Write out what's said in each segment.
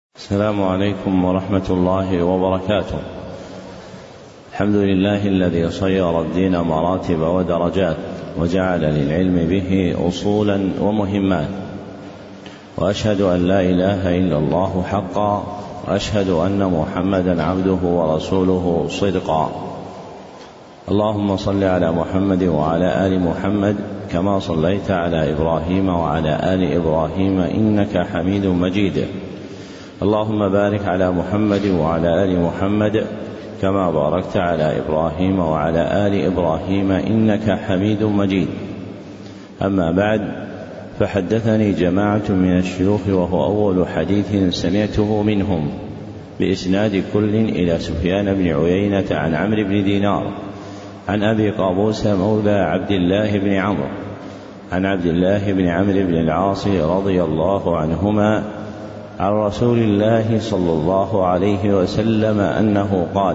السلام عليكم ورحمة الله وبركاته. الحمد لله الذي صير الدين مراتب ودرجات وجعل للعلم به أصولا ومهمات، وأشهد أن لا إله إلا الله حقا، وأشهد أن محمدا عبده ورسوله صدقا. اللهم صل على محمد وعلى آل محمد كما صليت على إبراهيم وعلى آل إبراهيم إنك حميد مجيد. اللهم بارك على محمد وعلى آل محمد كما باركت على إبراهيم وعلى آل إبراهيم إنك حميد مجيد. أما بعد، فحدثني جماعة من الشيوخ وهو أول حديث سمعته منهم بإسناد كل إلى سفيان بن عيينة عن عمرو بن دينار عن أبي قابوس مولى عبد الله بن عمرو عن عبد الله بن عمرو بن العاص رضي الله عنهما عن رسول الله صلى الله عليه وسلم أنه قال: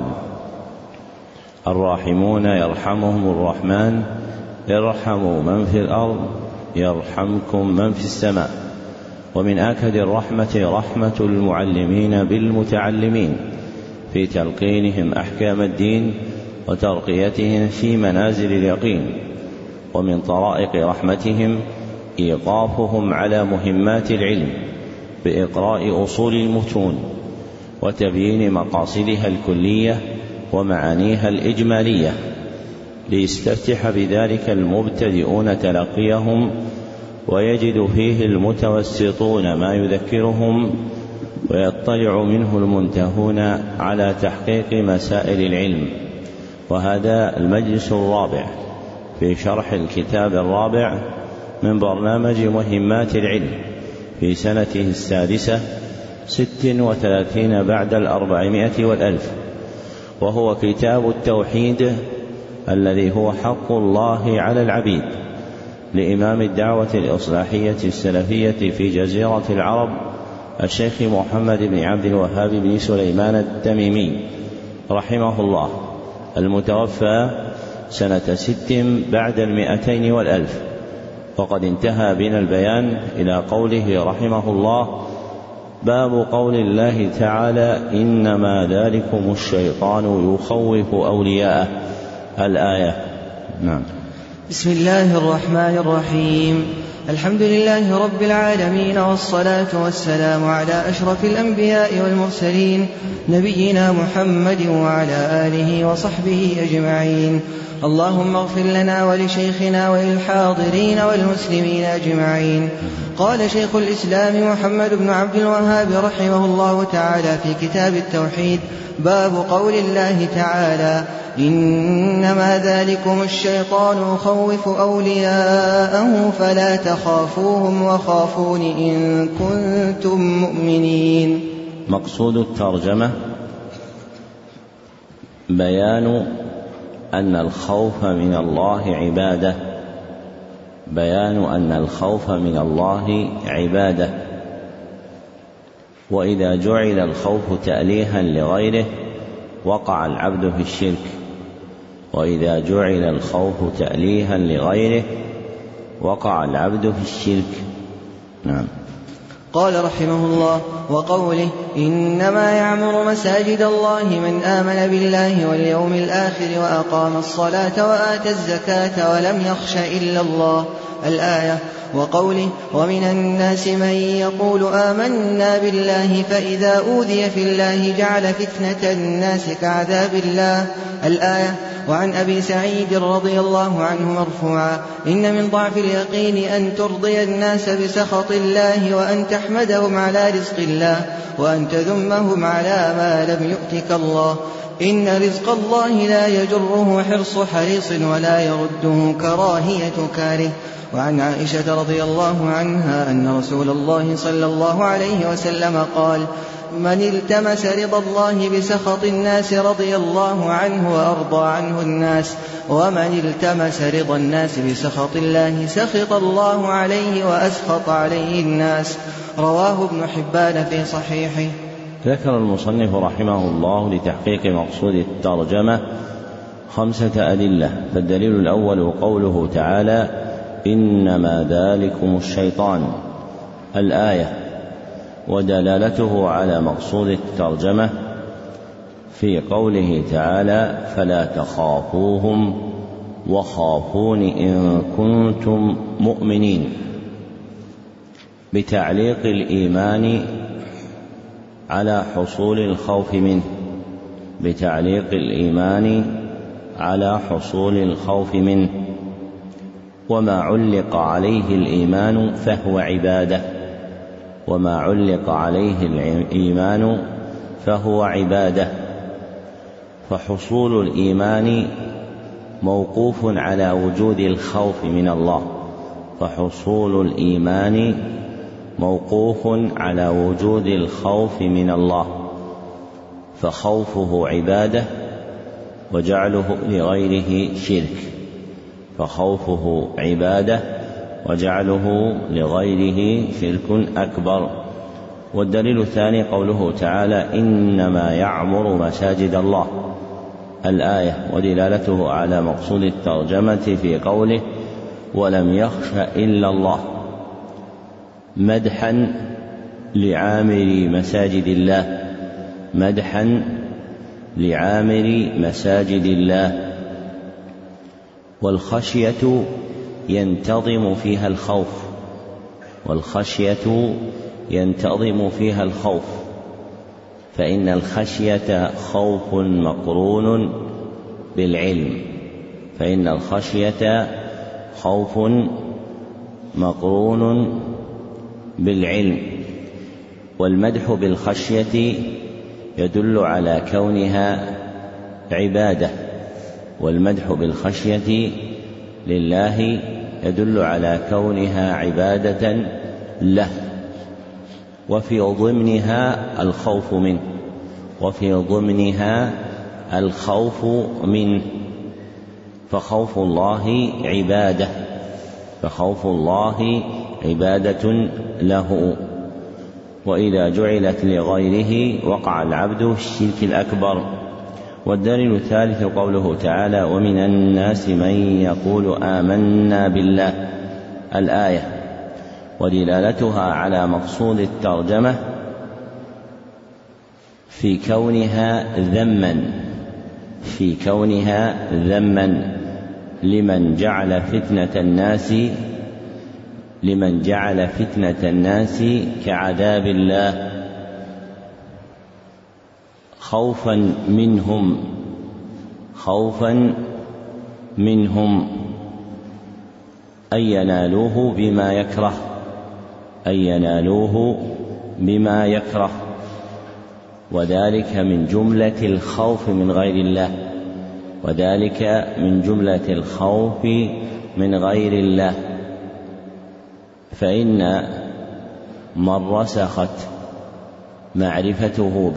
الراحمون يرحمهم الرحمن، ارحموا من في الأرض يرحمكم من في السماء. ومن آكد الرحمة رحمة المعلمين بالمتعلمين في تلقينهم أحكام الدين وترقيتهم في منازل اليقين. ومن طرائق رحمتهم إيقافهم على مهمات العلم بإقراء أصول المتون وتبيين مقاصدها الكلية ومعانيها الإجمالية، ليستفتح بذلك المبتدئون تلقيهم ويجد فيه المتوسطون ما يذكرهم، ويطلع منه المنتهون على تحقيق مسائل العلم. وهذا المجلس الرابع في شرح الكتاب الرابع من برنامج مهمات العلم في سنته 36 بعد 400 والألف، وهو كتاب التوحيد الذي هو حق الله على العبيد لإمام الدعوة الإصلاحية السلفية في جزيرة العرب الشيخ محمد بن عبد الوهاب بن سليمان التميمي رحمه الله، المتوفى سنة 6 بعد 200 والألف. وقد انتهى بنا البيان إلى قوله رحمه الله: باب قول الله تعالى: إنما ذلكم الشيطان يخوف أولياءه، الآية. نعم. بسم الله الرحمن الرحيم. الحمد لله رب العالمين، والصلاة والسلام على أشرف الأنبياء والمرسلين نبينا محمد وعلى آله وصحبه أجمعين. اللهم اغفر لنا ولشيخنا وللحاضرين والمسلمين أجمعين. قال شيخ الإسلام محمد بن عبد الوهاب رحمه الله تعالى في كتاب التوحيد: باب قول الله تعالى: إنما ذلكم الشيطان يخوف أولياءه فلا تخافوهم وخافون إن كنتم مؤمنين. مقصود الترجمة بيان أن الخوف من الله عبادة، بيان أن الخوف من الله عبادة. وإذا جعل الخوف تأليها لغيره وقع العبد في الشرك، وإذا جعل الخوف تأليها لغيره وقع العبد في الشرك. نعم. قال رحمه الله: وقوله: إنما يعمر مساجد الله من آمن بالله واليوم الآخر وأقام الصلاة وآتى الزكاة ولم يخش إلا الله، الآية. وقوله: ومن الناس من يقول آمنا بالله فإذا أوذي في الله جعل فتنة الناس كعذاب الله، الآية. وعن أبي سعيد رضي الله عنه مرفوعا: إن من ضعف اليقين أن ترضي الناس بسخط الله، وأن تحمدهم على رزق الله، وأن تذمهم على ما لم يؤتك الله. إن رزق الله لا يجره حرص حريص ولا يرده كراهية كاره. وعن عائشة رضي الله عنها أن رسول الله صلى الله عليه وسلم قال: من التمس رضا الله بسخط الناس رضي الله عنه وأرضى عنه الناس، ومن التمس رضا الناس بسخط الله سخط الله عليه وأسخط عليه الناس. رواه ابن حبان في صحيحه. ذكر المصنف رحمه الله لتحقيق مقصود الترجمة 5 أدلة. فالدليل الأول قوله تعالى: إنما ذلكم الشيطان، الآية. ودلالته على مقصود الترجمة في قوله تعالى: فلا تخافوهم وخافون إن كنتم مؤمنين، بتعليق الإيمان على حصول الخوف منه، بتعليق الإيمان على حصول الخوف منه. وما علق عليه الإيمان فهو عبادة، وما علق عليه الإيمان فهو عبادة. فحصول الإيمان موقوف على وجود الخوف من الله، فحصول الإيمان موقوف على وجود الخوف من الله، فخوفه عبادة وجعله لغيره شرك، فخوفه عبادة وجعله لغيره شرك أكبر. والدليل الثاني قوله تعالى: إنما يعمر مساجد الله، الآية، ودلالته على مقصود الترجمة في قوله: ولم يخش إلا الله، مدحا لعامر مساجد الله، مدحا لعامر مساجد الله. والخشية ينتظم فيها الخوف، والخشية ينتظم فيها الخوف، فإن الخشية خوف مقرون بالعلم، فإن الخشية خوف مقرون بالعلم. والمدح بالخشية يدل على كونها عبادة، والمدح بالخشية لله يدل على كونها عبادة له، وفي ضمنها الخوف منه، وفي ضمنها الخوف منه. فخوف الله عبادة، فخوف الله عبادة له، وإذا جعلت لغيره وقع العبد في الشرك الأكبر. والدليل الثالث قوله تعالى: ومن الناس من يقول آمنا بالله، الآية، ودلالتها على مقصود الترجمة في كونها ذما، في كونها ذما لمن جعل فتنة الناس كعذاب الله، خوفا منهم أن ينالوه بما يكره، وذلك من جملة الخوف من غير الله، وذلك من جملة الخوف من غير الله. فإن من رسخت معرفته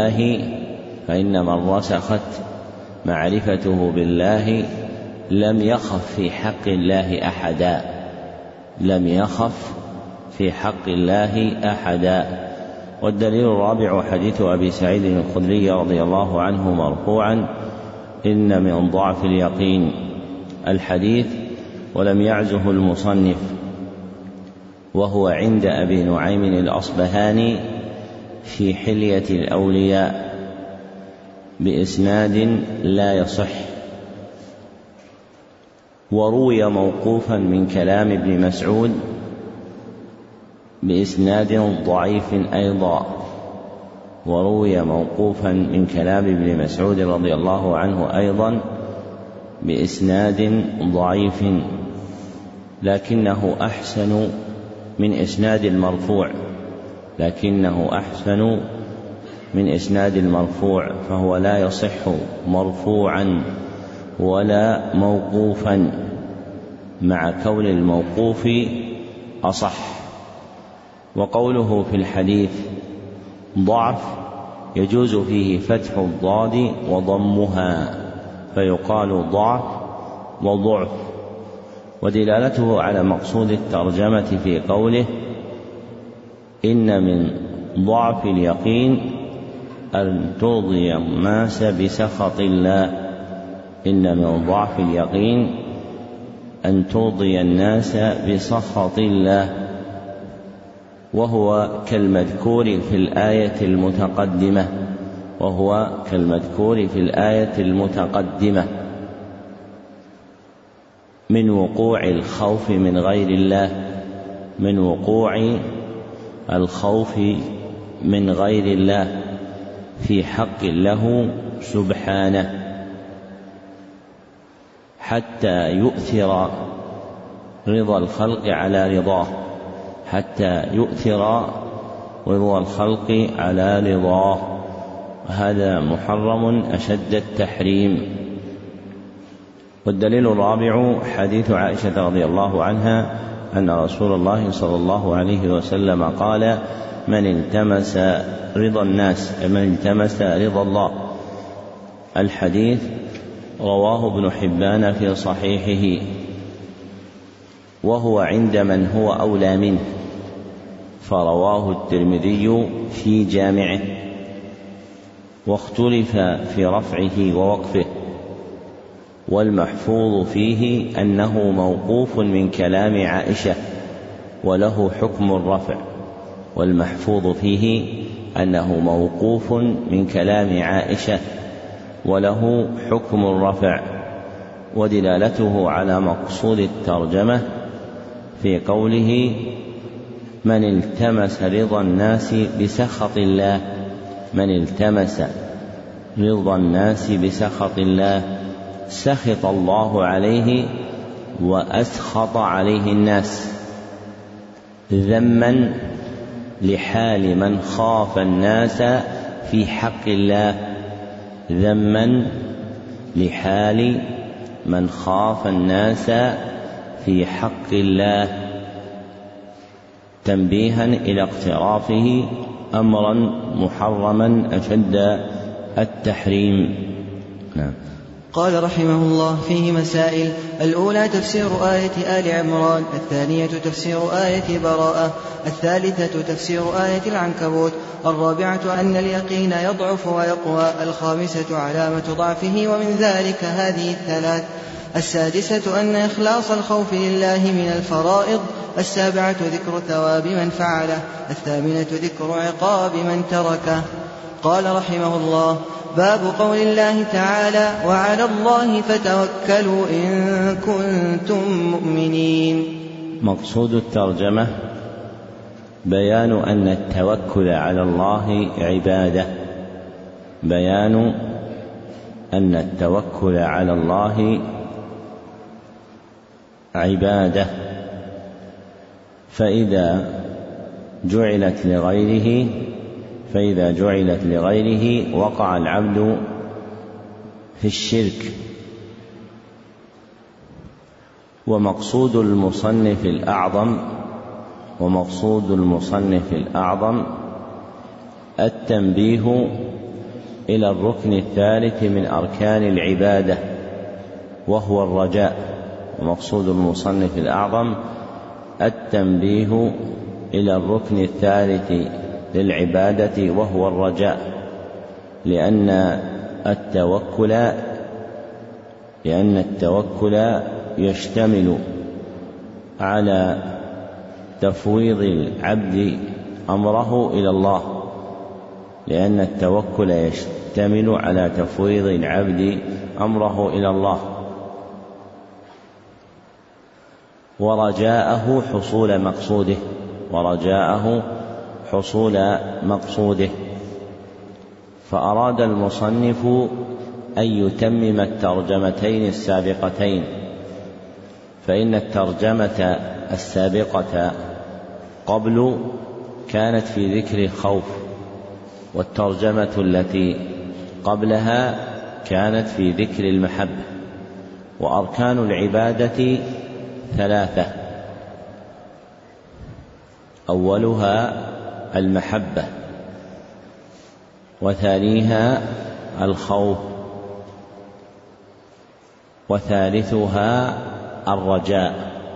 بالله لم يخف في حق الله أحدا، لم يخف في حق الله أحدا. والدليل الرابع حديث أبي سعيد الخدري رضي الله عنه مرفوعا: إن من ضعف اليقين، الحديث، ولم يعزه المصنف، وهو عند أبي نعيم الأصبهاني في حلية الأولياء بإسناد لا يصح. وروي موقوفا من كلام ابن مسعود بإسناد ضعيف أيضا، وروي موقوفا من كلام ابن مسعود رضي الله عنه أيضا بإسناد ضعيف، لكنه أحسن من إسناد المرفوع، فهو لا يصح مرفوعا ولا موقوفا، مع كون الموقوف أصح. وقوله في الحديث ضعف يجوز فيه فتح الضاد وضمها، فيقال ضعف وضعف. ودلالته على مقصود الترجمة في قوله: إن من ضعف اليقين أن ترضي الناس بسخط الله، إن من ضعف اليقين أن ترضي الناس بسخط الله. وهو كالمذكور في الآية المتقدمة من وقوع الخوف من غير الله في حق له سبحانه، حتى يؤثر رضا الخلق على رضاه، هذا محرم أشد التحريم. والدليل الرابع حديث عائشة رضي الله عنها أن رسول الله صلى الله عليه وسلم قال: من التمس رضا الله. الحديث رواه ابن حبان في صحيحه، وهو عند من هو أولى منه، فرواه الترمذي في جامعه، واختلف في رفعه ووقفه، والمحفوظ فيه أنه موقوف من كلام عائشة وله حكم الرفع، ودلالته على مقصود الترجمة في قوله: من التمس رضا الناس بسخط الله سخط الله عليه وأسخط عليه الناس، ذما لحال من خاف الناس في حق الله تنبيها إلى اقترافه أمرا محرما أشد التحريم. نعم. قال رحمه الله: فيه مسائل: الأولى تفسير آية آل عمران، الثانية تفسير آية براءة، الثالثة تفسير آية العنكبوت، الرابعة أن اليقين يضعف ويقوى، الخامسة علامة ضعفه ومن ذلك هذه الثلاث، السادسة أن إخلاص الخوف لله من الفرائض، السابعة ذكر ثواب من فعله، الثامنة ذكر عقاب من تركه. قال رحمه الله: باب قول الله تعالى: وعلى الله فتوكلوا إن كنتم مؤمنين. مقصود الترجمة بيان أن التوكل على الله عبادة، فإذا جعلت لغيره وقع العبد في الشرك. ومقصود المصنف الأعظم التنبيه إلى الركن الثالث من أركان العبادة وهو الرجاء. ومقصود المصنف الأعظم التنبيه إلى الركن الثالث للعبادة وهو الرجاء، لأن التوكل يشتمل على تفويض العبد أمره إلى الله، ورجاءه حصول مقصوده. فأراد المصنف أن يتمم الترجمتين السابقتين، فإن الترجمة السابقة قبل كانت في ذكر الخوف، والترجمة التي قبلها كانت في ذكر المحبة. وأركان العبادة ثلاثة: أولها المحبة، وثانيها الخوف، وثالثها الرجاء.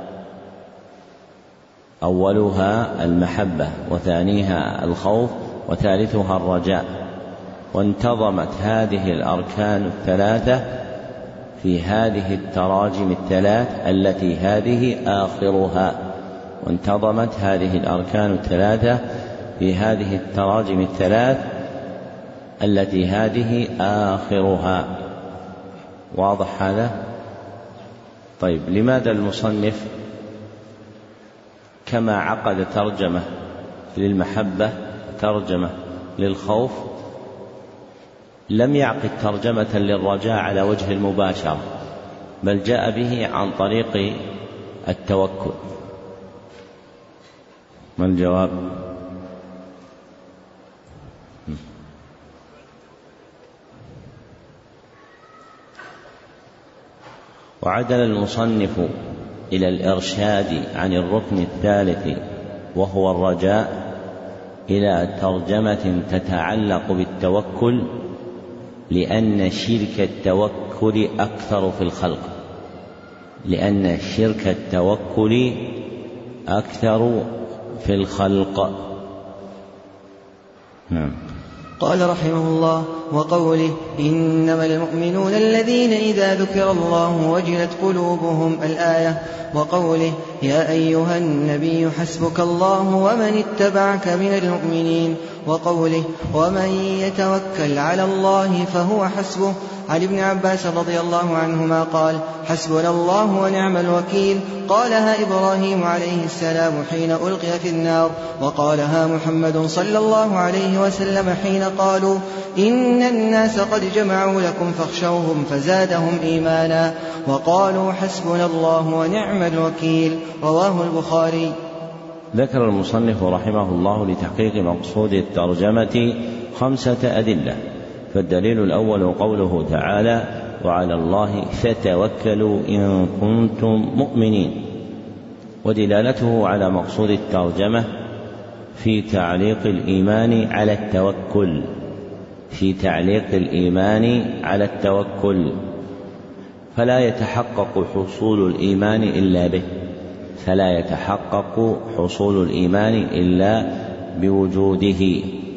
أولها المحبة، وثانيها الخوف، وثالثها الرجاء. وانتظمت هذه الأركان الثلاثة في هذه التراجم الثلاث التي هذه آخرها، وانتظمت هذه الأركان الثلاثة في هذه التراجم الثلاث التي هذه آخرها. واضح هذا؟ طيب، لماذا المصنف كما عقد ترجمة للمحبة ترجمة للخوف لم يعقد ترجمة للرجاء على وجه المباشرة، بل جاء به عن طريق التوكل؟ ما الجواب؟ وعدل المصنف إلى الإرشاد عن الركن الثالث وهو الرجاء إلى ترجمة تتعلق بالتوكل، لأن شرك التوكل أكثر في الخلق، لأن شرك التوكل أكثر في الخلق. نعم. قال رحمه الله: وقوله: إنما المؤمنون الذين إذا ذكر الله وجلت قلوبهم، الآية. وقوله: يا أيها النبي حسبك الله ومن اتبعك من المؤمنين. وقوله: ومن يتوكل على الله فهو حسبه. عن ابن عباس رضي الله عنهما قال: حسبنا الله ونعم الوكيل. قالها إبراهيم عليه السلام حين ألقي في النار، وقالها محمد صلى الله عليه وسلم حين قالوا: إن الناس قد جمعوا لكم فاخشوهم فزادهم إيمانا، وقالوا: حسبنا الله ونعم الوكيل. رواه البخاري. ذكر المصنف رحمه الله لتحقيق مقصود الترجمة 5 أدلة. فالدليل الأول قوله تعالى: وعلى الله فتوكلوا إن كنتم مؤمنين، ودلالته على مقصود الترجمة في تعليق الإيمان على التوكل، في تعليق الإيمان على التوكل، فلا يتحقق حصول الإيمان إلا به، فلا يتحقق حصول الإيمان إلا بوجوده.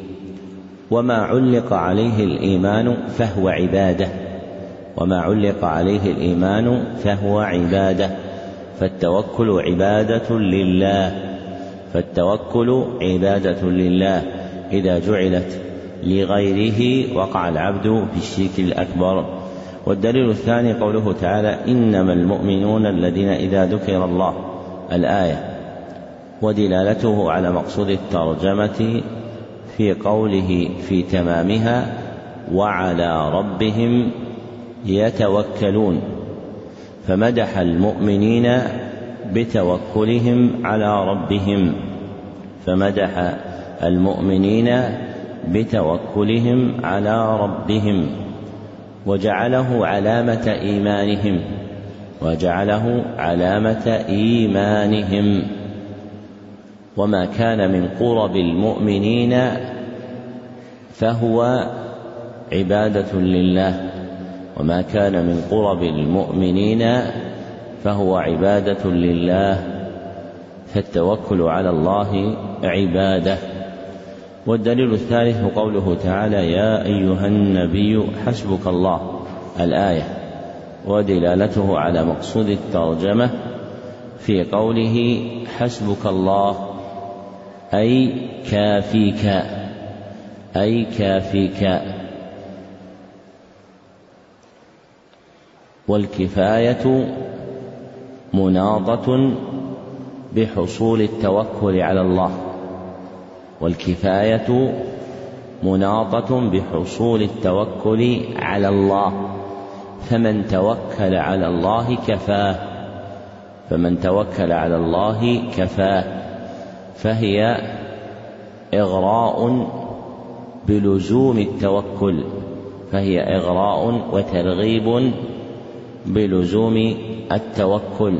وما علق عليه الإيمان فهو عبادة، وما علق عليه الإيمان فهو عبادة، فالتوكل عبادة لله، فالتوكل عبادة لله. إذا جعلت لغيره وقع العبد في الشرك الأكبر. والدليل الثاني قوله تعالى: إنما المؤمنون الذين إذا ذكر الله، الآية. ودلالته على مقصود الترجمة في قوله في تمامها: وعلى ربهم يتوكلون، فمدح المؤمنين بتوكلهم على ربهم، فمدح المؤمنين بتوكلهم على ربهم، وجعله علامة إيمانهم، وجعله علامة إيمانهم. وما كان من قرب المؤمنين فهو عبادة لله، وما كان من قرب المؤمنين فهو عبادة لله، فالتوكل على الله عبادة. والدليل الثالث قوله تعالى: يا أيها النبي حسبك الله، الآية. ودلالته على مقصود الترجمة في قوله: حسبك الله، أي كافيك، أي كافيك. والكفاية مناضة بحصول التوكل على الله، والكفاية مناضة بحصول التوكل على الله، فمن توكل على الله كفاه، فمن توكل على الله كفاه. فهي إغراء بلزوم التوكل، فهي إغراء وترغيب بلزوم التوكل،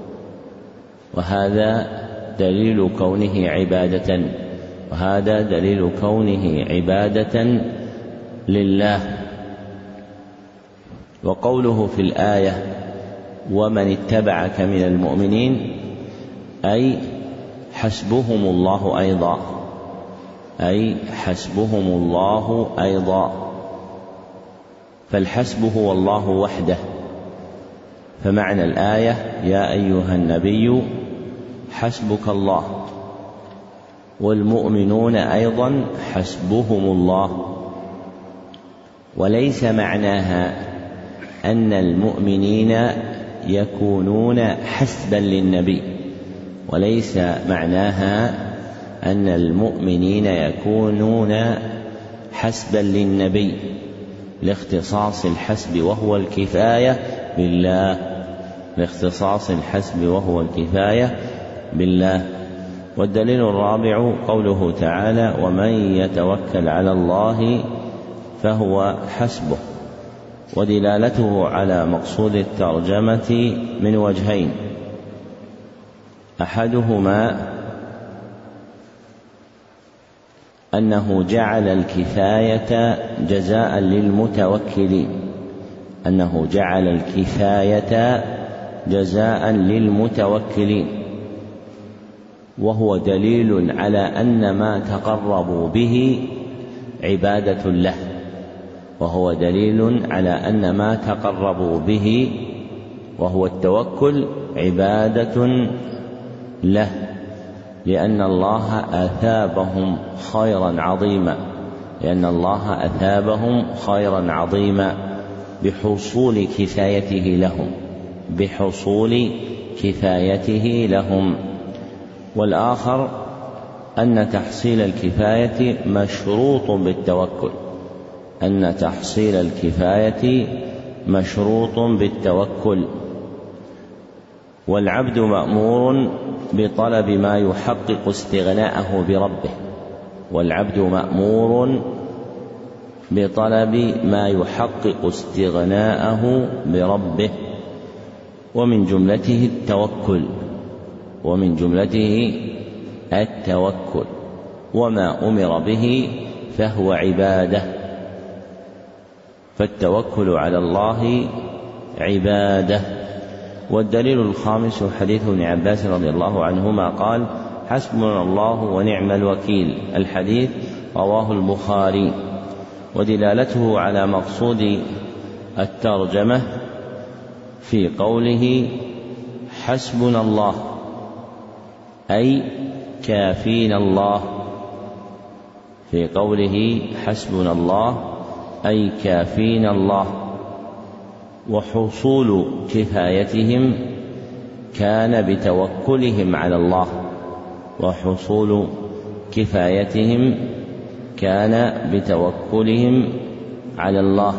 وهذا دليل كونه عبادة، وهذا دليل كونه عبادة لله. وقوله في الآية: ومن اتبعك من المؤمنين، أي حسبهم الله أيضا، أي حسبهم الله أيضا، فالحسب هو الله وحده. فمعنى الآية: يا أيها النبي حسبك الله، والمؤمنون أيضا حسبهم الله. وليس معناها أن المؤمنين يكونون حسبا للنبي، وليس معناها أن المؤمنين يكونون حسبا للنبي لاختصاص الحسب وهو الكفاية بالله، لاختصاص الحسب وهو الكفاية بالله. والدليل الرابع قوله تعالى: ومن يتوكل على الله فهو حسبه. ودلالته على مقصود الترجمة من وجهين: أحدهما أنه جعل الكفاية جزاء للمتوكلين، أنه جعل الكفاية جزاء للمتوكلين، وهو دليل على أن ما تقربوا به عبادة له، وهو دليل على أن ما تقربوا به وهو التوكل عبادة له، لأن الله أثابهم خيرا عظيما، لأن الله أثابهم خيرا عظيما بحصول كفايته لهم، بحصول كفايته لهم. والآخر أن تحصيل الكفاية مشروط بالتوكل، أن تحصيل الكفاية مشروط بالتوكل. والعبد مأمور بطلب ما يحقق استغناءه بربه، والعبد مأمور بطلب ما يحقق استغناءه بربه، ومن جملته التوكل، ومن جملته التوكل، وما أمر به فهو عبادة، فالتوكل على الله عبادة. والدليل الخامس حديث ابن عباس رضي الله عنهما قال: حسبنا الله ونعم الوكيل. الحديث رواه البخاري. ودلالته على مقصود الترجمة في قوله حسبنا الله أي كافينا الله، في قوله حسبنا الله أي كافينا الله. وحصول كفايتهم كان بتوكلهم على الله، وحصول كفايتهم كان بتوكلهم على الله،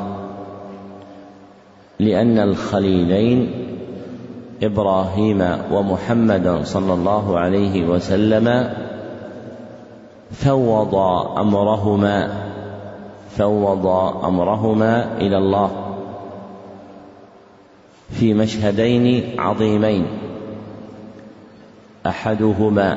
لأن الخليلين إبراهيم ومحمدا صلى الله عليه وسلم فوض أمرهما إلى الله في مشهدين عظيمين: أحدهما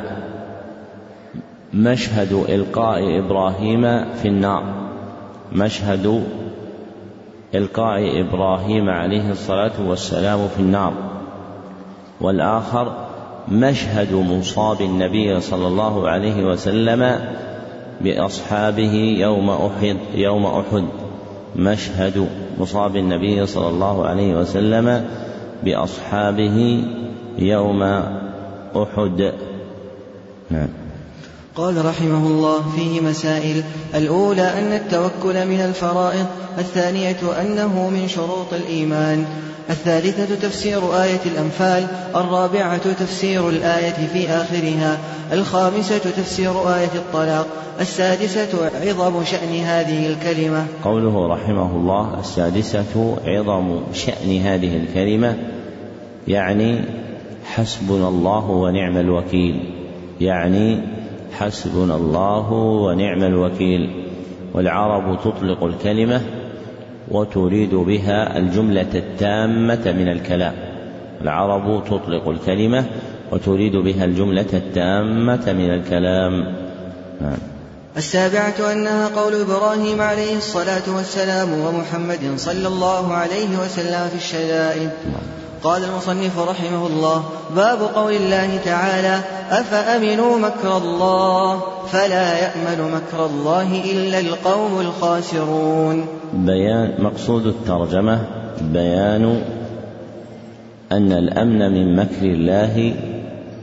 مشهد إلقاء إبراهيم في النار، مشهد إلقاء إبراهيم عليه الصلاة والسلام في النار. والآخر مشهد مصاب النبي صلى الله عليه وسلم بأصحابه يوم أحد، مشهد مصاب النبي صلى الله عليه وسلم بأصحابه يوم أحد. نعم. قال رحمه الله: فيه مسائل: الأولى أن التوكل من الفرائض، الثانية أنه من شروط الإيمان، الثالثة تفسير آية الأنفال، الرابعة تفسير الآية في آخرها، الخامسة تفسير آية الطلاق، السادسة عظم شأن هذه الكلمة. قوله رحمه الله: السادسة عظم شأن هذه الكلمة، يعني حسبنا الله ونعم الوكيل، يعني حسبنا الله ونعم الوكيل. والعرب تطلق الكلمة وتريد بها الجملة التامة من الكلام، العرب تطلق الكلمة وتريد بها الجملة التامة من الكلام. نعم. السابعة أنها قول إبراهيم عليه الصلاة والسلام ومحمد صلى الله عليه وسلم في الشدائد. قال المصنف رحمه الله: باب قول الله تعالى: أفأمنوا مكر الله فلا يأمن مكر الله إلا القوم الخاسرون. مقصود الترجمة بيان أن الأمن من مكر الله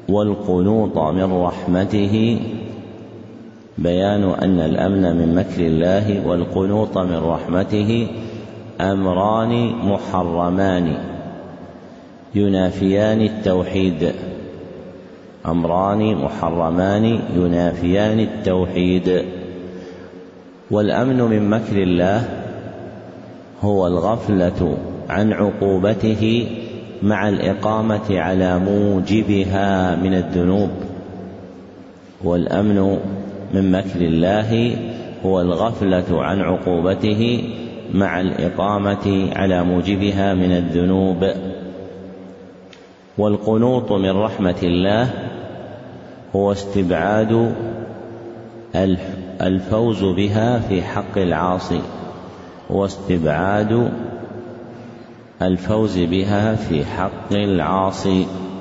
والقنوط من رحمته، بيان أن الأمن من مكر الله والقنوط من رحمته أمران محرمان ينافيان التوحيد، أمران محرمان ينافيان التوحيد. والأمن من مكر الله هو الغفلة عن عقوبته مع الإقامة على موجبها من الذنوب. والأمن من مكر الله هو الغفلة عن عقوبته مع الإقامة على موجبها من الذنوب. والقنوط من رحمة الله هو استبعاد الفوز بها في حق العاصي، واستبعاد الفوز بها في حق العاصي.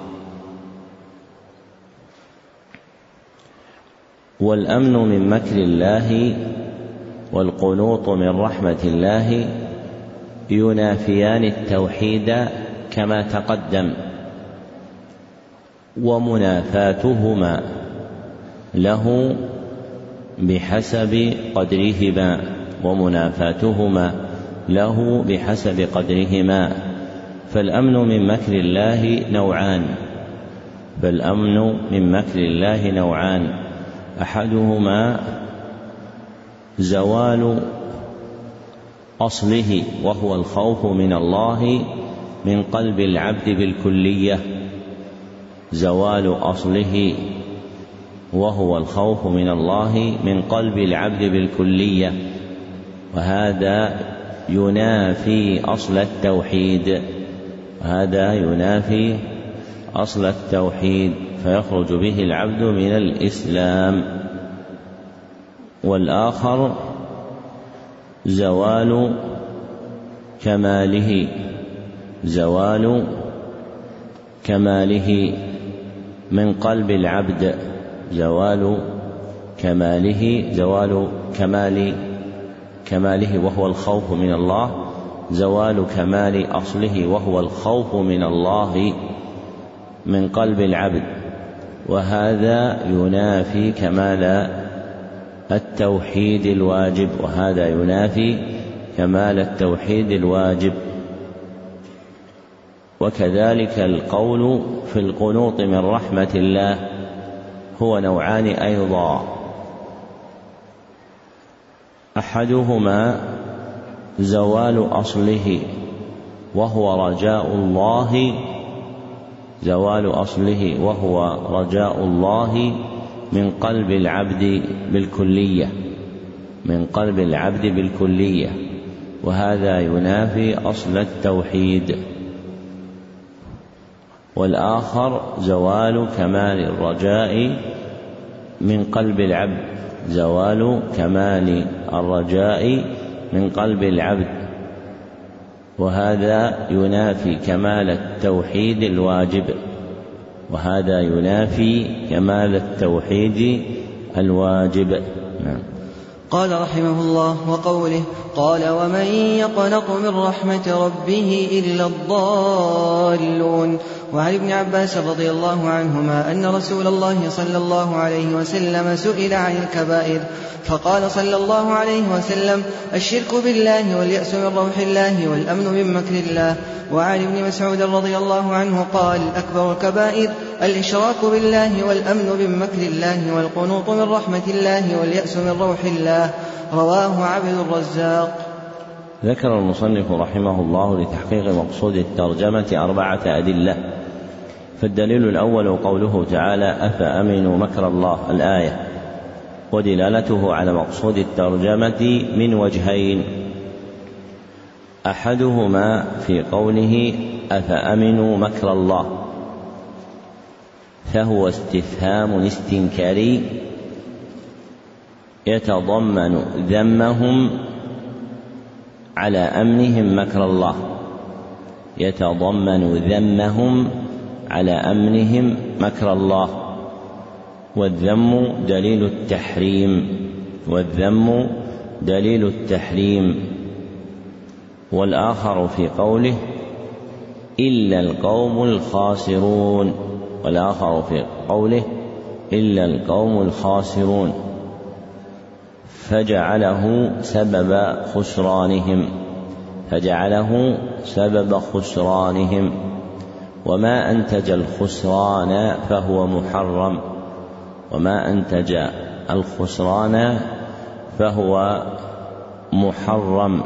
والأمن من مكر الله والقنوط من رحمة الله ينافيان التوحيد كما تقدم، ومنافاتهما له بحسب قدرهما، ومنافاتهما له بحسب قدرهما. فالأمن من مكر الله نوعان، فالأمن من مكر الله نوعان، أحدهما زوال أصله وهو الخوف من الله من قلب العبد بالكلية، زوال أصله وهو الخوف من الله من قلب العبد بالكلية، وهذا ينافي أصل التوحيد، وهذا ينافي أصل التوحيد فيخرج به العبد من الإسلام. والآخر زوال كماله، زوال كماله من قلب العبد، زوال كماله، زوال كماله وهو الخوف من الله، زوال كمال أصله وهو الخوف من الله من قلب العبد، وهذا ينافي كمال التوحيد الواجب، وهذا ينافي كمال التوحيد الواجب. وكذلك القول في القنوط من رحمة الله هو نوعان أيضا، أحدهما زوال أصله وهو رجاء الله، زوال أصله وهو رجاء الله من قلب العبد بالكلية، من قلب العبد بالكلية، وهذا ينافي أصل التوحيد. والآخر زوال كمال الرجاء من قلب العبد، زوال كمال الرجاء من قلب العبد، وهذا ينافي كمال التوحيد الواجب، وهذا ينافي كمال التوحيد الواجب. نعم. قال رحمه الله: وقوله قال: ومن يقنط من رحمة ربه إلا الضالون. وعن ابن عباس رضي الله عنهما أن رسول الله صلى الله عليه وسلم سئل عن الكبائر فقال صلى الله عليه وسلم: الشرك بالله واليأس من روح الله والأمن من مكر الله. وعن ابن مسعود رضي الله عنه قال: أكبر الكبائر الإشراك بالله والأمن من مكر الله والقنوط من رحمة الله واليأس من روح الله. رواه عبد الرزاق. ذكر المصنف رحمه الله لتحقيق مقصود الترجمة 4 أدلة. فالدليل الأول قوله تعالى: أفأمنوا مكر الله، الآية، ودلالته على مقصود الترجمة من وجهين: أحدهما في قوله أفأمنوا مكر الله، فهو استفهام استنكاري يتضمن ذمهم على أمنهم مكر الله، يتضمن ذمهم على أمنهم مكر الله، والذم دليل التحريم، والذم دليل التحريم. والآخر في قوله إلا القوم الخاسرون، والآخر قوله إلا القوم الخاسرون، فجعله سبب خسرانهم، وما أنتج الخسران فهو محرم، وما أنتج الخسران فهو محرم.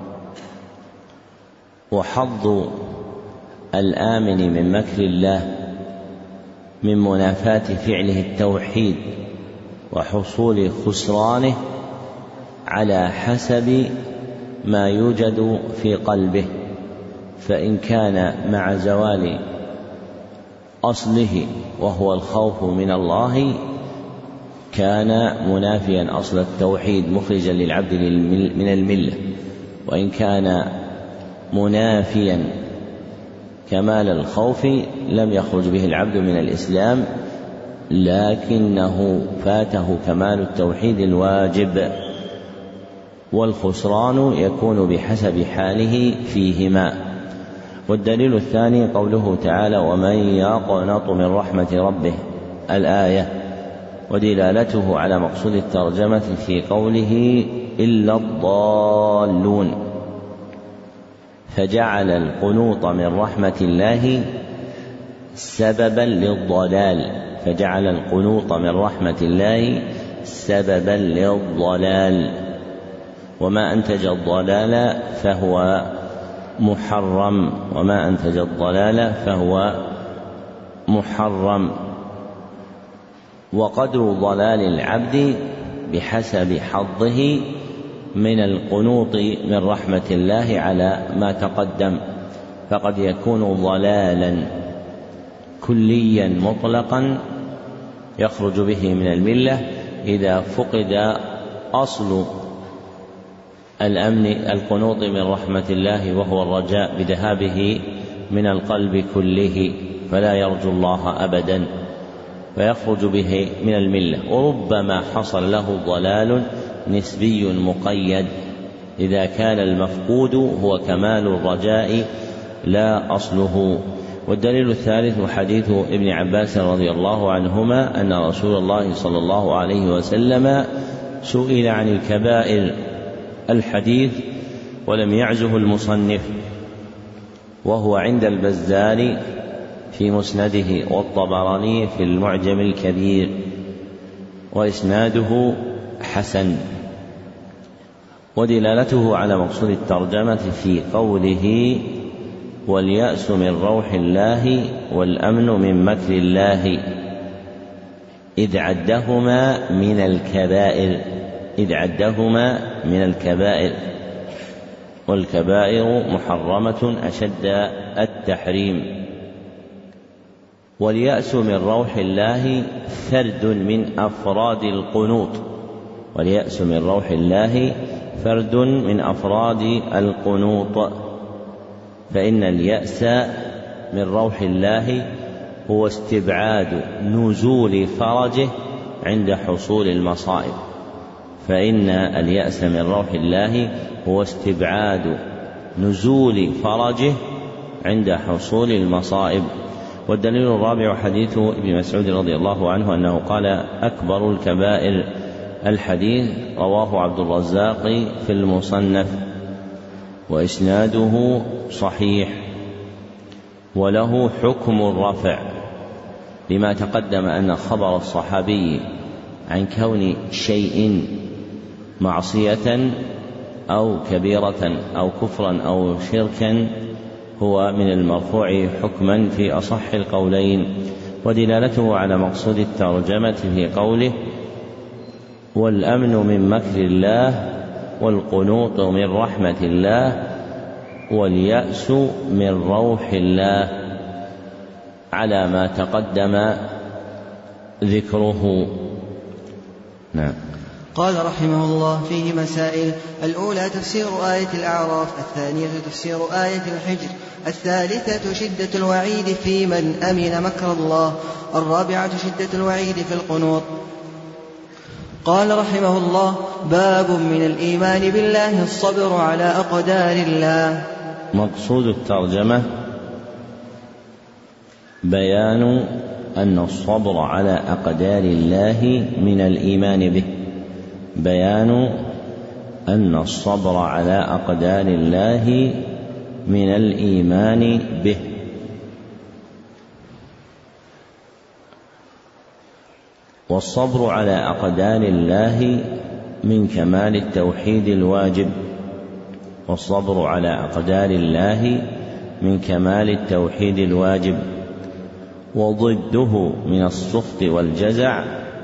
وحظ الآمن من مكر الله من منافاة فعله التوحيد وحصول خسرانه على حسب ما يوجد في قلبه، فإن كان مع زوال أصله وهو الخوف من الله كان منافيا أصل التوحيد مخرجا للعبد من الملة، وإن كان منافيا كمال الخوف لم يخرج به العبد من الإسلام، لكنه فاته كمال التوحيد الواجب، والخسران يكون بحسب حاله فيهما. والدليل الثاني قوله تعالى ومن يقنط من رحمة ربه الآية، ودلالته على مقصود الترجمة في قوله إلا الضالون، فجعل القنوط من رحمة الله سببا للضلال، وما أنتج الضلال فهو محرم. وقدر ضلال العبد بحسب حظه من القنوط من رحمة الله على ما تقدم، فقد يكون ضلالا كليا مطلقا يخرج به من الملة إذا فقد أصل القنوط من رحمة الله وهو الرجاء بذهابه من القلب كله، فلا يرجو الله أبدا فيخرج به من الملة. وربما حصل له ضلال نسبي مقيد إذا كان المفقود هو كمال الرجاء لا أصله. والدليل الثالث حديث ابن عباس رضي الله عنهما أن رسول الله صلى الله عليه وسلم سئل عن الكبائر، الحديث ولم يعزه المصنف، وهو عند البزار في مسنده والطبراني في المعجم الكبير، وإسناده حسن. ودلالته على مقصود الترجمة في قوله واليأس من روح الله والأمن من مكر الله، إذ عدهما من الكبائر، والكبائر محرمة أشد التحريم. واليأس من روح الله فرد من أفراد القنوط، فإن اليأس من روح الله هو استبعاد نزول فرجه عند حصول المصائب، والدليل الرابع حديث ابن مسعود رضي الله عنه أنه قال أكبر الكبائر، الحديث رواه عبد الرزاق في المصنف وإسناده صحيح، وله حكم الرفع لما تقدم أن خبر الصحابي عن كون شيء معصية أو كبيرة أو كفرا أو شركا هو من المرفوع حكما في أصح القولين. ودلالته على مقصود الترجمة في قوله والأمن من مكر الله والقنوط من رحمة الله واليأس من روح الله على ما تقدم ذكره. نعم. قال رحمه الله فيه مسائل: الأولى تفسير آية الأعراف، الثانية تفسير آية الحجر، الثالثة شدة الوعيد في من أمن مكر الله، الرابعة شدة الوعيد في القنوط. قال رحمه الله: باب من الإيمان بالله الصبر على أقدار الله. مقصود الترجمة بيان أن الصبر على أقدار الله من الإيمان به. بيان أن الصبر على أقدار الله من الإيمان به. والصبر على أقدار الله من كمال التوحيد الواجب. والصبر على أقدار الله من كمال التوحيد الواجب. وضده من السخط والجزع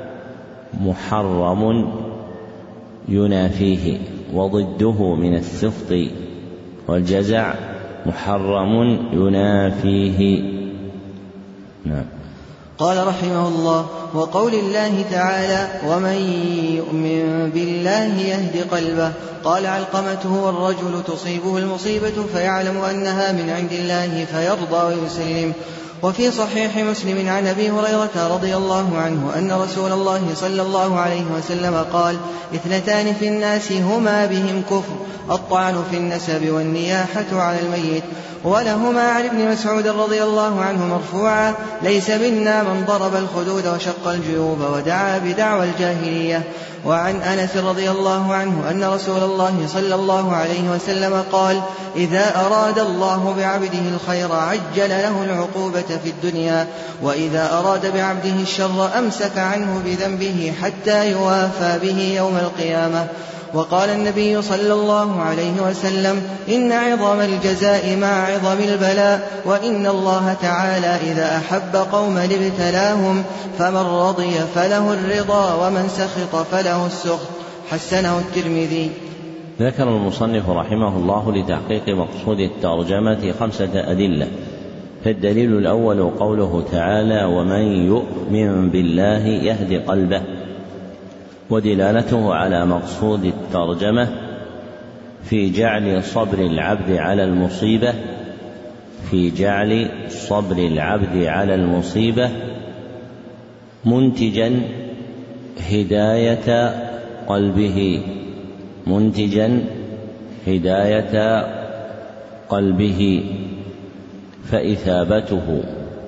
محرم ينافيه. وضده من السخط والجزع محرم ينافيه. نعم. قال رحمه الله: وقول الله تعالى: ومن يؤمن بالله يهد قلبه. قال علقمة: هو الرجل تصيبه المصيبة فيعلم أنها من عند الله فيرضى ويسلم. وفي صحيح مسلم عن أبي هريرة رضي الله عنه أن رسول الله صلى الله عليه وسلم قال: 2 في الناس هما بهم كفر: الطعن في النسب والنياحة على الميت. ولهما عن ابن مسعود رضي الله عنه مرفوعا: ليس منا من ضرب الخدود وشق الجيوب ودعا بدعوى الجاهلية. وعن أنس رضي الله عنه أن رسول الله صلى الله عليه وسلم قال: إذا أراد الله بعبده الخير عجل له العقوبة في الدنيا، وإذا أراد بعبده الشر أمسك عنه بذنبه حتى يوافى به يوم القيامة. وقال النبي صلى الله عليه وسلم: إن عظم الجزاء مع عظم البلاء، وإن الله تعالى إذا أحب قوما ابتلاهم، فمن رضي فله الرضا ومن سخط فله السخط. حسنه الترمذي. ذكر المصنف رحمه الله لتحقيق مقصود الترجمة 5 أدلة. فالدليل الأول قوله تعالى: ومن يؤمن بالله يهد قلبه. ودلالته على مقصود الترجمة في جعل صبر العبد على المصيبة، في جعل صبر العبد على المصيبة منتجا هداية قلبه، منتجا هداية قلبه، فإثابته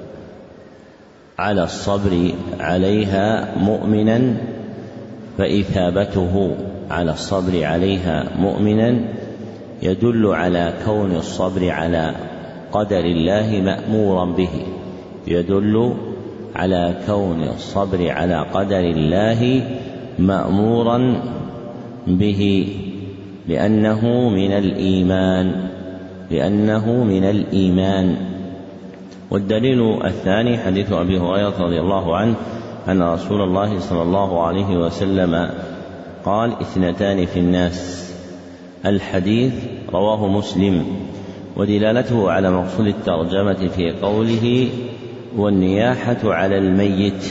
على الصبر عليها مؤمنا، فإثابته على الصبر عليها مؤمنا يدل على كون الصبر على قدر الله مأمورا به، يدل على كون الصبر على قدر الله مأمورا به، لأنه من الإيمان، لأنه من الإيمان. والدليل الثاني حديث أبي هريرة رضي الله عنه أن رسول الله صلى الله عليه وسلم قال: 2 في الناس. الحديث رواه مسلم. ودلالته على مقصود الترجمة في قوله: والنياحة على الميت،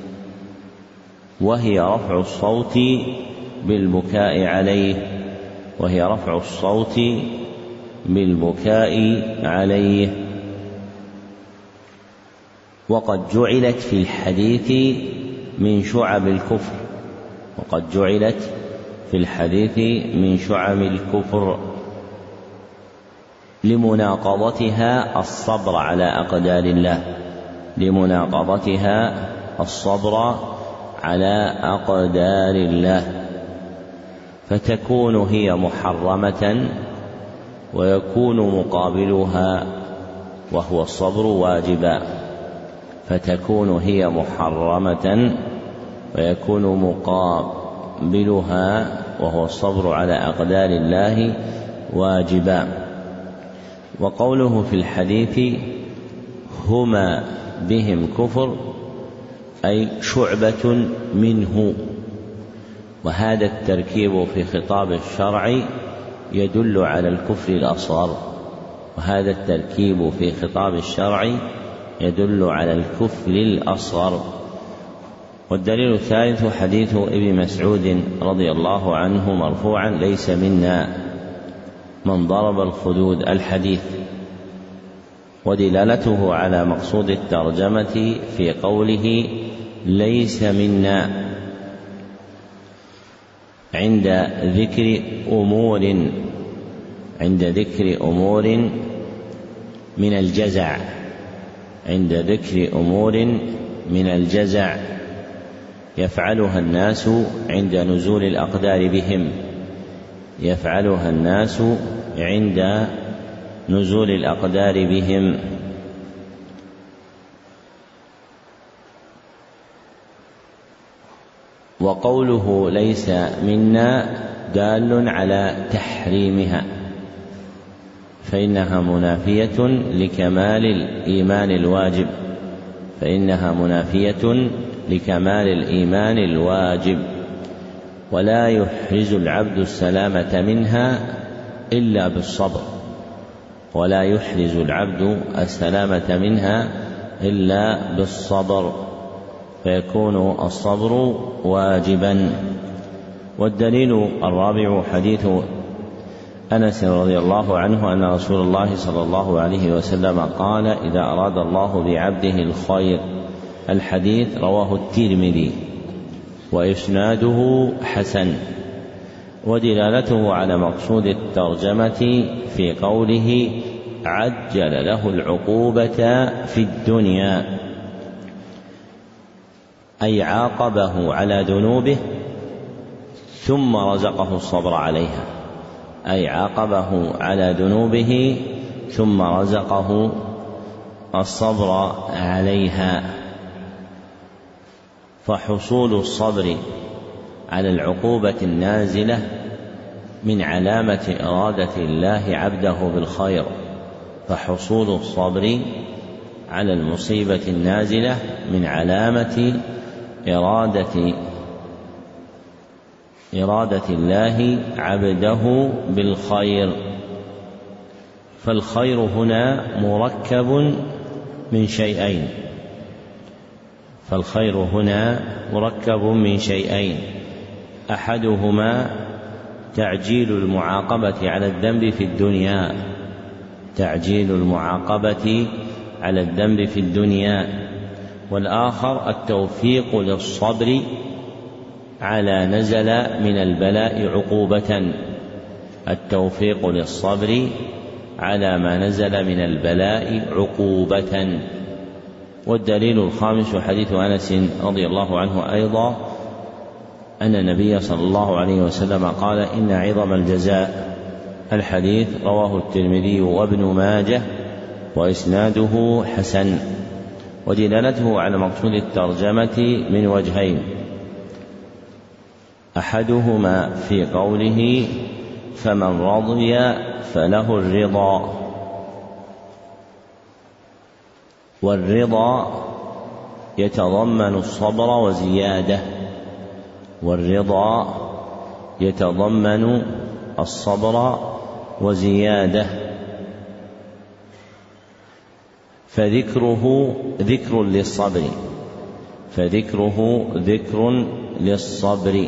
وهي رفع الصوت بالبكاء عليه، وهي رفع الصوت بالبكاء عليه. وقد جعلت في الحديث من شعب الكفر، وقد جعلت في الحديث من شعب الكفر لمناقضتها الصبر على أقدار الله، لمناقضتها الصبر على أقدار الله، فتكون هي محرمة ويكون مقابلها وهو الصبر واجبا، فتكون هي محرمة ويكون مقابلها وهو الصبر على أقدار الله واجبا. وقوله في الحديث: هما بهم كفر، أي شعبة منه. وهذا التركيب في خطاب الشرع يدل على الكفر الأصغر، وهذا التركيب في خطاب الشرع يدل على الكفر الأصغر. والدليل الثالث حديث ابن مسعود رضي الله عنه مرفوعا: ليس منا من ضرب الخدود. الحديث. ودلالته على مقصود الترجمة في قوله: ليس منا، عند ذكر أمور من الجزع، عند ذكر أمور من الجزع يفعلها الناس عند نزول الأقدار بهم، يفعلها الناس عند نزول الأقدار بهم. وقوله ليس منا دال على تحريمها، فإنها منافية لكمال الإيمان الواجب، فإنها منافية لكمال الإيمان الواجب، ولا يحرز العبد السلامة منها إلا بالصبر، ولا يحرز العبد السلامة منها إلا بالصبر، فيكون الصبر واجبا. والدليل الرابع حديث أنس رضي الله عنه أن رسول الله صلى الله عليه وسلم قال: إذا أراد الله بعبده الخير. الحديث رواه الترمذي وإسناده حسن. ودلالته على مقصود الترجمة في قوله: عجل له العقوبة في الدنيا، أي عاقبه على ذنوبه ثم رزقه الصبر عليها، أي عاقبه على ذنوبه ثم رزقه الصبر عليها. فحصول الصبر على العقوبة النازلة من علامة إرادة الله عبده بالخير، فحصول الصبر على المصيبة النازلة من علامة إرادة الله عبده بالخير. فالخير هنا مركب من شيئين، فالخير هنا مركب من شيئين، أحدهما تعجيل المعاقبة على الذنب في الدنيا، تعجيل المعاقبة على الذنب في الدنيا، والآخر التوفيق للصبر على نزل من البلاء عقوبة، التوفيق للصبر على ما نزل من البلاء عقوبة. والدليل الخامس حديث أنس رضي الله عنه أيضا أن النبي صلى الله عليه وسلم قال: إن عظم الجزاء. الحديث رواه الترمذي وابن ماجه وإسناده حسن. ودلالته على مقصود الترجمة من وجهين: أحدهما في قوله: فمن رضي فله الرضا، والرضا يتضمن الصبر وزيادة، والرضا يتضمن الصبر وزيادة، فذكره ذكر للصبر، فذكره ذكر للصبر،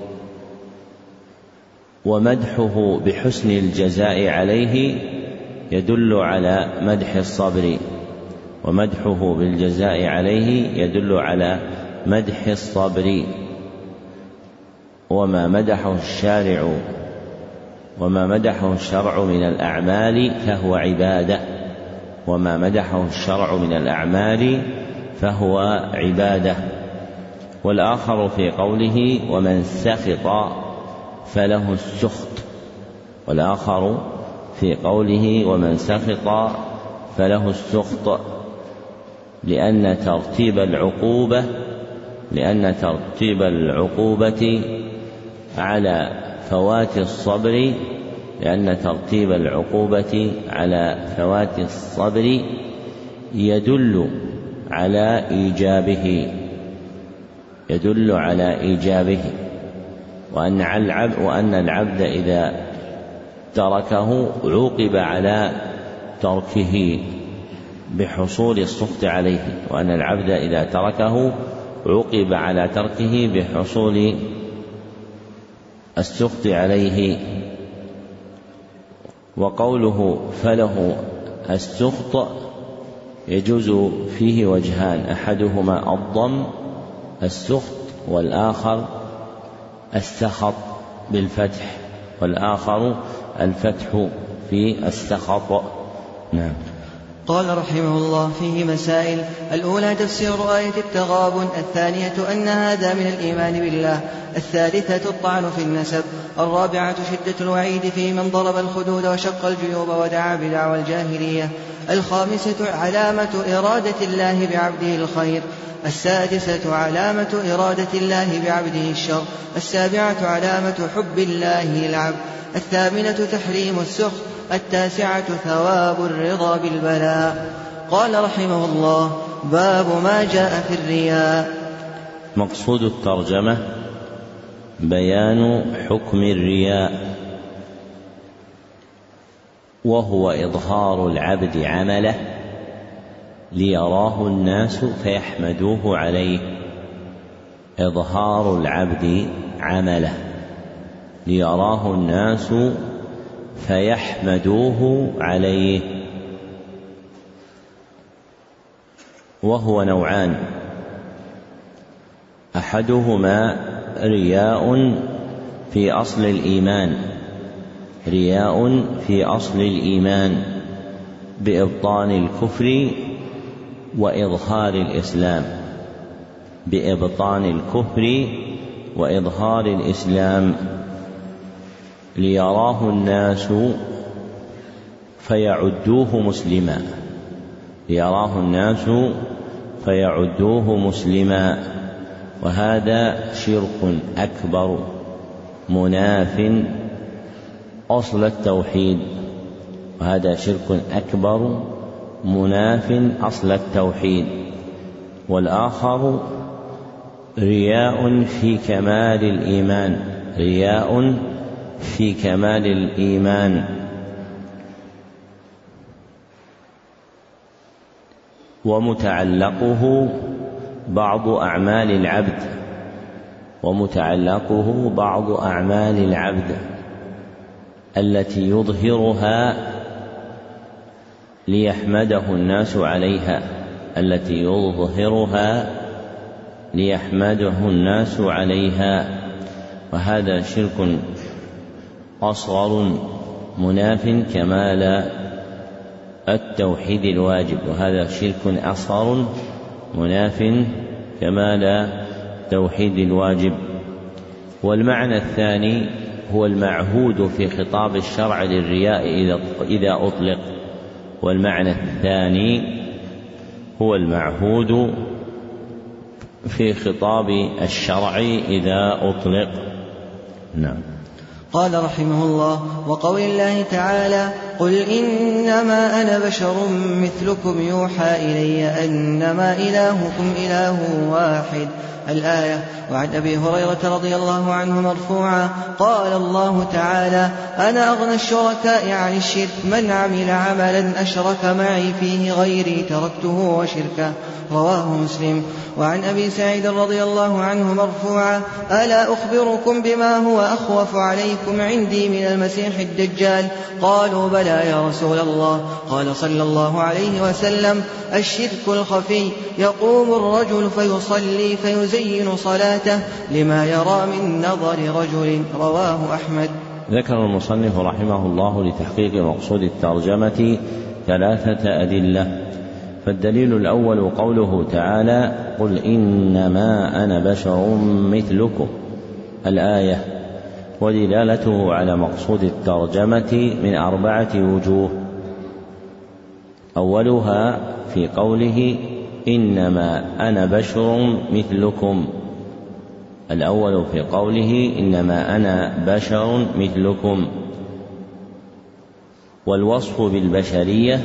ومدحه بحسن الجزاء عليه يدل على مدح الصبر، ومدحه بالجزاء عليه يدل على مدح الصبر. وما مدحه الشرع من الأعمال فهو عبادة، وما مدحه الشرع من الأعمال فهو عبادة. والآخر في قوله: ومن سخط فله السخط، والآخر في قوله: ومن سخط فله السخط، لأن ترتيب العقوبة على فوات الصبر، لأن ترتيب العقوبة على فوات الصبر يدل على إيجابه، وأن العبد إذا تركه عوقب على تركه بحصول السخط عليه، وأن العبد إذا تركه عوقب على تركه بحصول السخط عليه. وقوله فله السخط يجوز فيه وجهان: أحدهما الضم السخط، والآخر السخط بالفتح، والآخر الفتح في السخط. نعم. قال رحمه الله: فيه مسائل. الأولى تفسير آية التغابن، الثانية أن هذا من الإيمان بالله، الثالثة الطعن في النسب، الرابعة شدة الوعيد في من ضرب الخدود وشق الجيوب ودعا بدعوى الجاهلية، الخامسة علامة إرادة الله بعبده الخير، السادسة علامة إرادة الله بعبده الشر، السابعة علامة حب الله العبد، الثامنة تحريم السخط، التاسعة ثواب الرضا بالبلاء. قال رحمه الله: باب ما جاء في الرياء. مقصود الترجمة بيان حكم الرياء، وهو إظهار العبد عمله ليراه الناس فيحمدوه عليه. إظهار العبد عمله ليراه الناس فيحمدوه عليه، وهو نوعان: أحدهما رياء في أصل الإيمان، رياء في أصل الإيمان بإبطان الكفر وإظهار الإسلام، بإبطان الكفر وإظهار الإسلام، ليراه الناس فيعدوه مسلما، ليراه الناس فيعدوه مسلما، وهذا شرك أكبر مناف أصل التوحيد، وهذا شرك أكبر مناف أصل التوحيد. والآخر رياء في كمال الإيمان، رياء في كمال الإيمان، ومتعلقه بعض أعمال العبد، ومتعلقه بعض أعمال العبد التي يظهرها ليحمده الناس عليها، التي يظهرها ليحمده الناس عليها، وهذا شرك أصغر مناف كمال التوحيد الواجب، وهذا شرك أصغر مناف كمال توحيد الواجب. والمعنى الثاني هو المعهود في خطاب الشرع للرياء إذا أطلق، والمعنى الثاني هو المعهود في خطاب الشرع إذا أطلق. نعم. قال رحمه الله: وقول الله تعالى: قل إنما أنا بشر مثلكم يوحى إلي أنما إلهكم إله واحد، الآية. وعن أبي هريرة رضي الله عنه مرفوعا قال الله تعالى: أنا أغنى الشركاء عن الشرك، من عمل عملا أشرك معي فيه غيري تركته وشركه، رواه مسلم. وعن أبي سعيد رضي الله عنه مرفوعا: ألا أخبركم بما هو أخوف عليكم عندي من المسيح الدجال؟ قالوا: بلى يا رسول الله. قال صلى الله عليه وسلم: الشرك الخفي، يقوم الرجل فيصلي فيزين صلاته لما يرى من نظر رجل، رواه أحمد. ذكر المصنف رحمه الله لتحقيق مقصود الترجمة 3 أدلة. فالدليل الأول قوله تعالى: قل إنما أنا بشر مثلكم، الآية، ودلالته على مقصود الترجمة من 4 وجوه. أولها في قوله إنما أنا بشر مثلكم، الأول في قوله إنما أنا بشر مثلكم، والوصف بالبشرية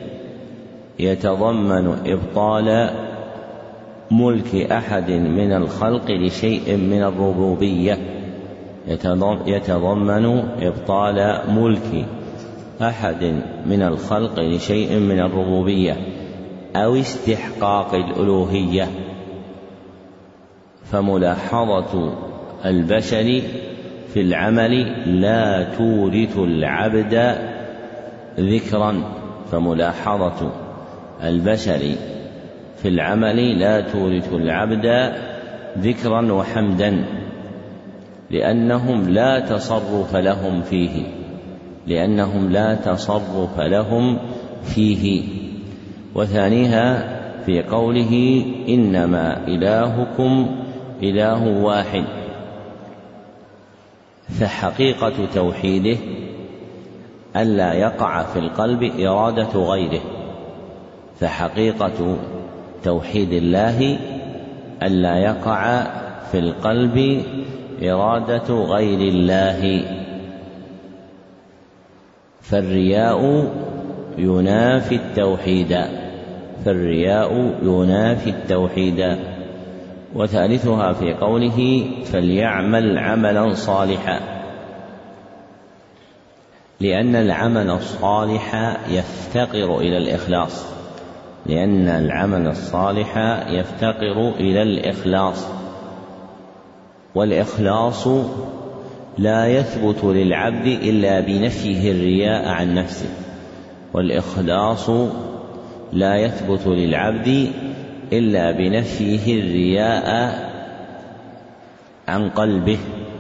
يتضمن إبطال ملك أحد من الخلق لشيء من الربوبية، يتضمن إبطال ملك أحد من الخلق لشيء من الربوبية أو استحقاق الألوهية. فملاحظة البشر في العمل لا تورث العبد ذكرا، فملاحظة البشر في العمل لا تورث العبد ذكرا وحمدا، لأنهم لا تصرف لهم فيه، لأنهم لا تصرف لهم فيه. وثانيها في قوله إنما إلهكم إله واحد، فحقيقة توحيده ألا يقع في القلب إرادة غيره، فحقيقة توحيد الله ألا يقع في القلب إرادة غير الله. فالرياء ينافي التوحيد. وثالثها في قوله فليعمل عملا صالحا، لأن العمل الصالح يفتقر إلى الإخلاص، والإخلاص لا يثبت للعبد إلا بنفيه الرياء عن نفسه، عن قلبه.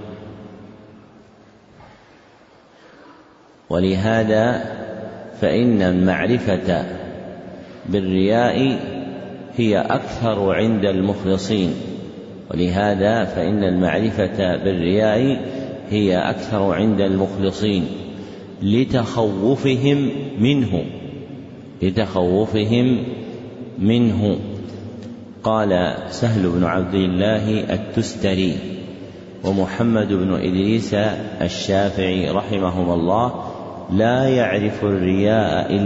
ولهذا فإن المعرفة بالرياء هي أكثر عند المخلصين لتخوفهم منه. قال سهل بن عبد الله التستري ومحمد بن إدريس الشافعي رحمهما الله: لا يعرف الرياء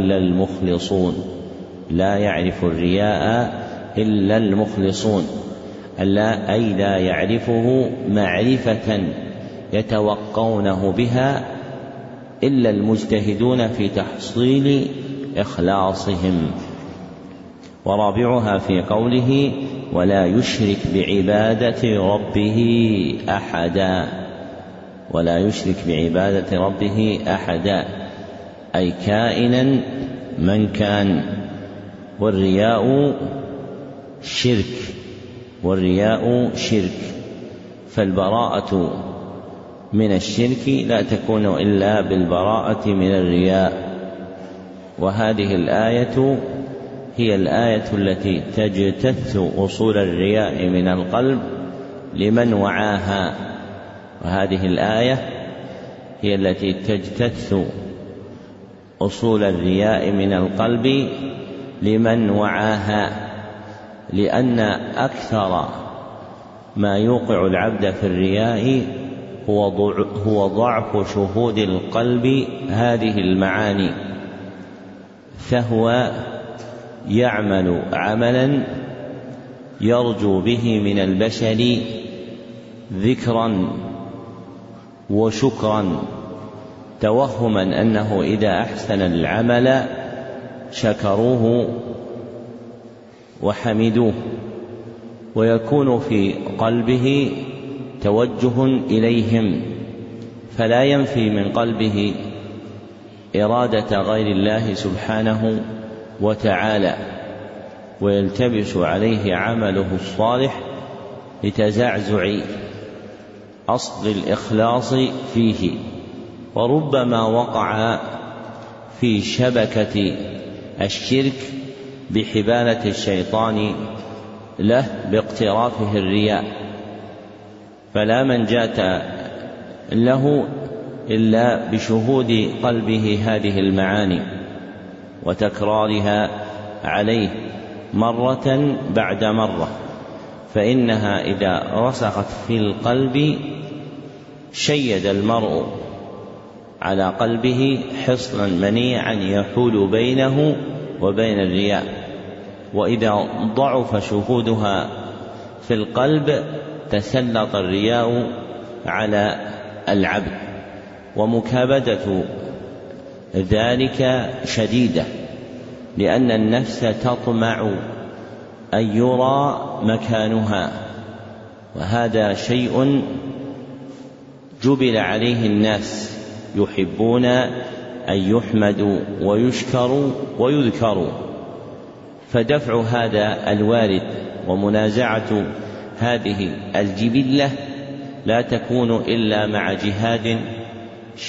إلا المخلصون، أي لا يعرفه معرفة يتوقونه بها إلا المجتهدون في تحصيل إخلاصهم. ورابعها في قوله ولا يشرك بعبادة ربه أحدا، أي كائنا من كان. والرياء شرك، فالبراءة من الشرك لا تكون إلا بالبراءة من الرياء. وهذه الآية هي الآية التي تجتث أصول الرياء من القلب لمن وعاها، لأن أكثر ما يوقع العبد في الرياء هو ضعف شهود القلب هذه المعاني، فهو يعمل عملا يرجو به من البشر ذكرا وشكرا، توهما أنه إذا أحسن العمل شكروه وحمدوه، ويكون في قلبه توجه إليهم، فلا ينفي من قلبه إرادة غير الله سبحانه وتعالى، ويلتبس عليه عمله الصالح لتزعزع أصل الإخلاص فيه، وربما وقع في شبكة الشرك بحبالة الشيطان له باقترافه الرياء، فلا منجاة له إلا بشهود قلبه هذه المعاني وتكرارها عليه مرة بعد مرة، فإنها إذا رسخت في القلب شيد المرء على قلبه حصنا منيعا يحول بينه وبين الرياء. وإذا ضعف شهودها في القلب تسلط الرياء على العبد، ومكابدة ذلك شديدة، لأن النفس تطمع أن يرى مكانها، وهذا شيء جبل عليه الناس، يحبون أن يحمدوا ويشكروا ويذكروا، فدفع هذا الوارد ومنازعة هذه الجبلة لا تكون إلا مع جهاد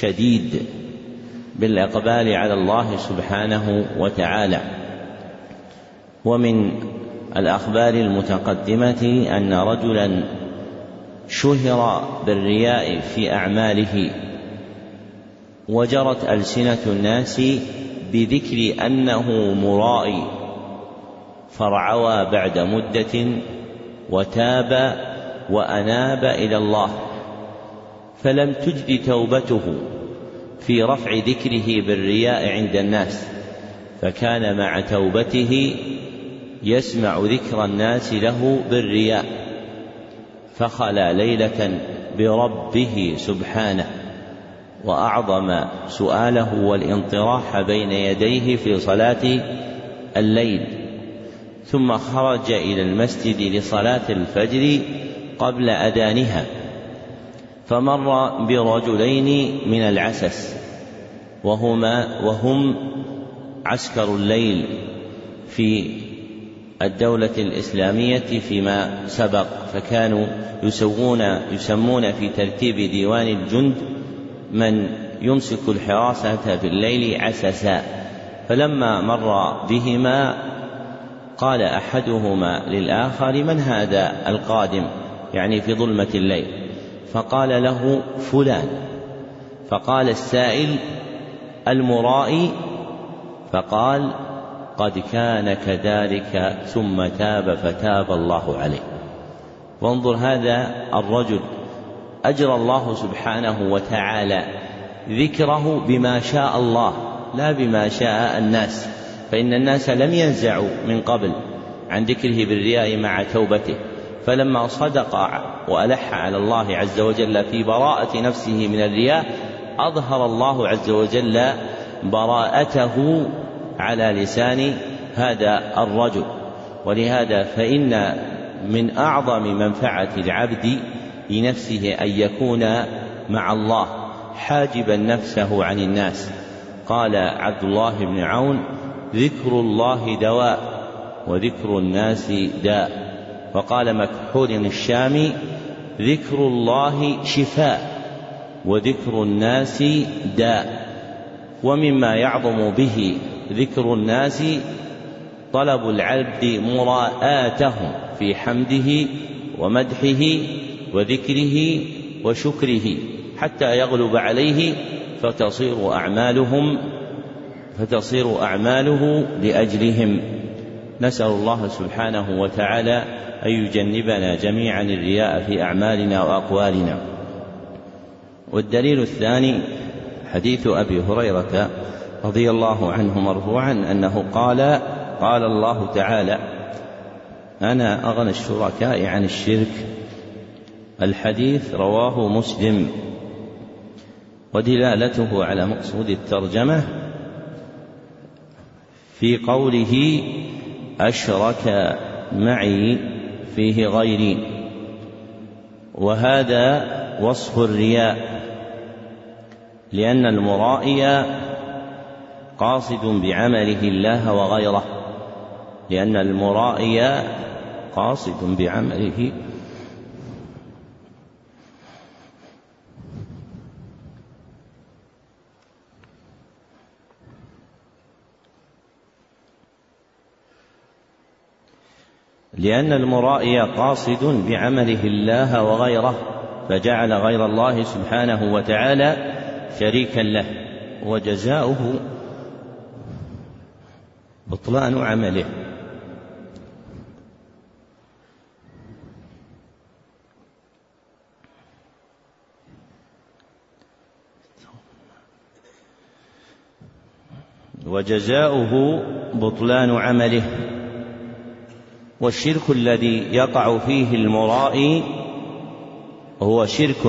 شديد بالإقبال على الله سبحانه وتعالى. ومن الأخبار المتقدمة أن رجلا شهر بالرياء في أعماله، وجرت ألسنة الناس بذكر أنه مرائي، فرعوى بعد مدة وتاب وأناب إلى الله، فلم تجد توبته في رفع ذكره بالرياء عند الناس، فكان مع توبته يسمع ذكر الناس له بالرياء، فخلى ليلة بربه سبحانه، وأعظم سؤاله والانطراح بين يديه في صلاة الليل، ثم خرج إلى المسجد لصلاة الفجر قبل أذانها، فمر برجلين من العسس وهم عسكر الليل في الدولة الإسلامية فيما سبق، فكانوا يسمون في ترتيب ديوان الجند من يمسك الحراسة في الليل عسسا. فلما مر بهما قال أحدهما للآخر: من هذا القادم؟ يعني في ظلمة الليل. فقال له: فلان. فقال السائل: المرائي؟ فقال: قد كان كذلك ثم تاب فتاب الله عليه. وانظر هذا الرجل أجرى الله سبحانه وتعالى ذكره بما شاء الله لا بما شاء الناس، فإن الناس لم ينزعوا من قبل عن ذكره بالرياء مع توبته، فلما صدق وألح على الله عز وجل في براءة نفسه من الرياء أظهر الله عز وجل براءته على لسان هذا الرجل. ولهذا فإن من أعظم منفعة العبد لنفسه أن يكون مع الله حاجبا نفسه عن الناس. قال عبد الله بن عون: ذكر الله دواء وذكر الناس داء. وقال مكحول الشامي: ذكر الله شفاء وذكر الناس داء. ومما يعظم به ذكر الناس طلب العبد مراءاتهم في حمده ومدحه وذكره وشكره حتى يغلب عليه فتصير أعماله لأجلهم. نسأل الله سبحانه وتعالى أن يجنبنا جميعا الرياء في أعمالنا وأقوالنا. والدليل الثاني حديث أبي هريرة رضي الله عنه مرفوعا أنه قال: قال الله تعالى: أنا أغنى الشركاء عن الشرك. الحديث رواه مسلم. ودلالته على مقصود الترجمة في قوله: أشرك معي فيه غيري. وهذا وصف الرياء، لأن المرائي قاصد بعمله الله وغيره، لأن المرائي قاصد بعمله الله وغيره، فجعل غير الله سبحانه وتعالى شريكا له، وجزاؤه بطلان عمله. والشرك الذي يقع فيه المرائي هو شرك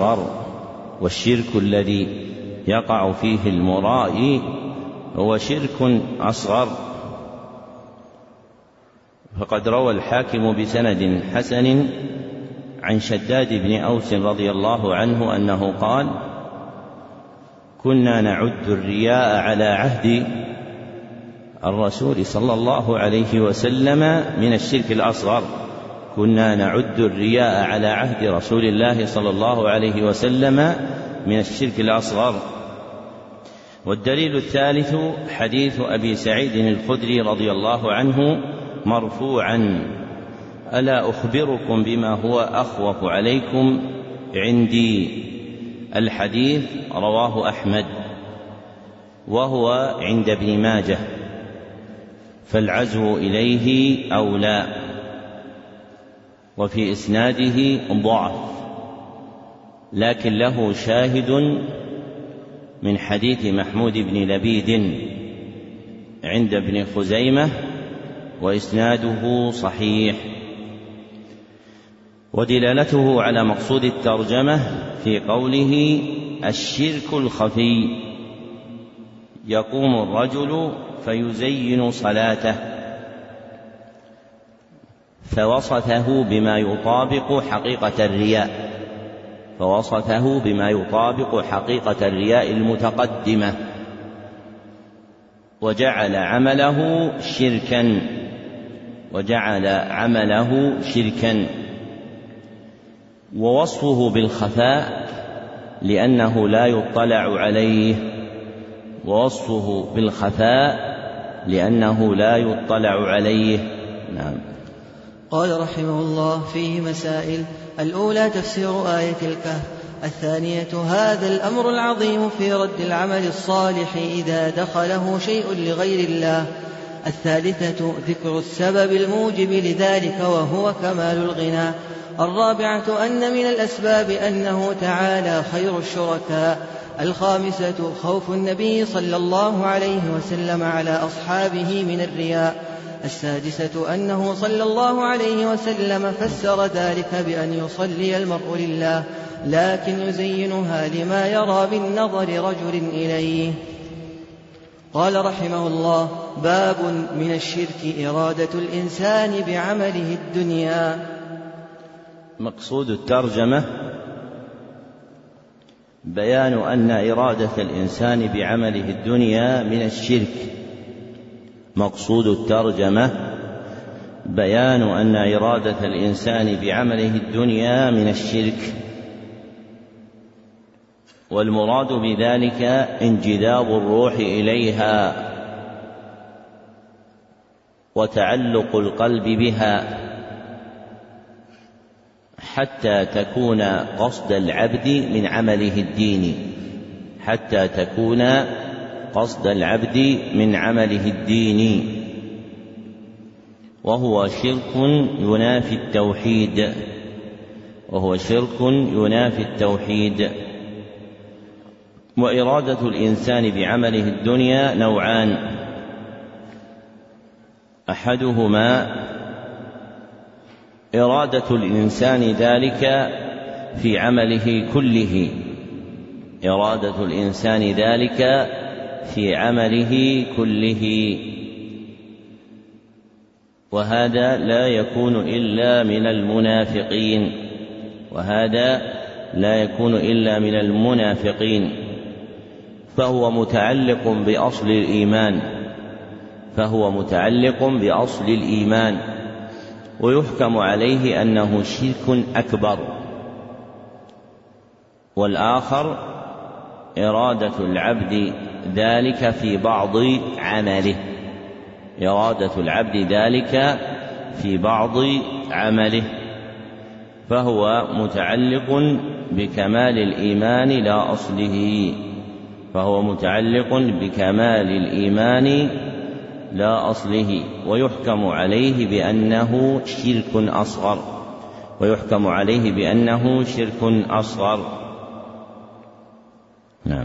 أصغر. فقد روى الحاكم بسند حسن عن شداد بن أوس رضي الله عنه أنه قال: كنا نعد الرياء على عهد الرسول صلى الله عليه وسلم من الشرك الأصغر. كنا نعد الرياء على عهد رسول الله صلى الله عليه وسلم من الشرك الأصغر. والدليل الثالث حديث أبي سعيد الخدري رضي الله عنه مرفوعا: ألا أخبركم بما هو أخوف عليكم عندي؟ الحديث رواه أحمد وهو عند ابن ماجه، فالعزو إليه أولى. وفي إسناده ضعف، لكن له شاهد من حديث محمود بن لبيد عند ابن خزيمة وإسناده صحيح. ودلالته على مقصود الترجمة في قوله: الشرك الخفي، يقوم الرجل فيزين صلاته، فوصفه بما يطابق حقيقة الرياء، فوصفه بما يطابق حقيقة الرياء المتقدمة، وجعل عمله شركا، وجعل عمله شركا. ووصفه بالخفاء لأنه لا يطلع عليه، ووصفه بالخفاء لأنه لا يطلع عليه. نعم. قال رحمه الله: فيه مسائل. الأولى تفسير آية الكهف. الثانية هذا الأمر العظيم في رد العمل الصالح إذا دخله شيء لغير الله. الثالثة ذكر السبب الموجب لذلك وهو كمال الغنى. الرابعة أن من الأسباب أنه تعالى خير الشركاء. الخامسة خوف النبي صلى الله عليه وسلم على أصحابه من الرياء. السادسة أنه صلى الله عليه وسلم فسر ذلك بأن يصلي المرء لله لكن يزينها لما يرى بالنظر رجل إليه. قال رحمه الله: باب من الشرك إرادة الإنسان بعمله الدنيا. مقصود الترجمة بيان أن إرادة الإنسان بعمله الدنيا من الشرك. مقصود الترجمة بيان أن إرادة الإنسان بعمله الدنيا من الشرك، والمراد بذلك انجذاب الروح إليها وتعلق القلب بها، حتى تكون قصد العبد من عمله الديني، حتى تكون قصد العبد من عمله الديني، وهو شرك ينافي التوحيد، وهو شرك ينافي التوحيد. وإرادة الإنسان بعمله الدنيا نوعان: أحدهما إرادة الإنسان ذلك في عمله كله، إرادة الإنسان ذلك في عمله كله، وهذا لا يكون إلا من المنافقين، وهذا لا يكون إلا من المنافقين، فهو متعلق بأصل الإيمان، فهو متعلق بأصل الإيمان، ويحكم عليه أنه شرك أكبر. والآخر إرادة العبد ذلك في بعض عمله، إرادة العبد ذلك في بعض عمله، فهو متعلق بكمال الإيمان لا أصله، فهو متعلق بكمال الإيمان لا أصله، ويحكم عليه بأنه شرك أصغر، ويحكم عليه بأنه شرك أصغر. نعم.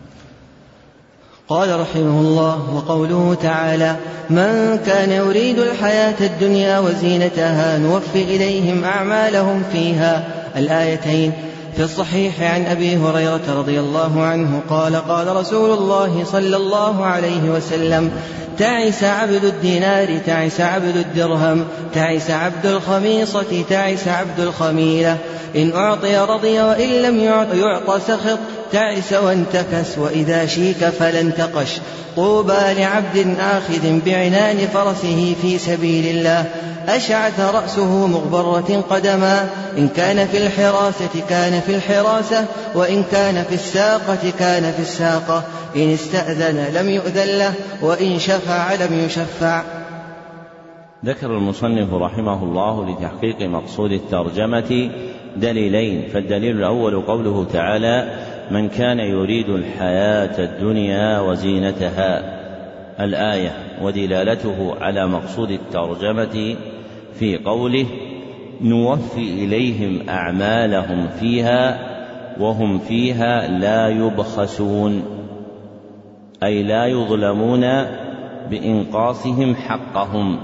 قال رحمه الله: وقوله تعالى: من كان يريد الحياة الدنيا وزينتها نوفي إليهم أعمالهم فيها. الآيتين. في الصحيح عن أبي هريرة رضي الله عنه قال: قال رسول الله صلى الله عليه وسلم: تعس عبد الدينار، تعس عبد الدرهم، تعس عبد الخميصة، تعس عبد الخميلة، إن أعطي رضي وإن لم يعط سخط، تعس وانتكس، وإذا شيك فلا انتقش. طوبى لعبد آخذ بعنان فرسه في سبيل الله، أشعث رأسه مغبرة قدما، إن كان في الحراسة كان في الحراسة، وإن كان في الساقة كان في الساقة، إن استأذن لم يؤذن له، وإن شفع لم يشفع. ذكر المصنف رحمه الله لتحقيق مقصود الترجمة دليلين. فالدليل الأول قوله تعالى: من كان يريد الحياة الدنيا وزينتها، الآية، ودلالته على مقصود الترجمة في قوله: نوفي إليهم أعمالهم فيها وهم فيها لا يبخسون، أي لا يظلمون بإنقاصهم حقهم،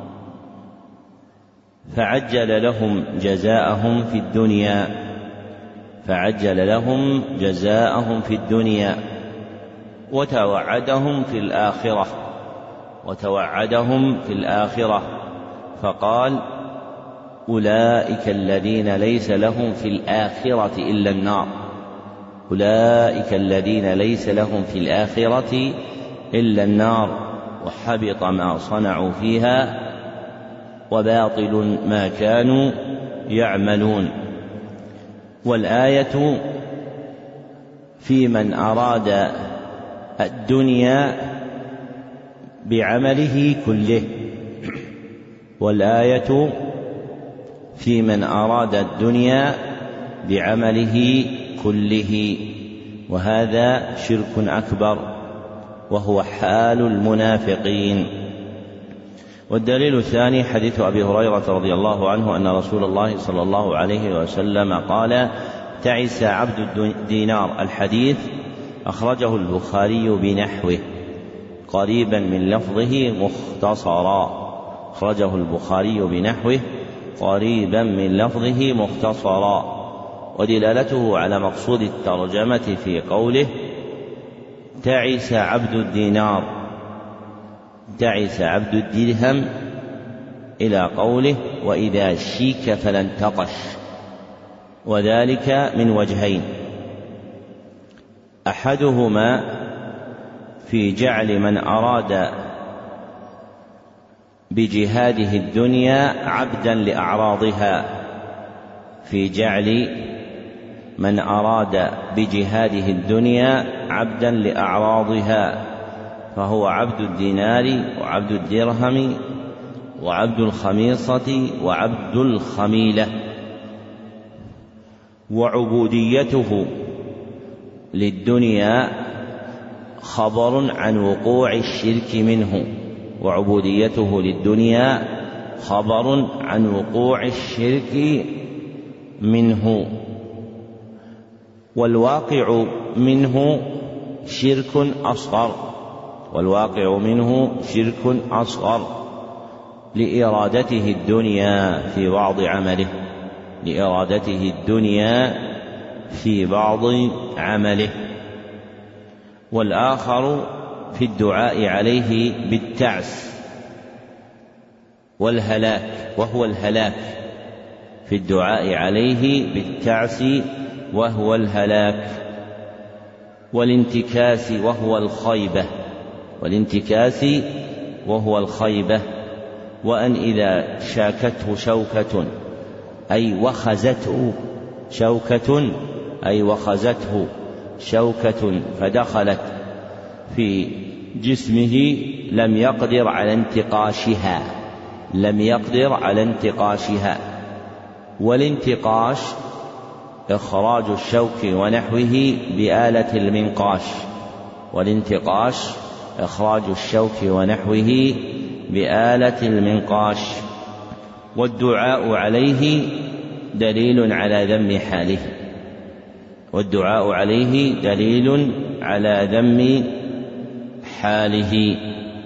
فعجل لهم جزاءهم في الدنيا وتوعدهم في الآخرة فقال: أولئك الذين ليس لهم في الآخرة إلا النار وحبط ما صنعوا فيها وباطل ما كانوا يعملون. والآية في من أراد الدنيا بعمله كله، وهذا شرك أكبر وهو حال المنافقين. والدليل الثاني حديث أبي هريرة رضي الله عنه أن رسول الله صلى الله عليه وسلم قال: تعس عبد الدينار. الحديث أخرجه البخاري بنحوه قريبا من لفظه مختصرا. ودلالته على مقصود الترجمة في قوله: تعس عبد الدينار، تعس عبد الدرهم، إلى قوله: وإذا شيك فلن تقش، وذلك من وجهين: أحدهما في جعل من أراد بجهاده الدنيا عبدا لأعراضها، فهو عبد الدينار وعبد الدرهم وعبد الخميصة وعبد الخميلة. وعبوديته للدنيا خبر عن وقوع الشرك منه، والواقع منه شرك أصغر لإرادته الدنيا في بعض عمله، والآخر في الدعاء عليه بالتعس وهو الهلاك، والانتكاس وهو الخيبة، وأن إذا شاكته شوكة أي وخزته شوكة فدخلت في جسمه لم يقدر على انتقاشها. والانتقاش إخراج الشوك ونحوه بآلة المنقاش، والدعاء عليه دليل على ذم حاله.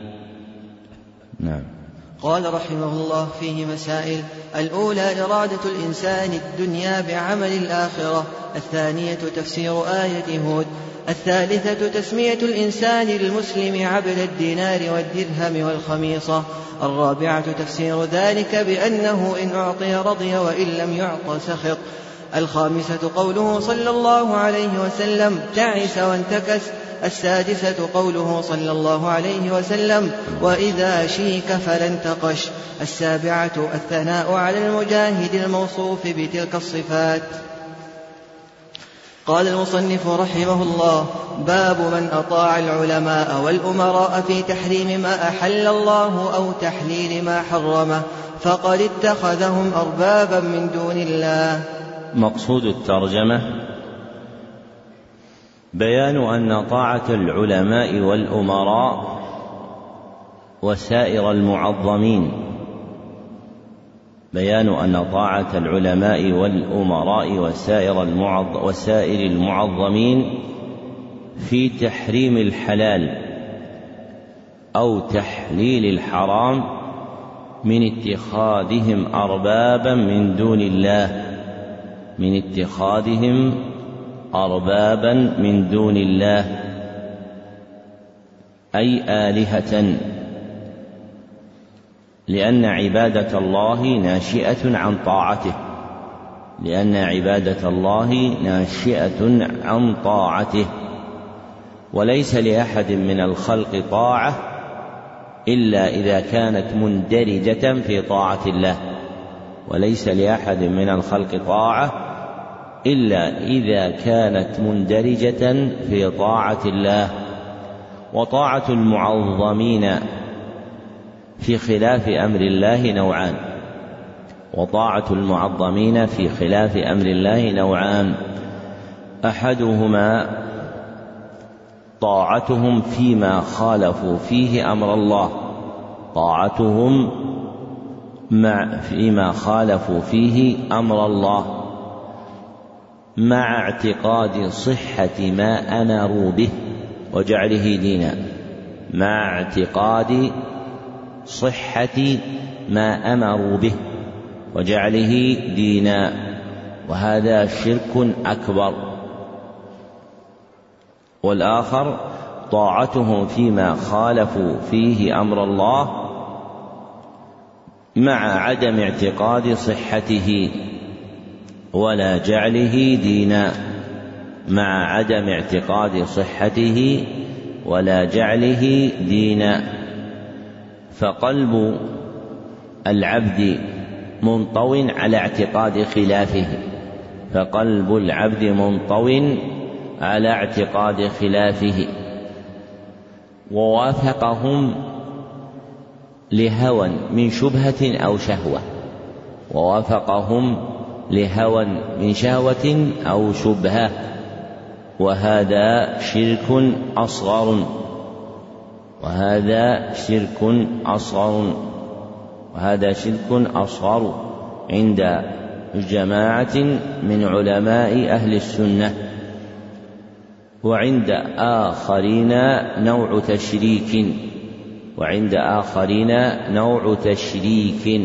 نعم. قال رحمه الله: فيه مسائل: الأولى إرادة الإنسان الدنيا بعمل الآخرة، الثانية تفسير آية هود، الثالثة تسمية الإنسان المسلم عبد الدينار والدرهم والخميصة، الرابعة تفسير ذلك بأنه إن أعطي رضي وإن لم يعط سخط، الخامسة قوله صلى الله عليه وسلم: تعس وانتكس، السادسة قوله صلى الله عليه وسلم: وإذا شيك فلن تقش، السابعة الثناء على المجاهد الموصوف بتلك الصفات. قال المصنف رحمه الله: باب من أطاع العلماء والأمراء في تحريم ما أحل الله أو تحليل ما حرمه فقد اتخذهم أربابا من دون الله. مقصود الترجمة بيان أن طاعة العلماء والأمراء وسائر المعظمين وسائر المعظمين في تحريم الحلال أو تحليل الحرام من اتخاذهم أربابا من دون الله أي آلهة، لأن عبادة الله ناشئة عن طاعته، وليس لأحد من الخلق طاعة إلا إذا كانت مندرجة في طاعة الله. وطاعة المعظمين في خلاف أمر الله نوعان: أحدهما طاعتهم فيما خالفوا فيه أمر الله مع اعتقاد صحة ما أمروا به وجعله دينا، وهذا شرك أكبر. والآخر طاعتهم فيما خالفوا فيه أمر الله مع عدم اعتقاد صحته ولا جعله دينا. فقلب العبد منطو على اعتقاد خلافه، ووافقهم لهوى من شبهة أو شبهة، وهذا شرك أصغر عند جماعة من علماء أهل السنة، وعند آخرين نوع تشريك.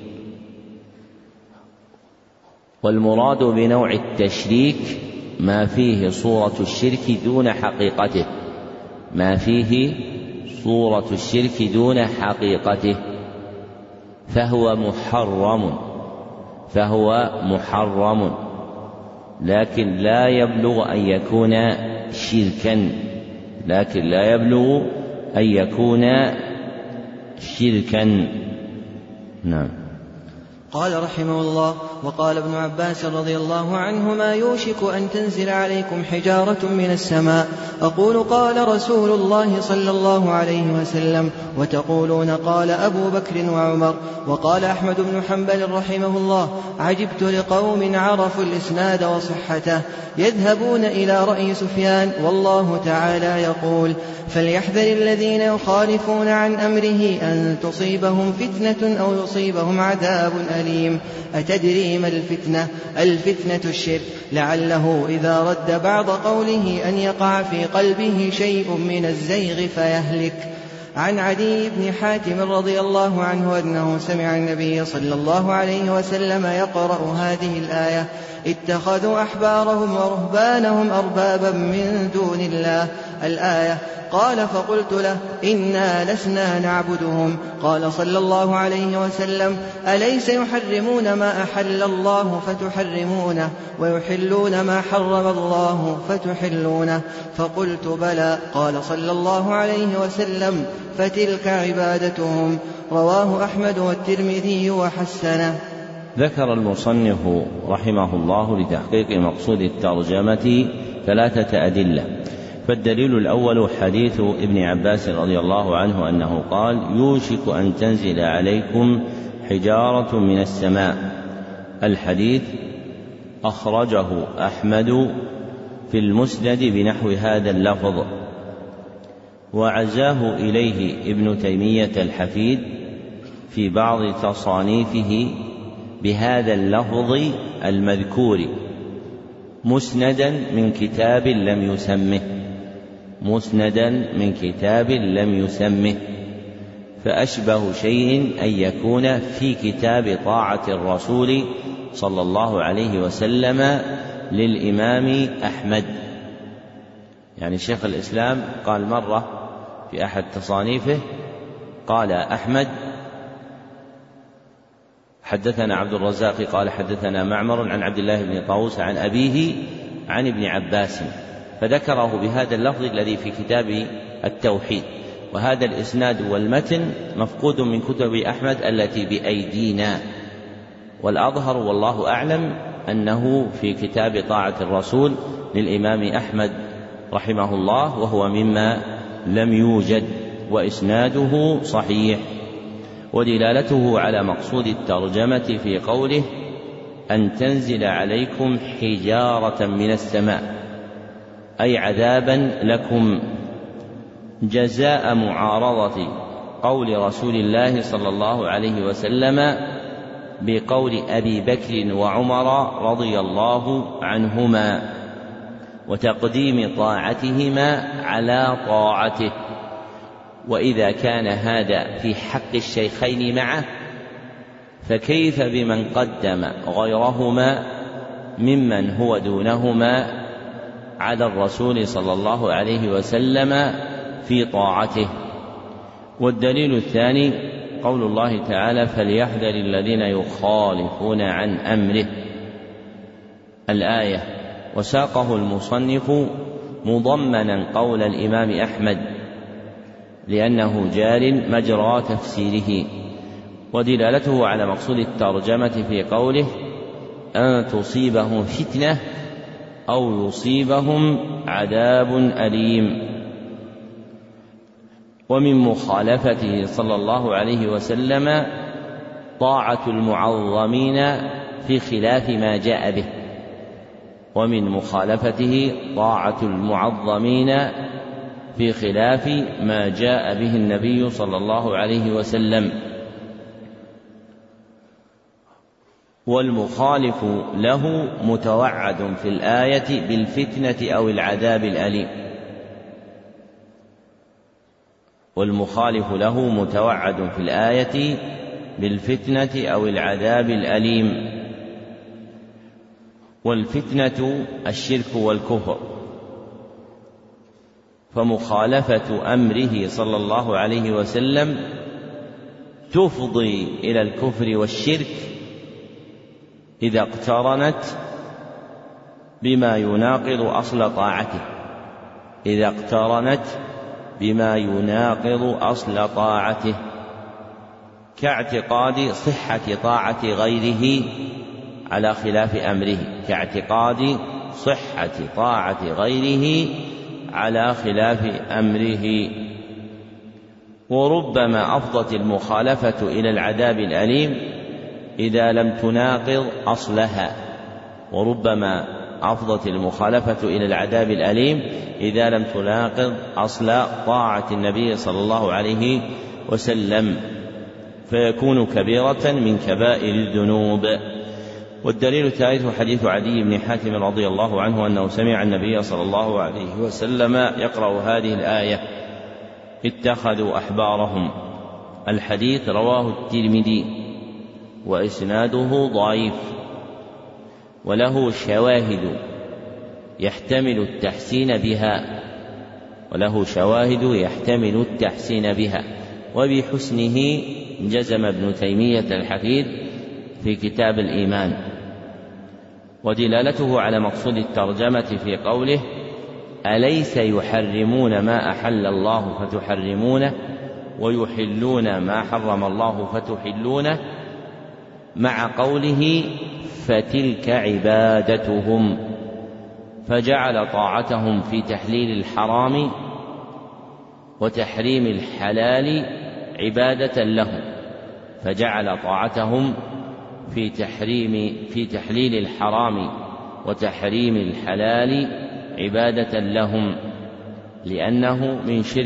والمراد بنوع التشريك ما فيه صورة الشرك دون حقيقته، فهو محرم لكن لا يبلغ أن يكون شركا. نعم. قال رحمه الله: وقال ابن عباس رضي الله عنهما: يوشك أن تنزل عليكم حجارة من السماء. أقول: قال رسول الله صلى الله عليه وسلم، وتقولون: قال أبو بكر وعمر. وقال أحمد بن حنبل رحمه الله: عجبت لقوم عرفوا الإسناد وصحته يذهبون إلى رأي سفيان والله تعالى يقول: فليحذر الذين يخالفون عن أمره أن تصيبهم فتنة أو يصيبهم عذاب أليم. أتدري ما الفتنة؟ الفتنة الشرك، لعله إذا رد بعض قوله أن يقع في قلبه شيء من الزيغ فيهلك. عن عدي بن حاتم رضي الله عنه أنه سمع النبي صلى الله عليه وسلم يقرأ هذه الآية: اتخذوا أحبارهم ورهبانهم أربابا من دون الله، الآية. قال: فقلت له: إنا لسنا نعبدهم. قال صلى الله عليه وسلم: أليس يحرمون ما أحل الله فتحرمونه ويحلون ما حرم الله فتحلونه؟ فقلت: بلى. قال صلى الله عليه وسلم: فتلك عبادتهم. رواه أحمد والترمذي وحسنه. ذكر المصنف رحمه الله لتحقيق مقصود الترجمة 3 أدلة. فالدليل الأول حديث ابن عباس رضي الله عنه أنه قال: يوشك أن تنزل عليكم حجارة من السماء. الحديث أخرجه أحمد في المسند بنحو هذا اللفظ، وعزاه إليه ابن تيمية الحفيد في بعض تصانيفه بهذا اللفظ المذكور مسندا من كتاب لم يسمه، فأشبه شيء أن يكون في كتاب طاعة الرسول صلى الله عليه وسلم للإمام أحمد. يعني شيخ الإسلام قال مرة في أحد تصانيفه، قال أحمد حدثنا عبد الرزاق قال حدثنا معمر عن عبد الله بن طاووس عن أبيه عن ابن عباس، فذكره بهذا اللفظ الذي في كتاب التوحيد. وهذا الإسناد والمتن مفقود من كتب أحمد التي بأيدينا، والأظهر والله أعلم أنه في كتاب طاعة الرسول للإمام أحمد رحمه الله، وهو مما لم يوجد، وإسناده صحيح. ودلالته على مقصود الترجمة في قوله: أن تنزل عليكم حجارة من السماء، أي عذابا لكم، جزاء معارضة قول رسول الله صلى الله عليه وسلم بقول أبي بكر وعمر رضي الله عنهما، وتقديم طاعتهما على طاعته. وإذا كان هذا في حق الشيخين معه، فكيف بمن قدم غيرهما ممن هو دونهما على الرسول صلى الله عليه وسلم في طاعته. والدليل الثاني قول الله تعالى: فليحذر الذين يخالفون عن أمره، الآية. وساقه المصنف مضمنا قول الإمام أحمد لأنه جار مجرى تفسيره. ودلالته على مقصود الترجمة في قوله: أن تصيبهم فتنة أو يصيبهم عذاب أليم. ومن مخالفته صلى الله عليه وسلم طاعة المعظمين في خلاف ما جاء به، ومن مخالفته طاعة المعظمين في خلاف ما جاء به النبي صلى الله عليه وسلم. والمخالف له متوعد في الآية بالفتنة أو العذاب الأليم. والمخالف له متوعد في الآية بالفتنة أو العذاب الأليم. والفتنة الشرك والكفر، فمخالفة أمره صلى الله عليه وسلم تفضي إلى الكفر والشرك إذا اقترنت بما يناقض أصل طاعته، إذا اقترنت بما يناقض أصل طاعته، كاعتقاد صحة طاعة غيره على خلاف أمره، كاعتقاد صحة طاعة غيره على خلاف أمره. وربما أفضت المخالفة إلى العذاب الأليم إذا لم تناقض أصلها، وربما أفضت المخالفة إلى العذاب الأليم إذا لم تناقض أصل طاعة النبي صلى الله عليه وسلم، فيكون كبيرة من كبائر الذنوب. والدليل الثالث حديث عدي بن حاتم رضي الله عنه أنه سمع النبي صلى الله عليه وسلم يقرأ هذه الآية: اتخذوا أحبارهم. الحديث رواه الترمذي وإسناده ضعيف، وله شواهد يحتمل التحسين بها، وبحسنه جزم ابن تيمية الحفيد في كتاب الإيمان. ودلالته على مقصود الترجمة في قوله: أليس يحرمون ما أحل الله فتحرمونه ويحلون ما حرم الله فتحلونه، مع قوله فتلك عبادتهم، فجعل طاعتهم في تحليل الحرام وتحريم الحلال عبادة لهم، فجعل طاعتهم في تحليل الحرام وتحريم الحلال عبادة لهم، لأنه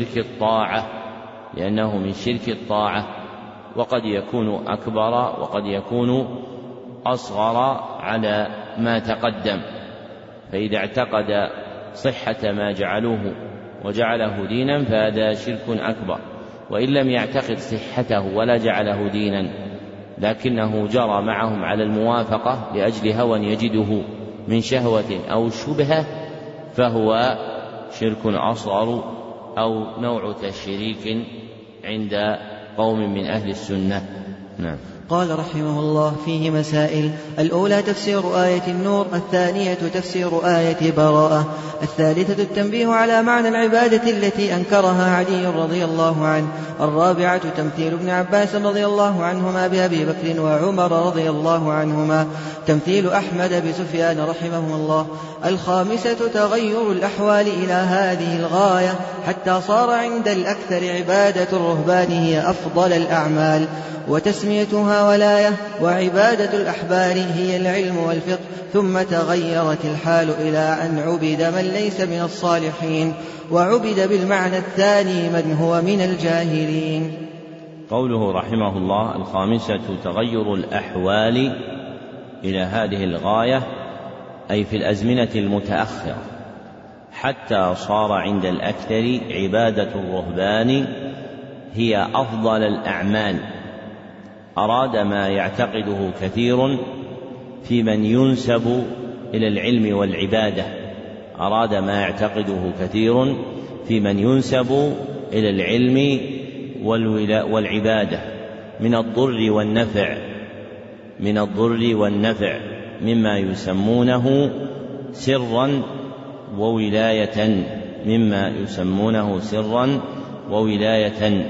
من شرك الطاعة، وقد يكون أكبر وقد يكون أصغر على ما تقدم. فإذا اعتقد صحة ما جعلوه وجعله دينا فهذا شرك أكبر، وإن لم يعتقد صحته ولا جعله دينا لكنه جرى معهم على الموافقة لأجل هوى يجده من شهوة أو شبهة فهو شرك أصغر أو نوع تشريك عند قوم من أهل السنة. نعم. قال رحمه الله: فيه مسائل: الأولى تفسير آية النور، الثانية تفسير آية براءة، الثالثة التنبيه على معنى العبادة التي أنكرها علي رضي الله عنه، الرابعة تمثيل ابن عباس رضي الله عنهما بأبي بكر وعمر رضي الله عنهما، تمثيل أحمد بسفيان رحمه الله، الخامسة تغير الأحوال إلى هذه الغاية حتى صار عند الأكثر عبادة الرهبان هي أفضل الأعمال وتسميتها ولاية، وعبادة الأحبار هي العلم والفقه، ثم تغيرت الحال إلى أن عبد من ليس من الصالحين، وعبد بالمعنى الثاني من هو من الجاهلين. قوله رحمه الله: الخامسة تغير الأحوال إلى هذه الغاية، أي في الأزمنة المتأخرة، حتى صار عند الأكثر عبادة الرهبان هي أفضل الأعمال. أراد ما يعتقده كثير في من ينسب إلى العلم والعبادة، أراد ما يعتقده كثير في من ينسب إلى العلم والعبادة من الضر والنفع مما يسمونه سرا وولاية.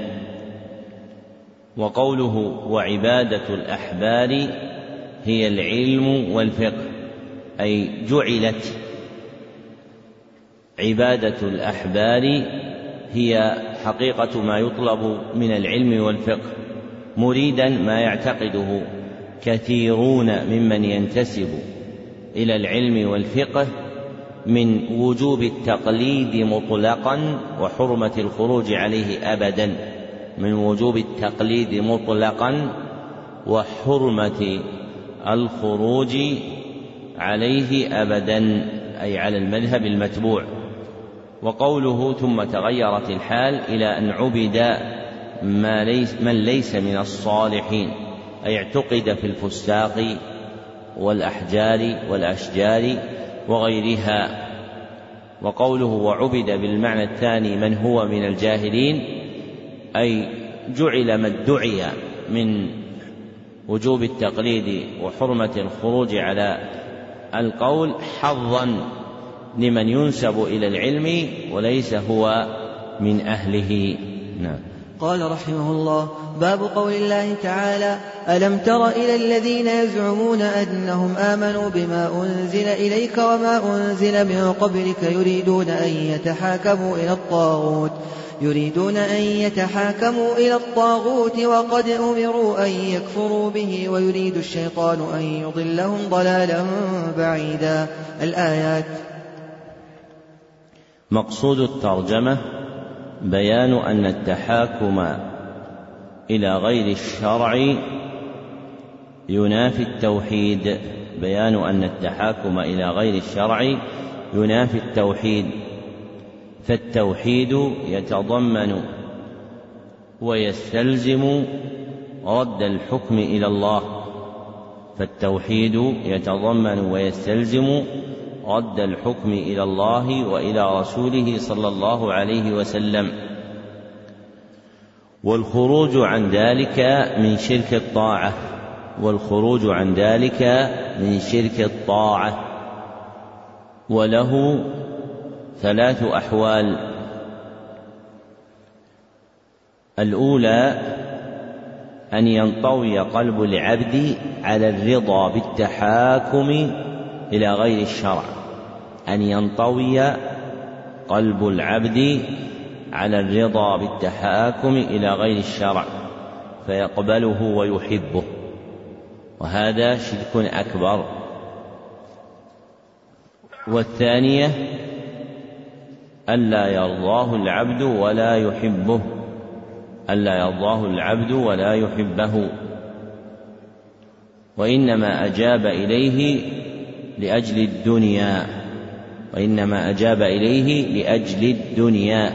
وقوله وعبادة الأحبار هي العلم والفقه، أي جعلت عبادة الأحبار هي حقيقة ما يطلب من العلم والفقه، مريدا ما يعتقده كثيرون ممن ينتسب إلى العلم والفقه من وجوب التقليد مطلقا وحرمة الخروج عليه أبدا، من وجوب التقليد مطلقا وحرمة الخروج عليه أبدا، أي على المذهب المتبوع. وقوله ثم تغيرت الحال إلى أن عبد من ليس من الصالحين، أي اعتقد في الفساق والأحجار والأشجار وغيرها. وقوله وعبد بالمعنى الثاني من هو من الجاهلين، أي جعل ما ادعي من وجوب التقليد وحرمة الخروج على القول حظا لمن ينسب إلى العلم وليس هو من أهله. نعم. قال رحمه الله: باب قول الله تعالى: ألم تر إلى الذين يزعمون أنهم آمنوا بما أنزل إليك وما أنزل من قبلك يريدون أن يتحاكموا إلى الطاغوت وقد أمروا أن يكفروا به ويريد الشيطان أن يضلهم ضلالا بعيدا. الآيات. مقصود الترجمة بيان أن التحاكم إلى غير الشرع ينافي التوحيد، بيان أن التحاكم إلى غير الشرع ينافي التوحيد، فالتوحيد يتضمن ويستلزم رد الحكم إلى الله، فالتوحيد يتضمن ويستلزم رد الحكم إلى الله وإلى رسوله صلى الله عليه وسلم، والخروج عن ذلك من شرك الطاعة، وله 3 أحوال: الأولى أن ينطوي قلب العبد على الرضا بالتحاكم إلى غير الشرع، أن ينطوي قلب العبد على الرضا بالتحاكم إلى غير الشرع فيقبله ويحبه، وهذا شرك أكبر. والثانية ألا يرضاه العبد ولا يحبه، ألا يرضاه العبد ولا يحبه، وإنما أجاب إليه لأجل الدنيا، وإنما أجاب إليه لأجل الدنيا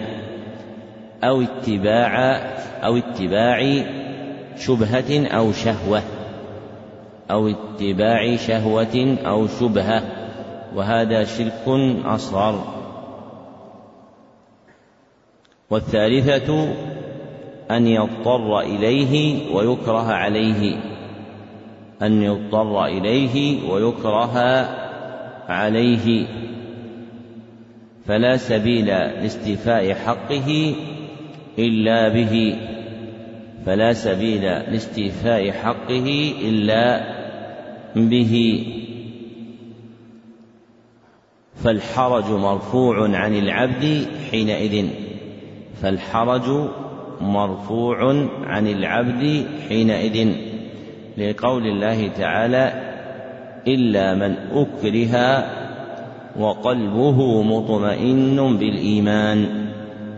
أو اتباع شبهة أو شهوة، أو اتباع شهوة أو شبهة، وهذا شرك أصغر. والثالثة أن يضطر إليه ويكره عليه، أن يضطر إليه ويكره عليه، فلا سبيل لاستيفاء حقه إلا به، فلا سبيل لاستيفاء حقه إلا به، فالحرج مرفوع عن العبد حينئذ، فالحرج مرفوع عن العبد حينئذ، لقول الله تعالى: إلا من أكره وقلبه مطمئن بالإيمان.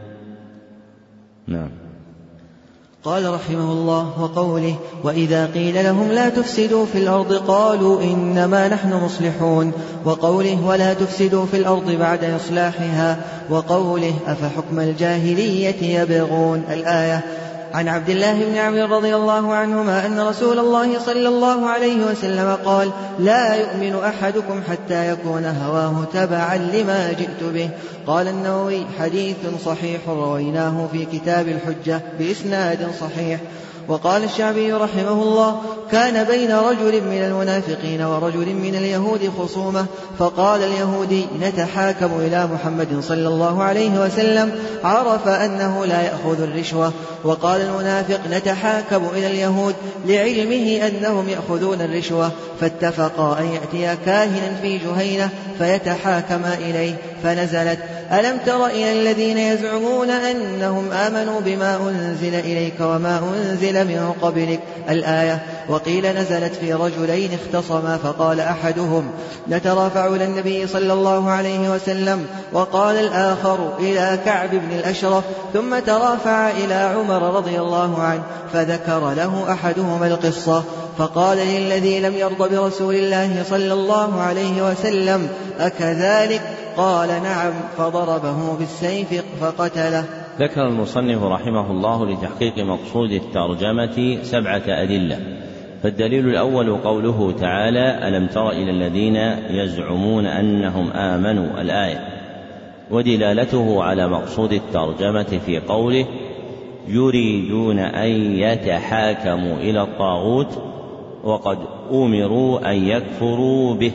نعم. قال رحمه الله: وقوله: وإذا قيل لهم لا تفسدوا في الأرض قالوا إنما نحن مصلحون، وقوله: ولا تفسدوا في الأرض بعد إصلاحها، وقوله: أفحكم الجاهلية يبغون. الآية. عن عبد الله بن عمرو رضي الله عنهما أن رسول الله صلى الله عليه وسلم قال: لا يؤمن أحدكم حتى يكون هواه تبعا لما جئت به. قال النووي: حديث صحيح رويناه في كتاب الحجة بإسناد صحيح. وقال الشعبي رحمه الله: كان بين رجل من المنافقين ورجل من اليهود خصومة، فقال اليهودي: نتحاكم إلى محمد صلى الله عليه وسلم، عرف أنه لا يأخذ الرشوة. وقال المنافق: نتحاكم إلى اليهود، لعلمه أنهم يأخذون الرشوة، فاتفقا أن يأتيا كاهنا في جهينة فيتحاكما إليه، فنزلت: ألم تر إلى الذين يزعمون أنهم آمنوا بما أنزل إليك وما أنزل من قبلك. الآية. وقيل نزلت في رجلين اختصما، فقال أحدهم: نترافع إلى النبي صلى الله عليه وسلم، وقال الآخر إلى كعب بن الأشرف، ثم ترافع إلى عمر رضي الله عنه، فذكر له أحدهما القصة، فقال للذي لم يرض برسول الله صلى الله عليه وسلم: أكذلك؟ قال: نعم، فضربه بالسيف فقتله. ذكر المصنف رحمه الله لتحقيق مقصود الترجمة 7 أدلة. فالدليل الأول قوله تعالى: ألم تر إلى الذين يزعمون أنهم آمنوا، الآية، ودلالته على مقصود الترجمة في قوله: يريدون أن يتحاكموا إلى الطاغوت وقد أمروا أن يكفروا به.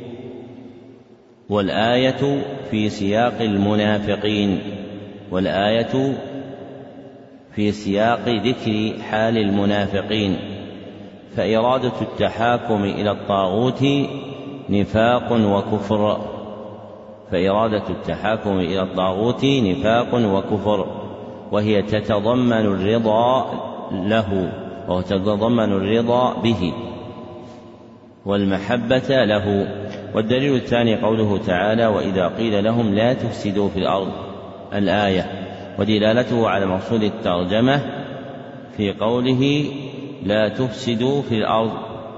والآية في سياق المنافقين، والآية في سياق ذكر حال المنافقين، فإرادة التحاكم إلى الطاغوت نفاق وكفر، فإرادة التحاكم إلى الطاغوت نفاق وكفر، وهي تتضمن الرضا له، وتتضمن الرضا به والمحبة له. والدليل الثاني قوله تعالى: وإذا قيل لهم لا تفسدوا في الأرض، الآية، ودلالته على مقصود الترجمة في قوله: لا تفسدوا في الأرض،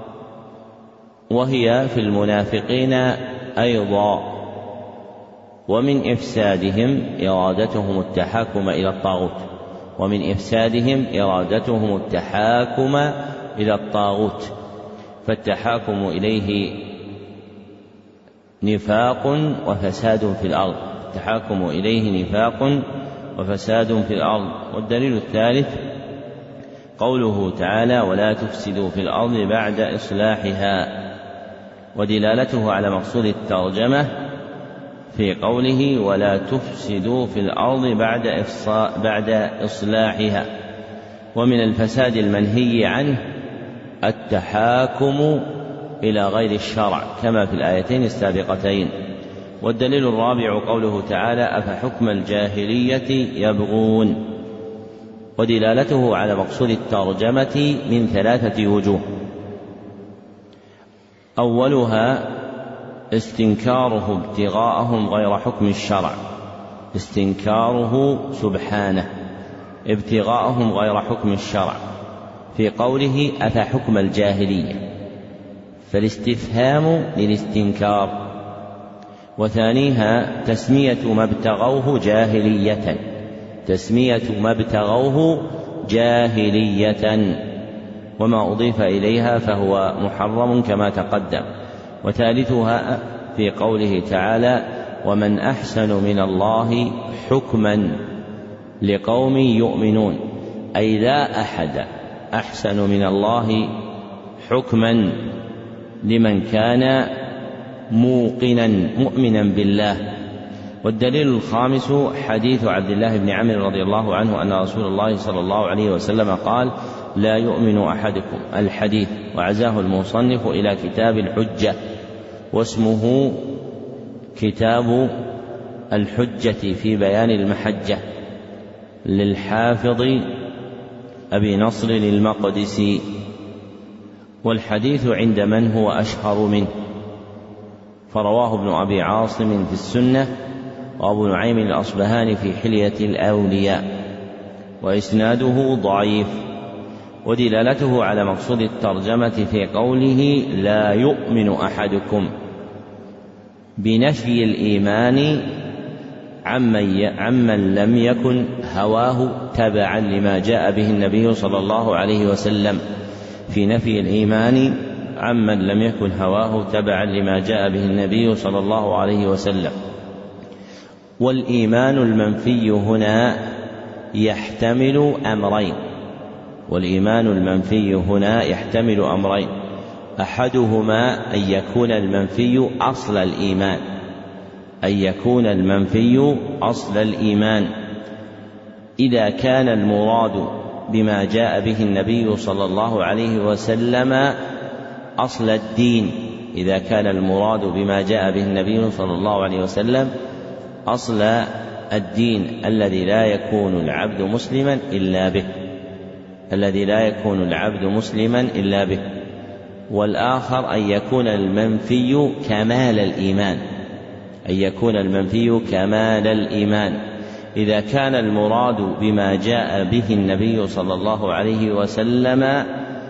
وهي في المنافقين أيضا. ومن إفسادهم إرادتهم التحاكم إلى الطاغوت، ومن إفسادهم إرادتهم التحاكم إلى الطاغوت، فالتحاكم إليه نفاق وفساد في الأرض، التحاكم إليه نفاق وفساد في الأرض. والدليل الثالث قوله تعالى: ولا تفسدوا في الأرض بعد إصلاحها، ودلالته على مقصود الترجمة في قوله: ولا تفسدوا في الأرض بعد إصلاحها، ومن الفساد المنهي عنه التحاكم إلى غير الشرع كما في الآيتين السابقتين. والدليل الرابع قوله تعالى أفحكم الجاهلية يبغون، ودلالته على مقصود الترجمة من 3 وجوه. أولها استنكاره ابتغاءهم غير حكم الشرع، استنكاره سبحانه ابتغاءهم غير حكم الشرع في قوله أفحكم الجاهلية، فالاستفهام للاستنكار. وثانيها تسمية ما ابتغوه جاهلية، تسمية ما ابتغوه جاهلية، وما أضيف إليها فهو محرم كما تقدم. وثالثها في قوله تعالى ومن أحسن من الله حكما لقوم يؤمنون، أي لا أحد أحسن من الله حكما لمن كان موقنا مؤمنا بالله. والدليل الخامس حديث عبد الله بن عمرو رضي الله عنه أن رسول الله صلى الله عليه وسلم قال لا يؤمن أحدكم، الحديث، وعزاه المصنف إلى كتاب الحجة، واسمه كتاب الحجة في بيان المحجة للحافظ أبي نصر المقدسي. والحديث عند من هو أشهر منه، فرواه ابن أبي عاصم في السنة، وأبو نعيم الأصبهاني في حلية الأولياء، وإسناده ضعيف. ودلالته على مقصود الترجمة في قوله لا يؤمن أحدكم بنفي الإيمان عمن لم يكن هواه تبعا لما جاء به النبي صلى الله عليه وسلم، في نفي الإيمان عمن لم يكن هواه تبعا لما جاء به النبي صلى الله عليه وسلم. والإيمان المنفي هنا يحتمل أمرين، والإيمان المنفي هنا يحتمل أمرين، أحدهما أن يكون المنفي أصل الإيمان، أن يكون المنفي أصل الإيمان إذا كان المراد بما جاء به النبي صلى الله عليه وسلم أصل الدين، إذا كان المراد بما جاء به النبي صلى الله عليه وسلم أصل الدين الذي لا يكون العبد مسلما إلا به، الذي لا يكون العبد مسلما إلا به. والآخر أن يكون المنفي كمال الإيمان، أن يكون المنفي كمال الإيمان إذا كان المراد بما جاء به النبي صلى الله عليه وسلم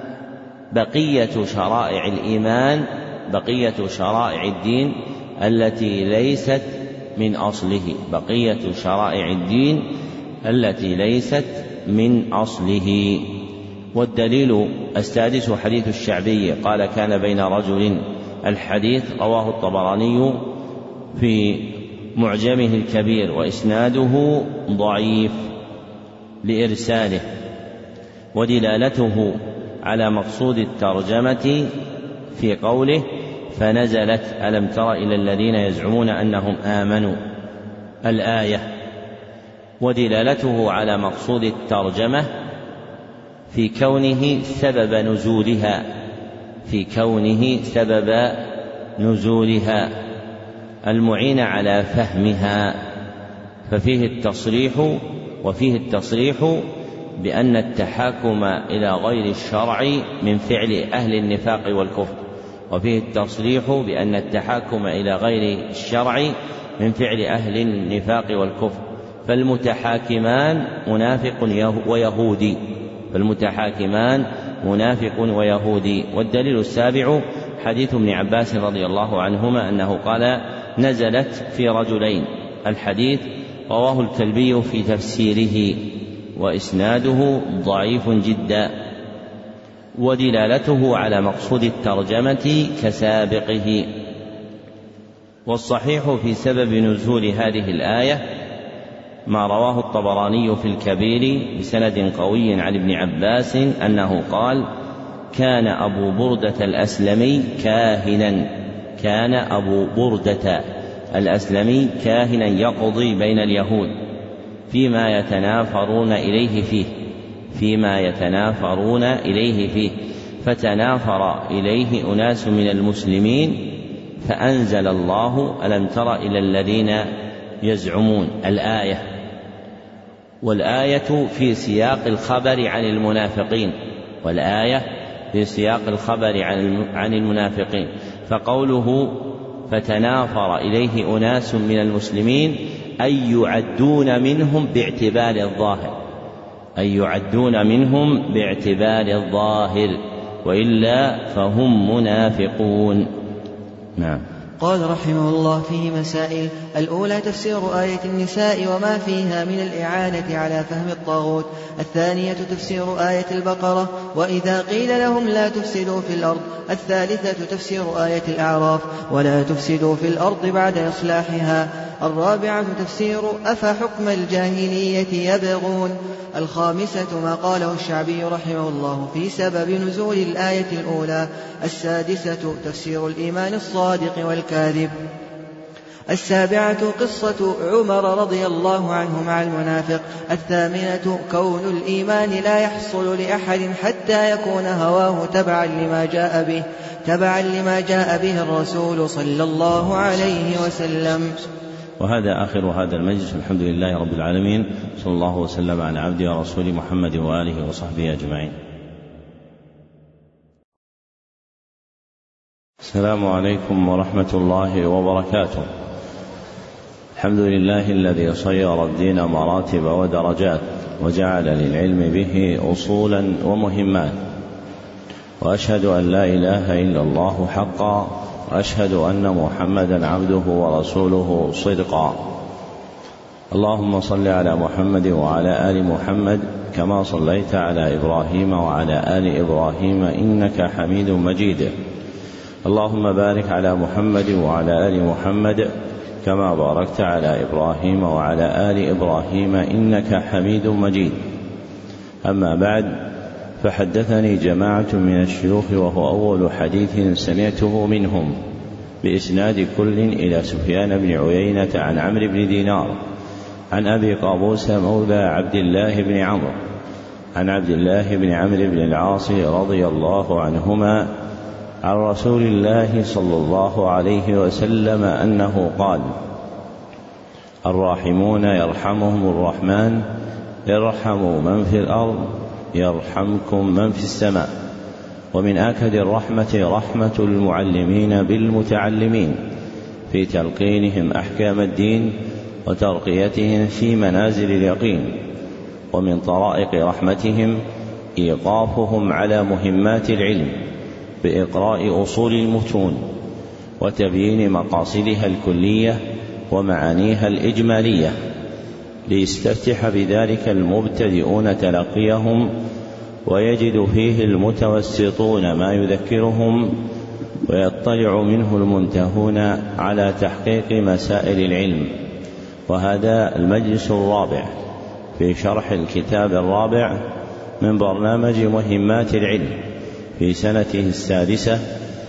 بقية شرائع الإيمان، بقية شرائع الدين التي ليست من أصله، بقية شرائع الدين التي ليست من أصله. والدليل السادس حديث الشعبي قال كان بين رجل، الحديث رواه الطبراني في معجمه الكبير، وإسناده ضعيف لإرساله. ودلالته على مقصود الترجمة في قوله فنزلت ألم تر إلى الذين يزعمون أنهم آمنوا، الآية. ودلالته على مقصود الترجمة في كونه سبب نزولها، في كونه سبب نزولها المعين على فهمها، ففيه التصريح بأن التحاكم إلى غير الشرع من فعل أهل النفاق والكفر، وفيه التصريح بأن التحاكم إلى غير الشرع من فعل أهل النفاق والكفر، فالمتحاكمان منافق ويهودي، فالمتحاكمان منافق ويهودي. والدليل السابع حديث ابن عباس رضي الله عنهما أنه قال نزلت في رجلين، الحديث رواه الكلبي في تفسيره، وإسناده ضعيف جدا. ودلالته على مقصود الترجمة كسابقه. والصحيح في سبب نزول هذه الآية ما رواه الطبراني في الكبير بسند قوي عن ابن عباس أنه قال كان أبو بردة الأسلمي كاهنا، كان أبو بردة الأسلمي كاهنا يقضي بين اليهود فيما يتنافرون إليه فيه، فيما يتنافرون إليه فيه، فتنافر إليه أناس من المسلمين فأنزل الله: ألم تر إلى الذين يزعمون الآية. والآية في سياق الخبر عن المنافقين، والآية في سياق الخبر عن المنافقين، فقوله فتنافر إليه أناس من المسلمين أي يعدون منهم باعتبار الظاهر، أي يعدون منهم باعتبار الظاهر، وإلا فهم منافقون. نعم. قال رحمه الله: فيه مسائل. الأولى تفسير آية النساء وما فيها من الإعانة على فهم الطاغوت. الثانية تفسير آية البقرة وإذا قيل لهم لا تفسدوا في الأرض. الثالثة تفسير آية الأعراف ولا تفسدوا في الأرض بعد إصلاحها. الرابعة تفسير أفحكم الجاهلية يبغون. الخامسة ما قاله الشعبي رحمه الله في سبب نزول الآية الأولى. السادسة تفسير الإيمان الصادق والكاذب. السابعة قصة عمر رضي الله عنه مع المنافق. الثامنة كون الإيمان لا يحصل لأحد حتى يكون هواه تبعا لما جاء به الرسول صلى الله عليه وسلم. وهذا آخر هذا المجلس، الحمد لله رب العالمين، صلى الله وسلم على عبده ورسوله محمد وآله وصحبه أجمعين. السلام عليكم ورحمة الله وبركاته. الحمد لله الذي صير الدين مراتب ودرجات وجعل للعلم به أصولا ومهمات، وأشهد أن لا إله إلا الله حقا، وأشهد أن محمدا عبده ورسوله صدقا. اللهم صل على محمد وعلى آل محمد كما صليت على إبراهيم وعلى آل إبراهيم إنك حميد مجيد. اللهم بارك على محمد وعلى آل محمد كما باركت على إبراهيم وعلى آل إبراهيم إنك حميد مجيد. أما بعد، فحدثني جماعة من الشيوخ وهو أول حديث سمعته منهم بإسناد كل إلى سفيان بن عيينة عن عمرو بن دينار عن أبي قابوس مولى عبد الله بن عمرو عن عبد الله بن عمرو بن العاص رضي الله عنهما عن رسول الله صلى الله عليه وسلم أنه قال: الراحمون يرحمهم الرحمن، ارحموا من في الأرض يرحمكم من في السماء. ومن آكد الرحمة رحمة المعلمين بالمتعلمين في تلقينهم أحكام الدين وترقيتهم في منازل اليقين. ومن طرائق رحمتهم إيقافهم على مهمات العلم بإقراء أصول المتون وتبيين مقاصدها الكلية ومعانيها الإجمالية، ليستفتح بذلك المبتدئون تلقيهم ويجد فيه المتوسطون ما يذكرهم، ويطلع منه المنتهون على تحقيق مسائل العلم. وهذا المجلس الرابع في شرح الكتاب الرابع من برنامج مهمات العلم في سنته السادسة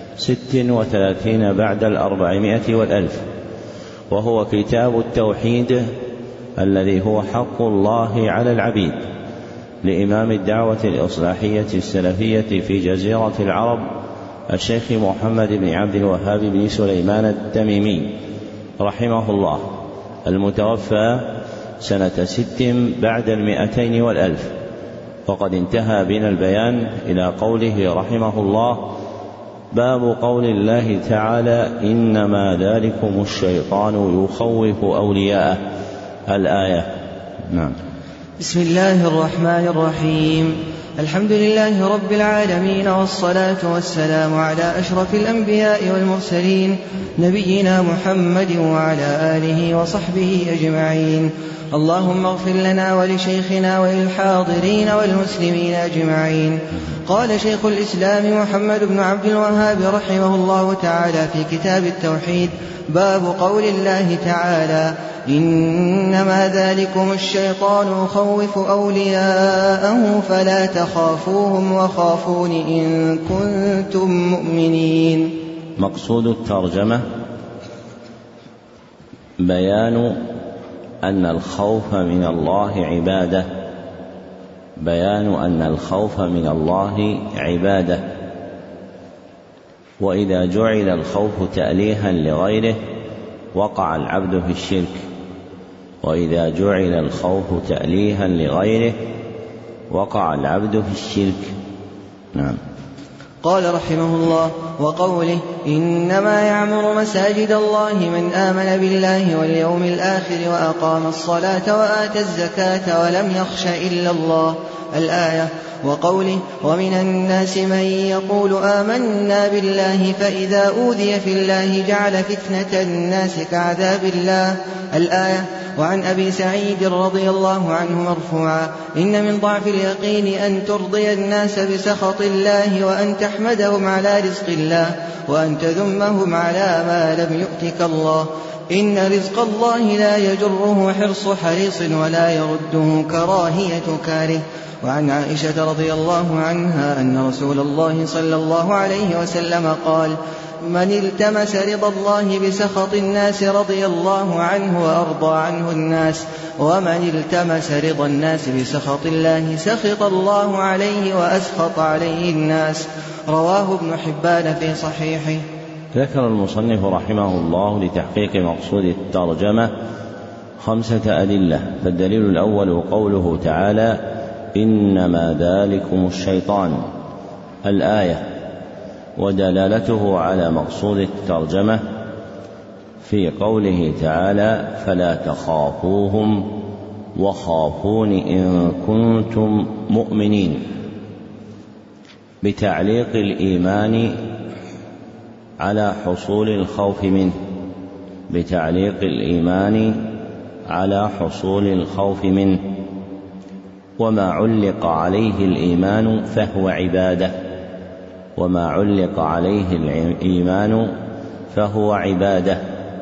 36 بعد 400 والألف، وهو كتاب التوحيد الذي هو حق الله على العبيد لإمام الدعوة الإصلاحية السلفية في جزيرة العرب الشيخ محمد بن عبد الوهاب بن سليمان التميمي رحمه الله، المتوفى سنة 6 بعد 200 والألف. وقد انتهى بنا البيان إلى قوله رحمه الله: باب قول الله تعالى: إنما ذلكم الشيطان يخوف أولياءه، الآية. نعم. بسم الله الرحمن الرحيم. الحمد لله رب العالمين، والصلاة والسلام على أشرف الأنبياء والمرسلين نبينا محمد وعلى آله وصحبه أجمعين. اللهم اغفر لنا ولشيخنا وللحاضرين والمسلمين أجمعين. قال شيخ الإسلام محمد بن عبد الوهاب رحمه الله تعالى في كتاب التوحيد: باب قول الله تعالى: إنما ذلكم الشيطان يخوف أولياءه فلا تخافوهم وخافون إن كنتم مؤمنين. مقصود الترجمة بيان أن الخوف من الله عبادة بيان أن الخوف من الله عبادة، وإذا جعل الخوف تأليها لغيره وقع العبد في الشرك، وإذا جعل الخوف تأليها لغيره وقع العبد في الشرك. نعم. قال رحمه الله: وقوله: إنما يعمر مساجد الله من آمن بالله واليوم الآخر وأقام الصلاة وآتى الزكاة ولم يخش إلا الله، الآية. وقوله: ومن الناس من يقول آمنا بالله فإذا أوذي في الله جعل فتنة الناس كعذاب الله، الآية. وعن أبي سعيد رضي الله عنه مرفوعا: إن من ضعف اليقين أن ترضي الناس بسخط الله، وأن تحمدهم على رزق الله، وأن تذمهم على ما لم يؤتك الله. إن رزق الله لا يجره حرص حريص ولا يرده كراهية كاره. وعن عائشة رضي الله عنها أن رسول الله صلى الله عليه وسلم قال: من التمس رضا الله بسخط الناس رضي الله عنه وأرضى عنه الناس، ومن التمس رضا الناس بسخط الله سخط الله عليه وأسخط عليه الناس. رواه ابن حبان في صحيحه. ذكر المصنف رحمه الله لتحقيق مقصود الترجمة 5 أدلة. فالدليل الأول قوله تعالى: إنما ذلكم الشيطان، الآية، ودلالته على مقصود الترجمة في قوله تعالى: فلا تخافوهم وخافون إن كنتم مؤمنين، بتعليق الإيمان على حصول الخوف منه، بتعليق الإيمان على حصول الخوف منه. وما علق عليه الإيمان فهو عبادة، وما علق عليه الإيمان فهو عبادة.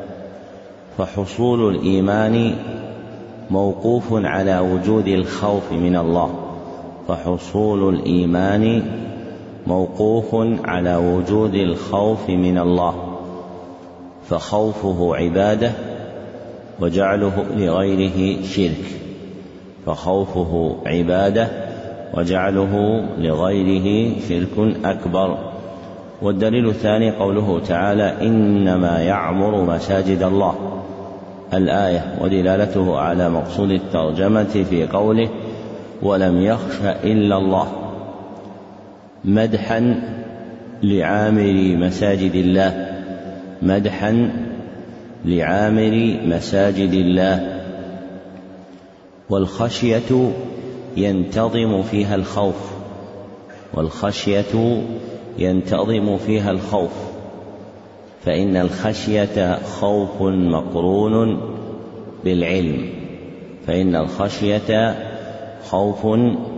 فحصول الإيمان موقوف على وجود الخوف من الله، فحصول الإيمان موقوف على وجود الخوف من الله، فخوفه عبادة وجعله لغيره شرك، فخوفه عبادة وجعله لغيره شرك أكبر. والدليل الثاني قوله تعالى: إنما يعمر مساجد الله، الآية، ودلالته على مقصود الترجمة في قوله: ولم يخش إلا الله، مدحا لعامر مساجد الله، مدحا لعامر مساجد الله. والخشية ينتظم فيها الخوف، والخشية ينتظم فيها الخوف، فإن الخشية خوف مقرون بالعلم، فإن الخشية خوف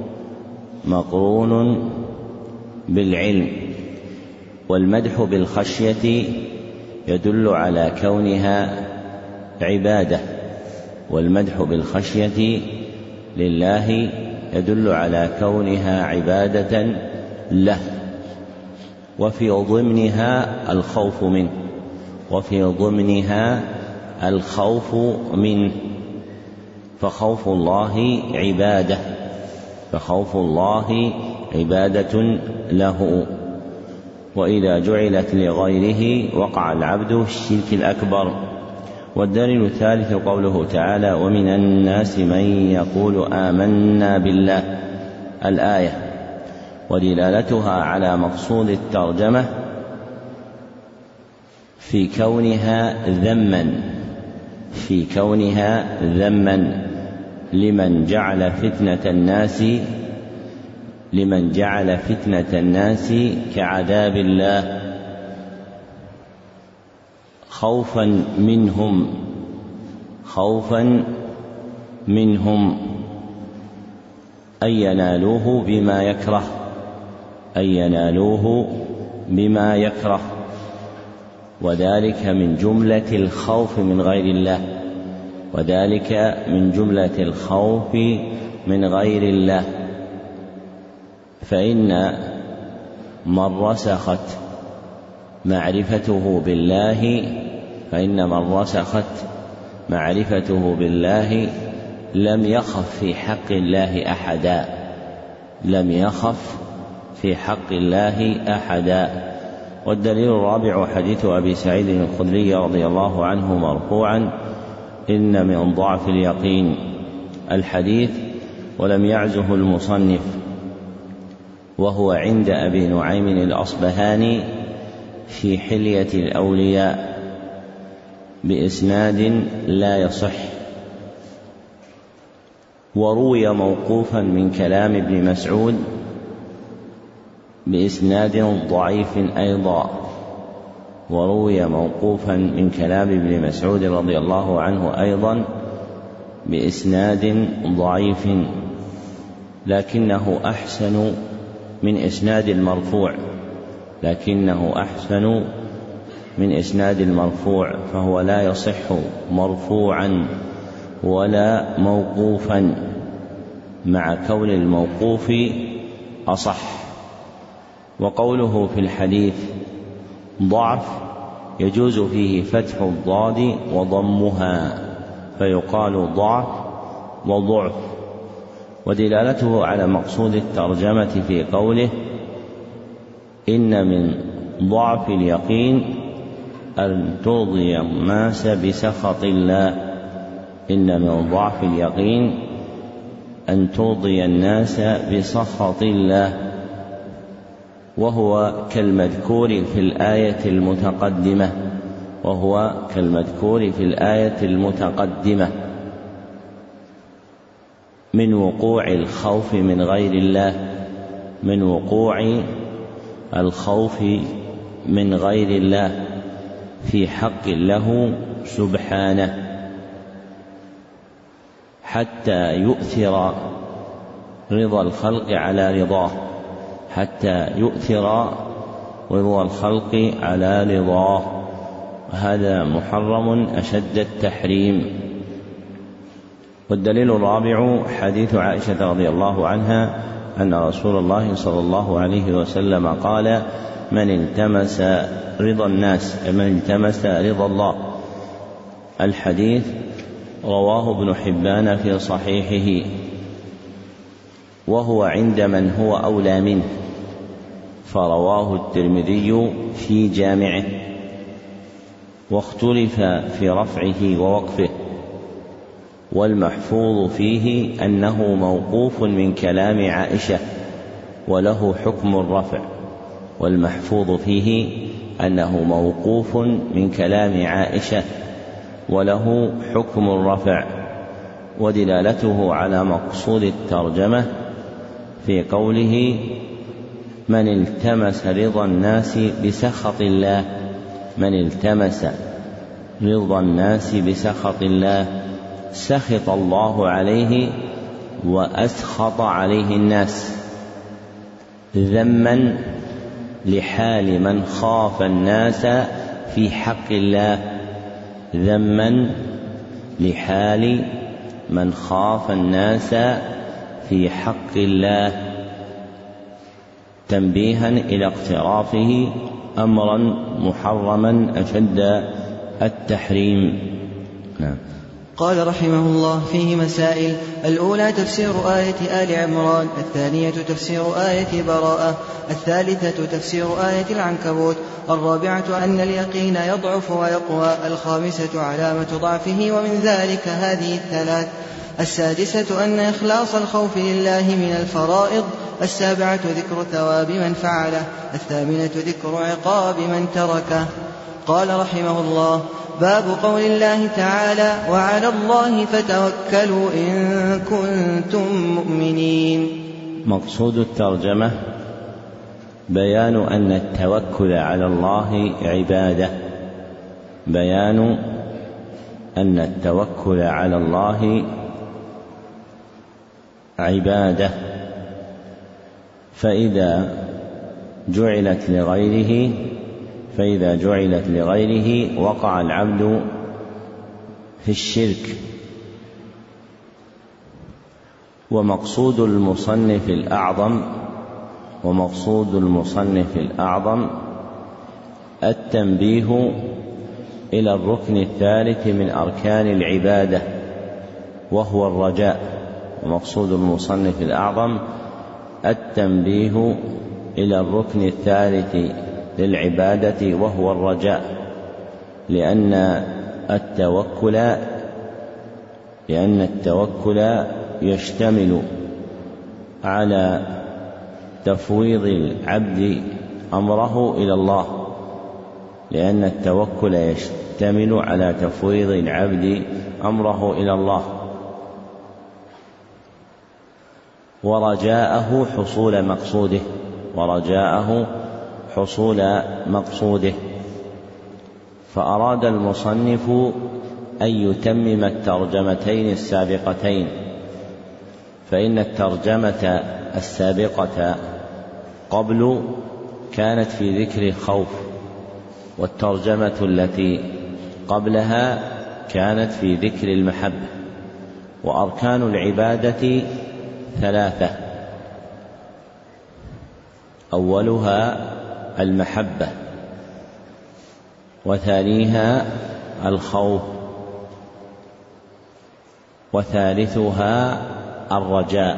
مقرون بالعلم. والمدح بالخشية يدل على كونها عبادة، والمدح بالخشية لله يدل على كونها عبادة له، وفي ضمنها الخوف منه، وفي ضمنها الخوف منه. فخوف الله عبادة، فخوف الله عبادة له، وإذا جعلت لغيره وقع العبد في الشرك الأكبر. والدليل الثالث قوله تعالى: ومن الناس من يقول آمنا بالله، الآية، ودلالتها على مقصود الترجمة في كونها ذما، في كونها ذما لمن جعل فتنة الناس كعذاب الله، خوفا منهم أن ينالوه بما يكره، وذلك من جملة الخوف من غير الله، وذلك من جملة الخوف من غير الله. فإن من رسخت معرفته بالله لم يخف في حق الله أحدا، لم يخف في حق الله أحدا. والدليل الرابع حديث أبي سعيد الخدري رضي الله عنه مرفوعا: إن من ضعف اليقين الحديث، ولم يعزه المصنف، وهو عند أبي نعيم الأصبهاني في حلية الأولياء بإسناد لا يصح. وروي موقوفا من كلام ابن مسعود بإسناد ضعيف أيضا، وروي موقوفا من كلام ابن مسعود رضي الله عنه أيضا بإسناد ضعيف، لكنه أحسن من إسناد المرفوع، فهو لا يصح مرفوعا ولا موقوفا، مع كون الموقوف أصح. وقوله في الحديث ضعف يجوز فيه فتح الضاد وضمها، فيقال ضعف وضعف. ودلالته على مقصود الترجمة في قوله: إن من ضعف اليقين أن ترضي الناس بسخط الله. إن من ضعف اليقين أن ترضي الناس بسخط الله، وهو كالمذكور في الآية المتقدمة من وقوع الخوف من غير الله في حق له سبحانه، حتى يؤثر رضا الخلق على رضاه، وهذا محرم أشد التحريم. والدليل الرابع حديث عائشة رضي الله عنها أن رسول الله صلى الله عليه وسلم قال: من التمس رضا الله. الحديث رواه ابن حبان في صحيحه، وهو عند من هو أولى منه، فرواه الترمذي في جامعه، واختلف في رفعه ووقفه، والمحفوظ فيه أنه موقوف من كلام عائشة وله حكم الرفع. ودلالته على مقصود الترجمة في قوله: من التمس رضا الناس بسخط الله سخط الله عليه وأسخط عليه الناس، ذما لحال من خاف الناس في حق الله، تنبيها إلى اقترافه أمرا محرما أشد التحريم. نعم. قال رحمه الله: فيه مسائل: الأولى تفسير آية آل عمران، الثانية تفسير آية براءة، الثالثة تفسير آية العنكبوت، الرابعة أن اليقين يضعف ويقوى، الخامسة علامة ضعفه ومن ذلك هذه الثلاث، السادسة أن إخلاص الخوف لله من الفرائض، السابعة ذكر ثواب من فعله، الثامنة ذكر عقاب من تركه. قال رحمه الله: باب قول الله تعالى: وعلى الله فتوكلوا إن كنتم مؤمنين. مقصود الترجمة بيان أن التوكل على الله عبادة، فإذا جعلت لغيره وقع العبد في الشرك. ومقصود المصنف الأعظم التنبيه إلى الركن الثالث من أركان العبادة، وهو الرجاء. ومقصود المصنف الأعظم التنبيه إلى الركن الثالث للعبادة وهو الرجاء، لأن التوكل يشتمل على تفويض العبد أمره إلى الله، لأن التوكل يشتمل على تفويض العبد أمره إلى الله، ورجاءه حصول مقصوده. فأراد المصنف أن يتمم الترجمتين السابقتين، فإن الترجمة السابقة قبل كانت في ذكر الخوف، والترجمة التي قبلها كانت في ذكر المحبة. وأركان العبادة ثلاثة: أولها المحبة، وثانيها الخوف، وثالثها الرجاء.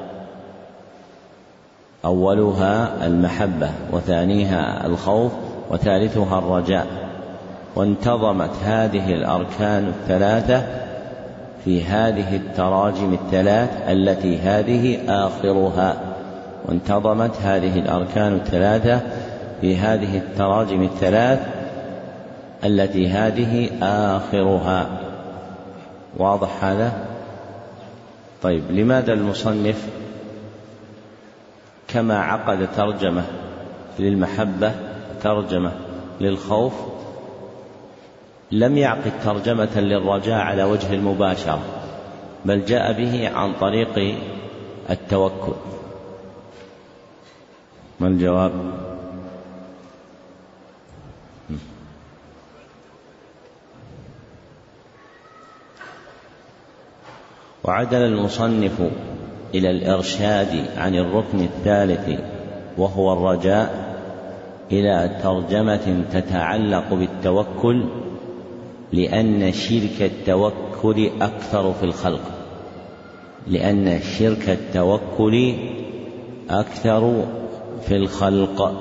أولها المحبة، وثانيها الخوف، وثالثها الرجاء. وانتظمت هذه الأركان الثلاثة في هذه التراجم الثلاث التي هذه آخرها، وانتظمت هذه الأركان الثلاثة في هذه التراجم الثلاث التي هذه آخرها. واضح هذا؟ طيب، لماذا المصنف كما عقد ترجمة للمحبة ترجمة للخوف لم يعقد ترجمة للرجاء على وجه المباشرة، بل جاء به عن طريق التوكل؟ ما الجواب؟ وعدل المصنف إلى الإرشاد عن الركن الثالث وهو الرجاء إلى ترجمة تتعلق بالتوكل، لأن شرك التوكل أكثر في الخلق، لأن شرك التوكل أكثر في الخلق.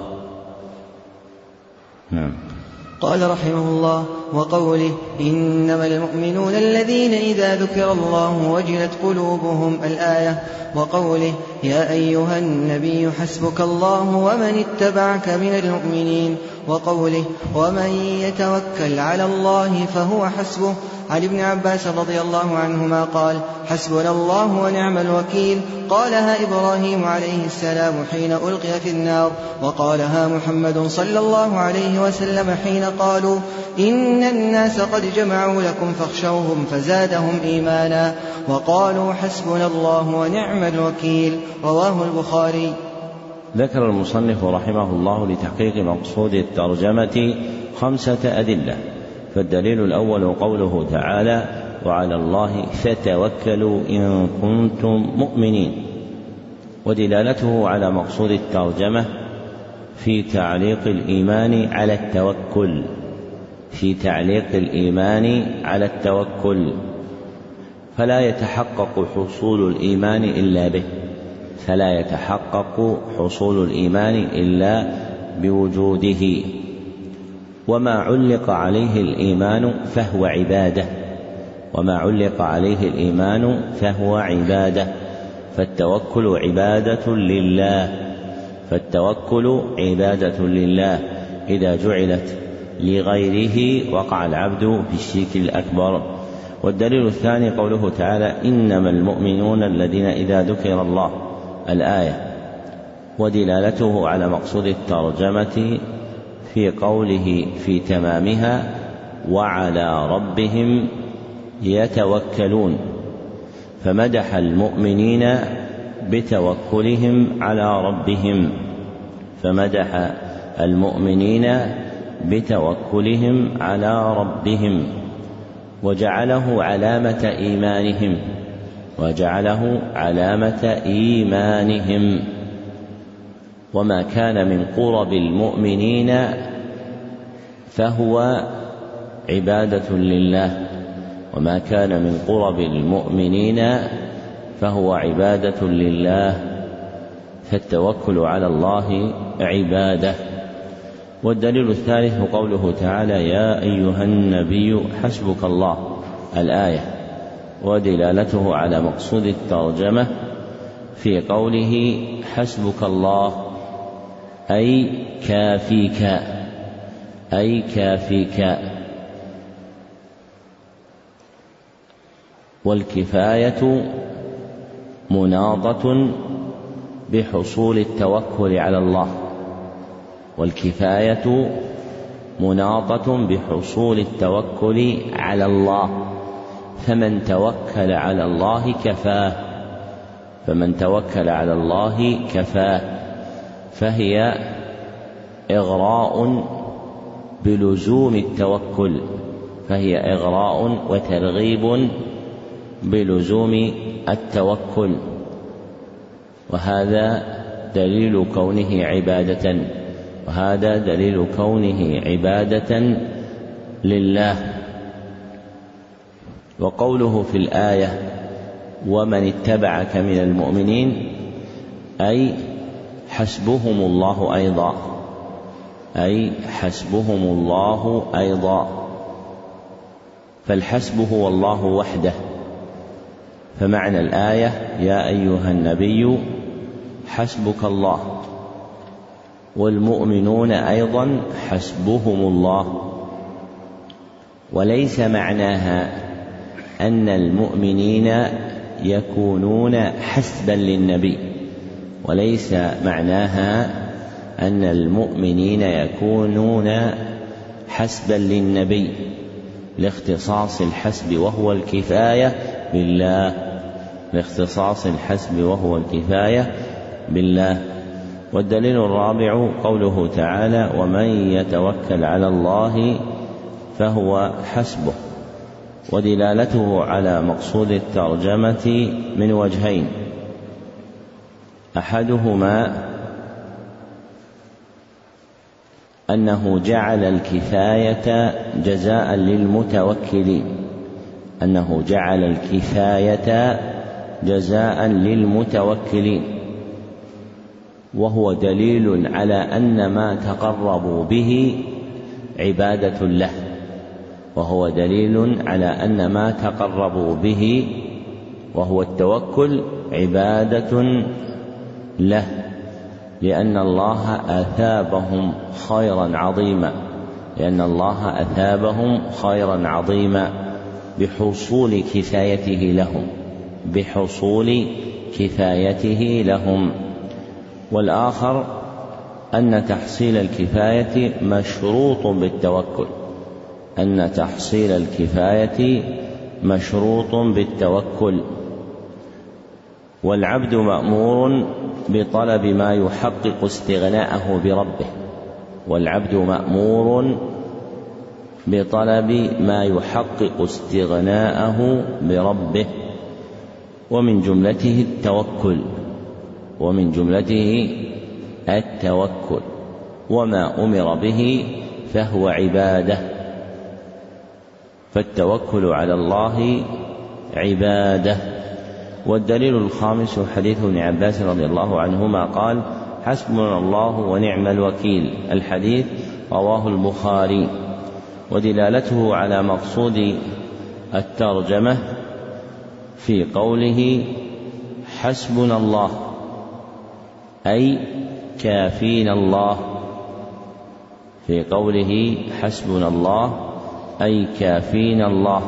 نعم. قال رحمه الله: وقوله إنما المؤمنون الذين إذا ذكر الله وجلت قلوبهم، الآية. وقوله يا أيها النبي حسبك الله ومن اتبعك من المؤمنين. وقوله ومن يتوكل على الله فهو حسبه. عن ابن عباس رضي الله عنهما قال: حسبنا الله ونعم الوكيل. قالها إبراهيم عليه السلام حين ألقي في النار، وقالها محمد صلى الله عليه وسلم حين قالوا إن الناس قد جمعوا لكم فاخشوهم فزادهم إيمانا، وقالوا حسبنا الله ونعم الوكيل. رواه البخاري. ذكر المصنف رحمه الله لتحقيق مقصود الترجمة 5 أدلة. فالدليل الأول قوله تعالى: وعلى الله فتوكلوا إن كنتم مؤمنين، ودلالته على مقصود الترجمة في تعليق الإيمان على التوكل، في تعليق الإيمان على التوكل، فلا يتحقق حصول الإيمان إلا به، فلا يتحقق حصول الإيمان إلا بوجوده. وما علق عليه الإيمان فهو عبادة، وما علق عليه الإيمان فهو عبادة. فالتوكل عبادة لله، فالتوكل عبادة لله. إذا جعلت لغيره وقع العبد في الشرك الأكبر. والدليل الثاني قوله تعالى: إنما المؤمنون الذين إذا ذكر الله، الآية. ودلالته على مقصود الترجمة في قوله في تمامها: وعلى ربهم يتوكلون، فمدح المؤمنين بتوكلهم على ربهم، فمدح المؤمنين بتوكلهم على ربهم، وجعله علامة إيمانهم، وجعله علامة إيمانهم. وما كان من قرب المؤمنين فهو عبادة لله، وما كان من قرب المؤمنين فهو عبادة لله. فالتوكل على الله عبادة. والدليل الثالث قوله تعالى: يا أيها النبي حسبك الله، الآية، ودلالته على مقصود الترجمة في قوله حسبك الله أي كافيك، أي كافيك. والكفاية مناضة بحصول التوكل على الله، والكفاية مناضة بحصول التوكل على الله، فمن توكل على الله كفاه، فمن توكل على الله كفاه. فهي إغراء بلزوم التوكل، فهي إغراء وترغيب بلزوم التوكل، وهذا دليل كونه عبادة، وهذا دليل كونه عبادة لله. وقوله في الآية: ومن اتبعك من المؤمنين، أي حسبهم الله أيضا، أي حسبهم الله أيضا، فالحسب هو الله وحده. فمعنى الآية: يا أيها النبي حسبك الله، والمؤمنون أيضا حسبهم الله. وليس معناها أن المؤمنين يكونون حسبا للنبي، وليس معناها أن المؤمنين يكونون حسبا للنبي لاختصاص الحسب وهو الكفاية بالله، لاختصاص الحسب وهو الكفاية بالله. والدليل الرابع قوله تعالى: ومن يتوكل على الله فهو حسبه، ودلالته على مقصود الترجمة من وجهين: أحدهما أنه جعل الكفاية جزاء للمتوكلين، أنه جعل الكفاية جزاء للمتوكلين، وهو دليل على أن ما تقربوا به عبادة له، وهو دليل على أن ما تقربوا به وهو التوكل عبادة له، لأن الله أثابهم خيرا عظيما، لأن الله أثابهم خيرا عظيما بحصول كفايته لهم، بحصول كفايته لهم. والآخر أن تحصيل الكفاية مشروط بالتوكل، أن تحصيل الكفاية مشروط بالتوكل. والعبد مأمور بطلب ما يحقق استغناءه بربه، والعبد مأمور بطلب ما يحقق استغناءه بربه، ومن جملته التوكل، ومن جملته التوكل، وما أمر به فهو عبادة، فالتوكل على الله عبادة. والدليل الخامس حديث ابن عباس رضي الله عنهما قال: حسبنا الله ونعم الوكيل، الحديث رواه البخاري. ودلالته على مقصود الترجمة في قوله حسبنا الله أي كافينا الله، في قوله حسبنا الله أي كافينا الله.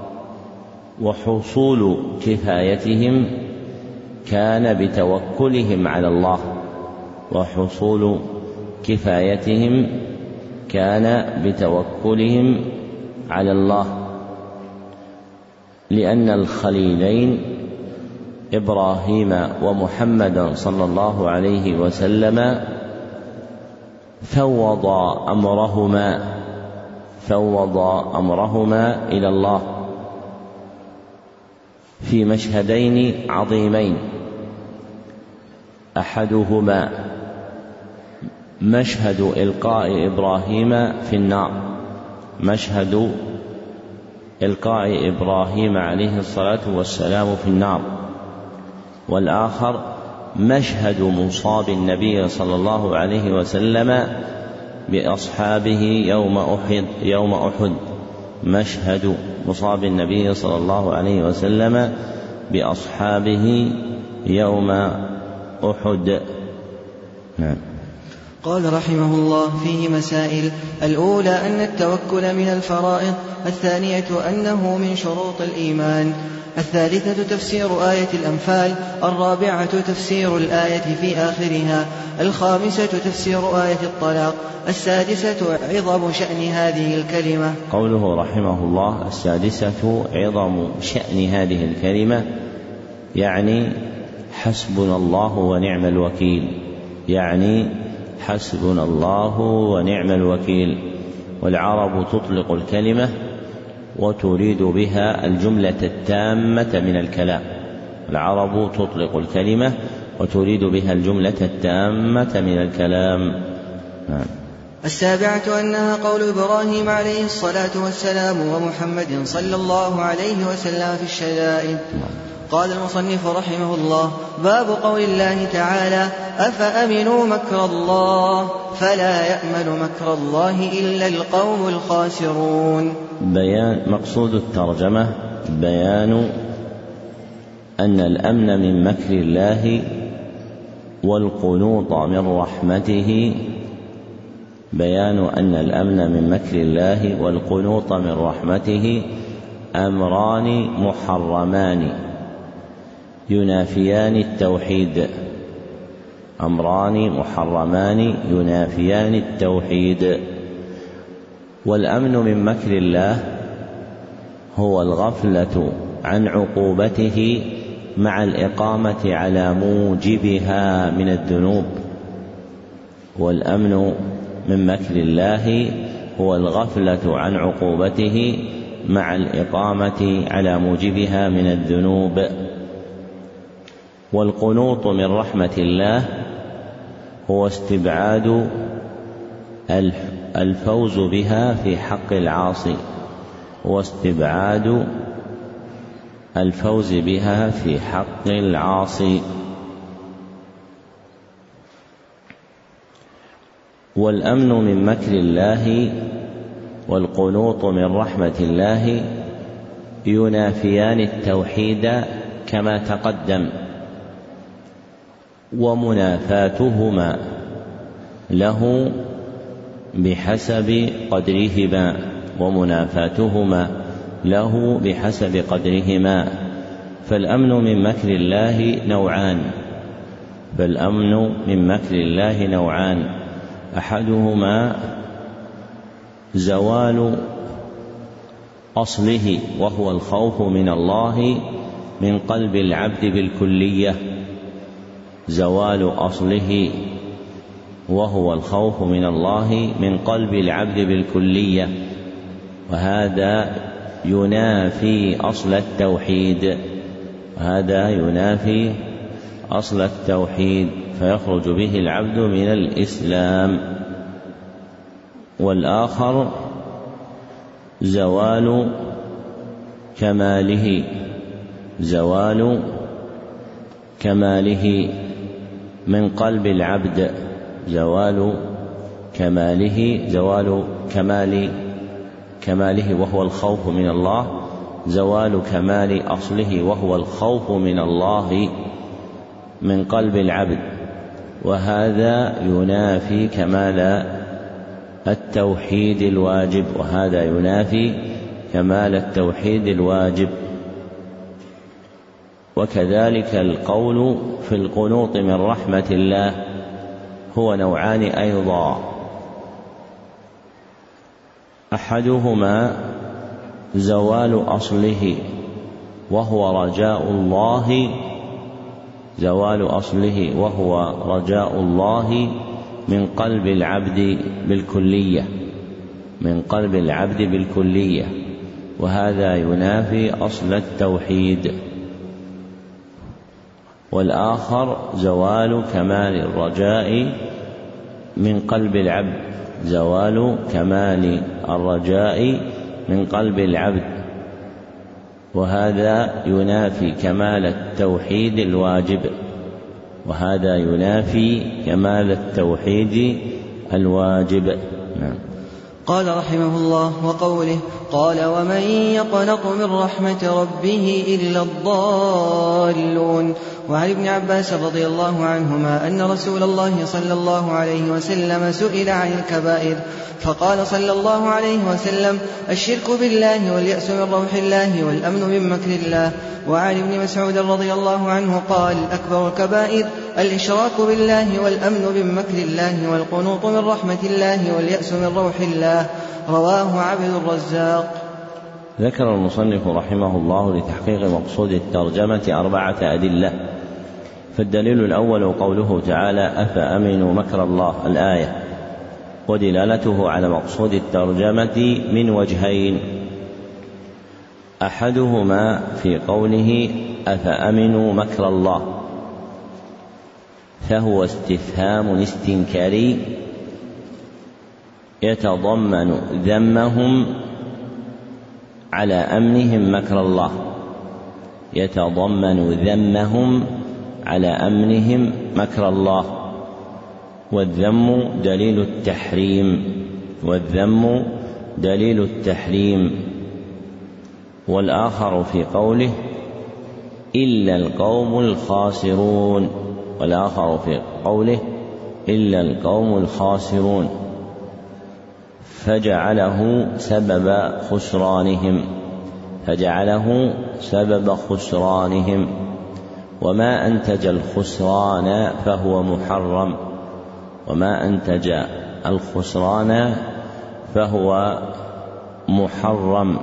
وحصول كفايتهم كان بتوكلهم على الله، وحصول كفايتهم كان بتوكلهم على الله، لأن الخليلين إبراهيم ومحمدا صلى الله عليه وسلم فوض أمرهما إلى الله في مشهدين عظيمين: أحدهما مشهد إلقاء إبراهيم في النار، مشهد إلقاء إبراهيم عليه الصلاة والسلام في النار، والآخر مشهد مصاب النبي صلى الله عليه وسلم بأصحابه يوم أحد مشهد مصاب النبي صلى الله عليه وسلم بأصحابه يوم أحد. نعم. قال رحمه الله: فيه مسائل. الأولى أن التوكل من الفرائض، الثانية أنه من شروط الإيمان، الثالثة تفسير آية الأنفال، الرابعة تفسير الآية في آخرها، الخامسة تفسير آية الطلاق، السادسة عظم شأن هذه الكلمة. قوله رحمه الله: السادسة عظم شأن هذه الكلمة، يعني حسبنا الله ونعم الوكيل، يعني حسبنا الله ونعم الوكيل. والعرب تطلق الكلمة وتريد بها الجملة التامة من الكلام. العرب تطلق الكلمة وتريد بها الجملة التامة من الكلام. السابعة أنها قول إبراهيم عليه الصلاة والسلام ومحمد صلى الله عليه وسلم في الشدائد. قال المصنف رحمه الله: باب قول الله تعالى: أفأمنوا مكر الله فلا يأمن مكر الله إلا القوم الخاسرون. مقصود الترجمة بيان أن الأمن من مكر الله والقنوط من رحمته، بيان أن الأمن من مكر الله والقنوط من رحمته أمران محرمان ينافيان التوحيد، أمران محرمان ينافيان التوحيد. والأمن من مكر الله هو الغفلة عن عقوبته مع الإقامة على موجبها من الذنوب. والأمن من مكر الله هو الغفلة عن عقوبته مع الإقامة على موجبها من الذنوب. والقنوط من رحمة الله هو استبعاد الفوز بها في حق العاصي، واستبعاد الفوز بها في حق العاصي. والأمن من مكر الله والقنوط من رحمة الله ينافيان التوحيد كما تقدم، ومنافاتهما له بحسب قدرهما، ومنافاتهما له بحسب قدرهما. فالأمن من مكر الله نوعان، فالأمن من مكر الله نوعان: أحدهما زوال أصله وهو الخوف من الله من قلب العبد بالكلية، زوال أصله وهو الخوف من الله من قلب العبد بالكلية، وهذا ينافي أصل التوحيد، وهذا ينافي أصل التوحيد فيخرج به العبد من الإسلام. والآخر زوال كماله، زوال كماله من قلب العبد، زوال كماله، زوال كماله وهو الخوف من الله، زوال كمال أصله وهو الخوف من الله من قلب العبد، وهذا ينافي كمال التوحيد الواجب، وهذا ينافي كمال التوحيد الواجب. وكذلك القول في القنوط من رحمة الله هو نوعان أيضا: أحدهما زوال أصله وهو رجاء الله، زوال أصله وهو رجاء الله من قلب العبد بالكلية، من قلب العبد بالكلية، وهذا ينافي أصل التوحيد. والآخر زوال كمال الرجاء من قلب العبد، زوال كمال الرجاء من قلب العبد، وهذا ينافي كمال التوحيد الواجب، وهذا ينافي كمال التوحيد الواجب. نعم. قال رحمه الله: وقوله قال: ومن يقنط من رحمة ربه إلا الضالون. وعن ابن عباس رضي الله عنهما أن رسول الله صلى الله عليه وسلم سئل عن الكبائر فقال صلى الله عليه وسلم: الشرك بالله واليأس من روح الله والأمن من مكر الله. وعن ابن مسعود رضي الله عنه قال: أكبر الكبائر الإشراك بالله والأمن من مكر الله والقنوط من رحمة الله واليأس من روح الله. رواه عبد الرزاق. ذكر المصنف رحمه الله لتحقيق مقصود الترجمة 4 أدلة. فالدليل الأول قوله تعالى: أفأمنوا مكر الله، الآية، ودلالته على مقصود الترجمة من وجهين: أحدهما في قوله أفأمنوا مكر الله، فهو استفهام استنكاري يتضمن ذمهم على أمنهم مكر الله، يتضمن ذمهم على أمنهم مكر الله، والذم دليل التحريم، والذم دليل التحريم. والآخر في قوله إلا القوم الخاسرون، والآخر في قوله إلا القوم الخاسرون، فجعله سبب خسرانهم، فجعله سبب خسرانهم. وما أنتج الخسران فهو محرم، وما أنتج الخسران فهو محرم.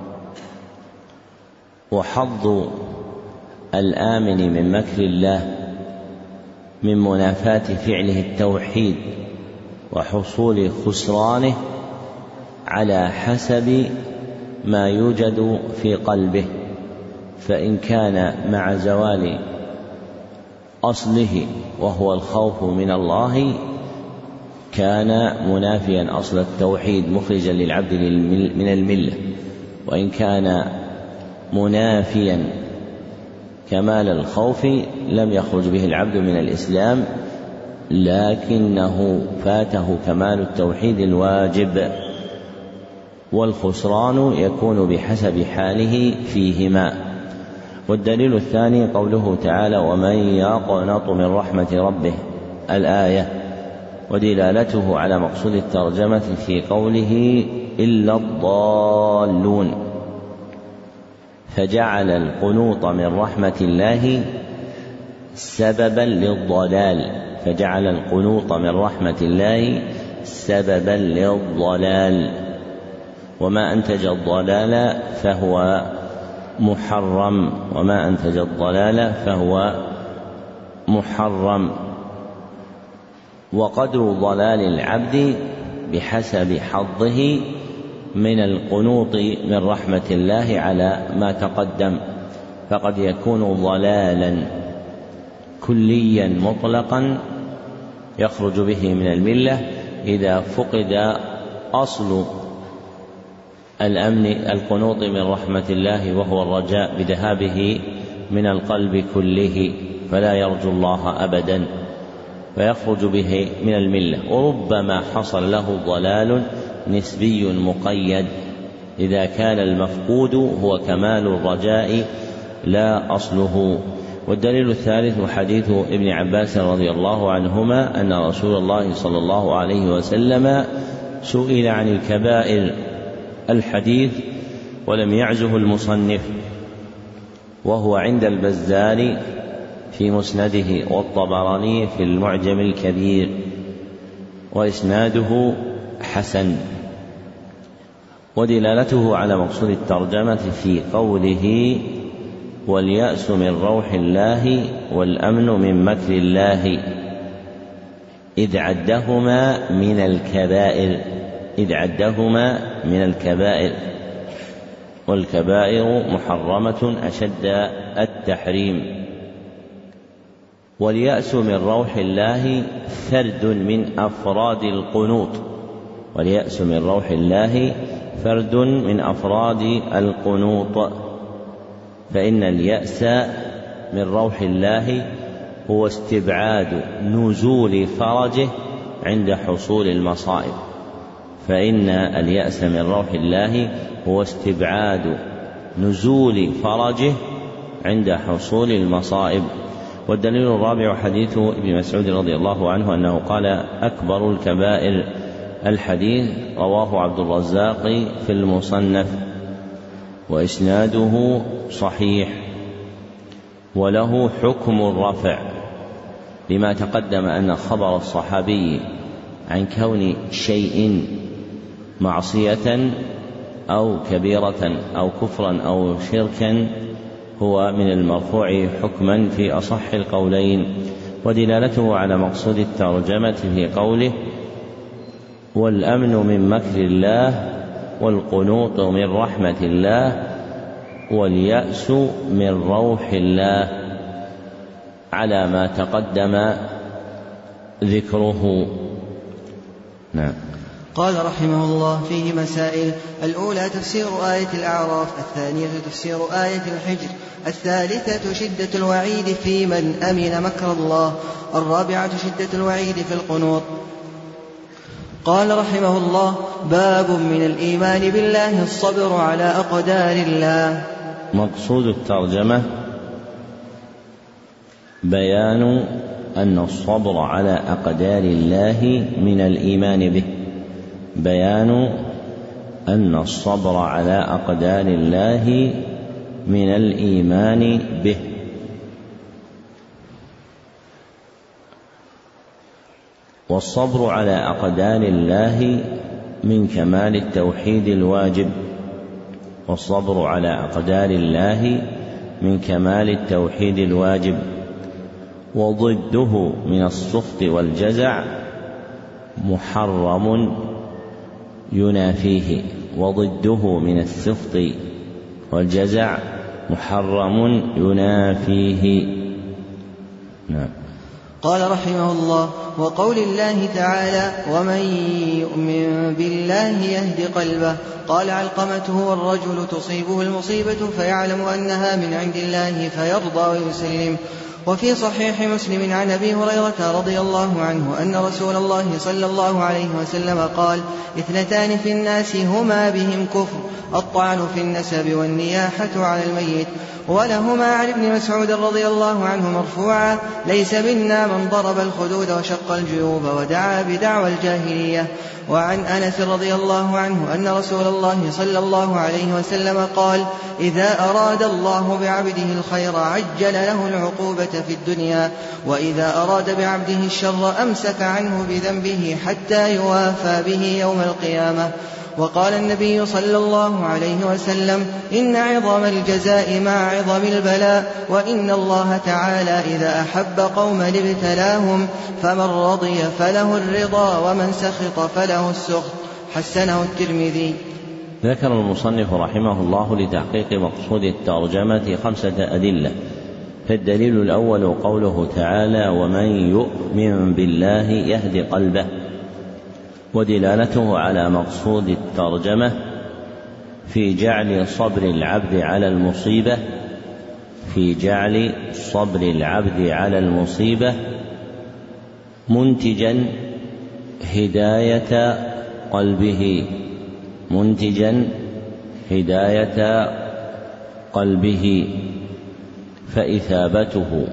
وحظ الآمن من مكر الله من منافاة فعله التوحيد وحصول خسرانه على حسب ما يوجد في قلبه، فإن كان مع زوال أصله وهو الخوف من الله كان منافيا أصل التوحيد مخرجا للعبد من الملة، وإن كان منافيا كمال الخوف لم يخرج به العبد من الإسلام، لكنه فاته كمال التوحيد الواجب. والخسران يكون بحسب حاله فيهما. والدليل الثاني قوله تعالى: ومن يقنط من رحمة ربه، الآية، ودلالته على مقصود الترجمة في قوله إلا الضالون، فجعل القنوط من رحمة الله سببا للضلال، فجعل القنوط من رحمة الله سببا للضلال. وما أنتج الضلال فهو محرم، وما أنتج الضلال فهو محرم. وقدر ضلال العبد بحسب حظه من القنوط من رحمة الله على ما تقدم، فقد يكون ضلالا كليا مطلقا يخرج به من الملة إذا فقد أصل الأمن القنوط من رحمة الله وهو الرجاء بذهابه من القلب كله، فلا يرجو الله أبدا فيخرج به من الملة. وربما حصل له ضلال نسبي مقيد إذا كان المفقود هو كمال الرجاء لا أصله. والدليل الثالث حديث ابن عباس رضي الله عنهما أن رسول الله صلى الله عليه وسلم سئل عن الكبائر، الحديث ولم يعزه المصنف، وهو عند البزار في مسنده والطبراني في المعجم الكبير، وإسناده حسن. ودلالته على مقصود الترجمة في قوله واليأس من روح الله والأمن من مكر الله، إذ عدهما من الكبائر، إذ عدهما من الكبائر، والكبائر محرمة أشد التحريم. واليأس من روح الله فرد من أفراد القنوط، واليأس من روح الله فرد من أفراد القنوط، فإن اليأس من روح الله هو استبعاد نزول فرجه عند حصول المصائب، فإن اليأس من روح الله هو استبعاد نزول فرجه عند حصول المصائب. والدليل الرابع حديث ابن مسعود رضي الله عنه أنه قال: أكبر الكبائر الحديث، رواه عبد الرزاق في المصنف وإسناده صحيح، وله حكم الرفع، لما تقدم أن خبر الصحابي عن كون شيء معصية أو كبيرة أو كفرا أو شركا هو من المرفوع حكما في أصح القولين. ودلالته على مقصود الترجمة في قوله: والأمن من مكر الله، والقنوط من رحمة الله، واليأس من روح الله، على ما تقدم ذكره. نعم. قال رحمه الله: فيه مسائل: الأولى تفسير آية الأعراف، الثانية تفسير آية الحجر، الثالثة شدة الوعيد في من أمن مكر الله، الرابعة شدة الوعيد في القنوط. قال رحمه الله: باب من الإيمان بالله الصبر على أقدار الله. مقصود الترجمة بيان أن الصبر على أقدار الله من الإيمان به، بيان أن الصبر على أقدار الله من الإيمان به. والصبر على أقدار الله من كمال التوحيد الواجب، والصبر على أقدار الله من كمال التوحيد الواجب، وضده من السخط والجزع محرم ينافيه، وضده من السخط والجزع محرم ينافيه. نعم. قال رحمه الله: وقول الله تعالى: ومن يؤمن بالله يهد قلبه. قال علقمة: هو الرجل تصيبه المصيبة فيعلم أنها من عند الله فيرضى ويسلم. وفي صحيح مسلم عن أبي هريرة رضي الله عنه أن رسول الله صلى الله عليه وسلم قال: اثنتان في الناس هما بهم كفر، الطعن في النسب والنياحة على الميت. ولهما عن ابن مسعود رضي الله عنه مرفوعا: ليس منا من ضرب الخدود وشق الجيوب ودعا بدعوى الجاهلية. وعن أنس رضي الله عنه أن رسول الله صلى الله عليه وسلم قال: إذا أراد الله بعبده الخير عجل له العقوبة في الدنيا، وإذا أراد بعبده الشر أمسك عنه بذنبه حتى يوافى به يوم القيامة. وقال النبي صلى الله عليه وسلم: إن عظم الجزاء مع عظم البلاء، وإن الله تعالى إذا أحب قوما ابتلاهم، فمن رضي فله الرضا ومن سخط فله السخط. حسنه الترمذي. ذكر المصنف رحمه الله لتحقيق مقصود الترجمة 5 أدلة. فالدليل الأول قوله تعالى: ومن يؤمن بالله يهد قلبه، ودلالته على مقصود الترجمة في جعل صبر العبد على المصيبة، في جعل صبر العبد على المصيبة منتجا هداية قلبه، منتجا هداية قلبه، فإثابته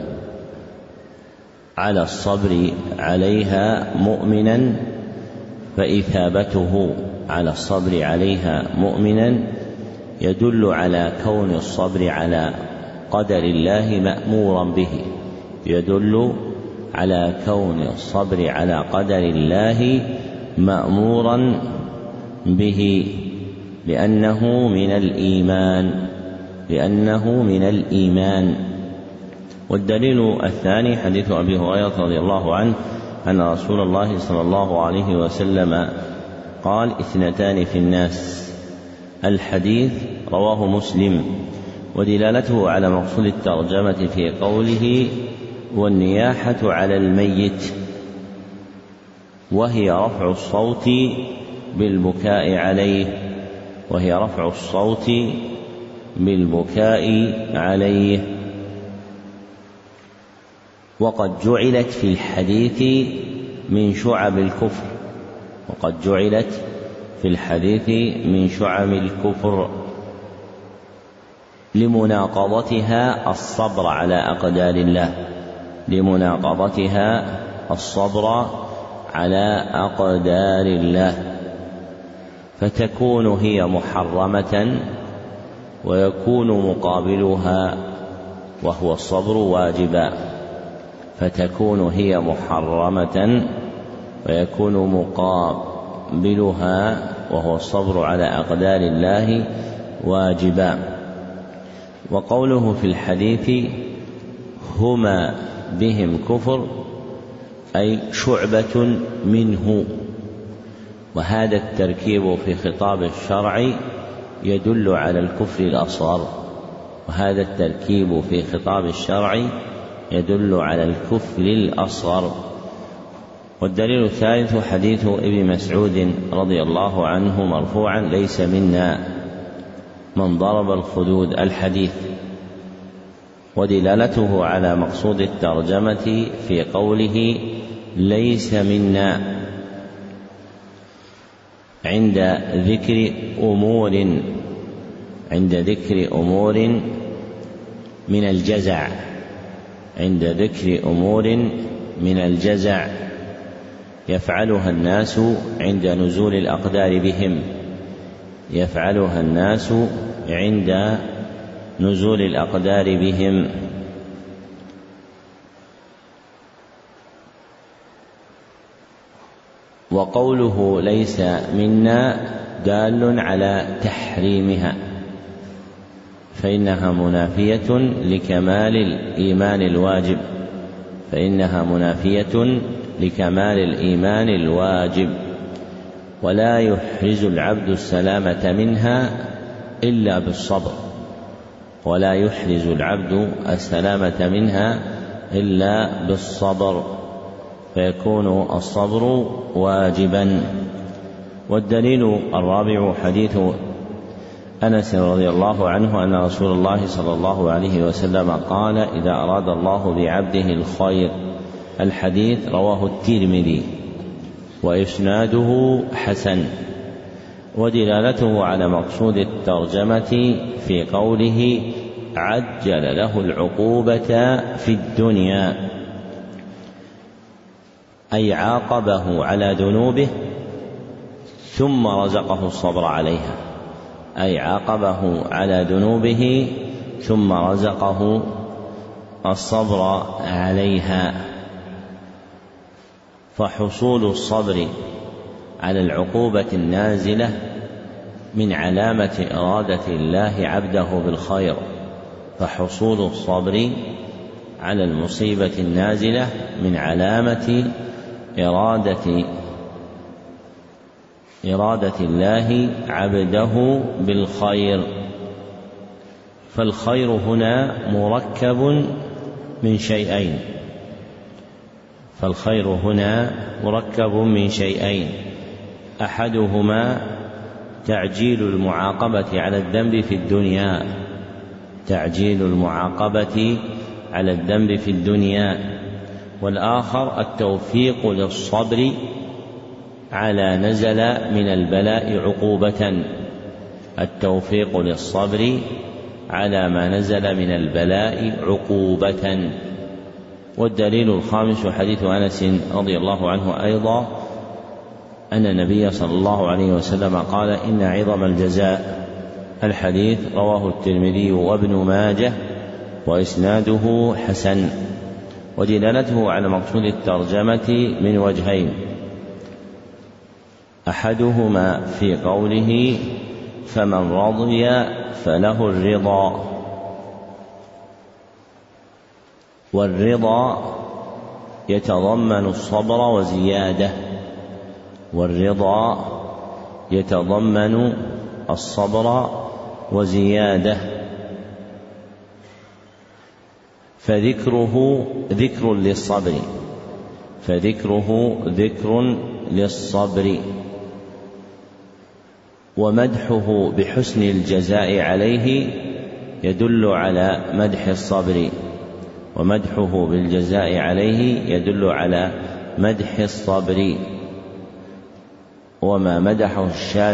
على الصبر عليها مؤمنا، فإثابته على الصبر عليها مؤمنا يدل على كون الصبر على قدر الله مأمورا به، يدل على كون الصبر على قدر الله مأمورا به، لأنه من الإيمان، لأنه من الإيمان. والدليل الثاني حديث أبي هريرة رضي الله عنه أن رسول الله صلى الله عليه وسلم قال: اثنتان في الناس. الحديث رواه مسلم. ودلالته على مقصود الترجمة في قوله: والنياحة على الميت، وهي رفع الصوت بالبكاء عليه، وهي رفع الصوت بالبكاء عليه. وقد جعلت في الحديث من شعب الكفر، وقد جعلت في الحديث من شعب الكفر لمناقضتها الصبر على أقدار الله، لمناقضتها الصبر على أقدار الله، فتكون هي محرمة ويكون مقابلها وهو الصبر واجبا، فتكون هي محرمة ويكون مقابلها وهو الصبر على أقدار الله واجبا. وقوله في الحديث هما بهم كفر أي شعبة منه، وهذا التركيب في خطاب الشرع يدل على الكفر الأصغر، وهذا التركيب في خطاب الشرع يدل على الكفر الأصغر. والدليل الثالث حديث ابن مسعود رضي الله عنه مرفوعا ليس منا من ضرب الخدود الحديث، ودلالته على مقصود الترجمة في قوله ليس منا عند ذكر أمور من الجزع، عند ذكر أمور من الجزع يفعلها الناس عند نزول الأقدار بهم، يفعلها الناس عند نزول الأقدار بهم. وقوله ليس منا دال على تحريمها، فإنها منافية لكمال الإيمان الواجب، فإنها منافية لكمال الإيمان الواجب، ولا يحرز العبد السلامة منها إلا بالصبر، ولا يحرز العبد السلامة منها إلا بالصبر، فيكون الصبر واجبا. والدليل الرابع حديث أنس رضي الله عنه أن رسول الله صلى الله عليه وسلم قال إذا أراد الله بعبده الخير، الحديث رواه الترمذي وإسناده حسن. ودلالته على مقصود الترجمة في قوله عجل له العقوبة في الدنيا، أي عاقبه على ذنوبه ثم رزقه الصبر عليها، أي عاقبه على ذنوبه ثم رزقه الصبر عليها. فحصول الصبر على العقوبة النازلة من علامة إرادة الله عبده بالخير، فحصول الصبر على المصيبة النازلة من علامة إرادة الله عبده بالخير. فالخير هنا مركب من شيئين، فالخير هنا مركب من شيئين، أحدهما تعجيل المعاقبة على الذنب في الدنيا، تعجيل المعاقبة على الذنب في الدنيا، والآخر التوفيق للصبر على نزل من البلاء عقوبة، التوفيق للصبر على ما نزل من البلاء عقوبة. والدليل الخامس حديث أنس رضي الله عنه أيضا أن النبي صلى الله عليه وسلم قال إن عظم الجزاء، الحديث رواه الترمذي وابن ماجه وإسناده حسن. ودلالته على مقصود الترجمة من وجهين، أحدهما في قوله فمن رضي فله الرضا، والرضا يتضمن الصبر وزيادة، والرضا يتضمن الصبر وزيادة، فذكره ذكر للصبر، فذكره ذكر للصبر، ومدحه بحسن الجزاء عليه يدل على مدح الصبر، ومدحه بالجزاء عليه يدل على مدح الصبر. وما مدحه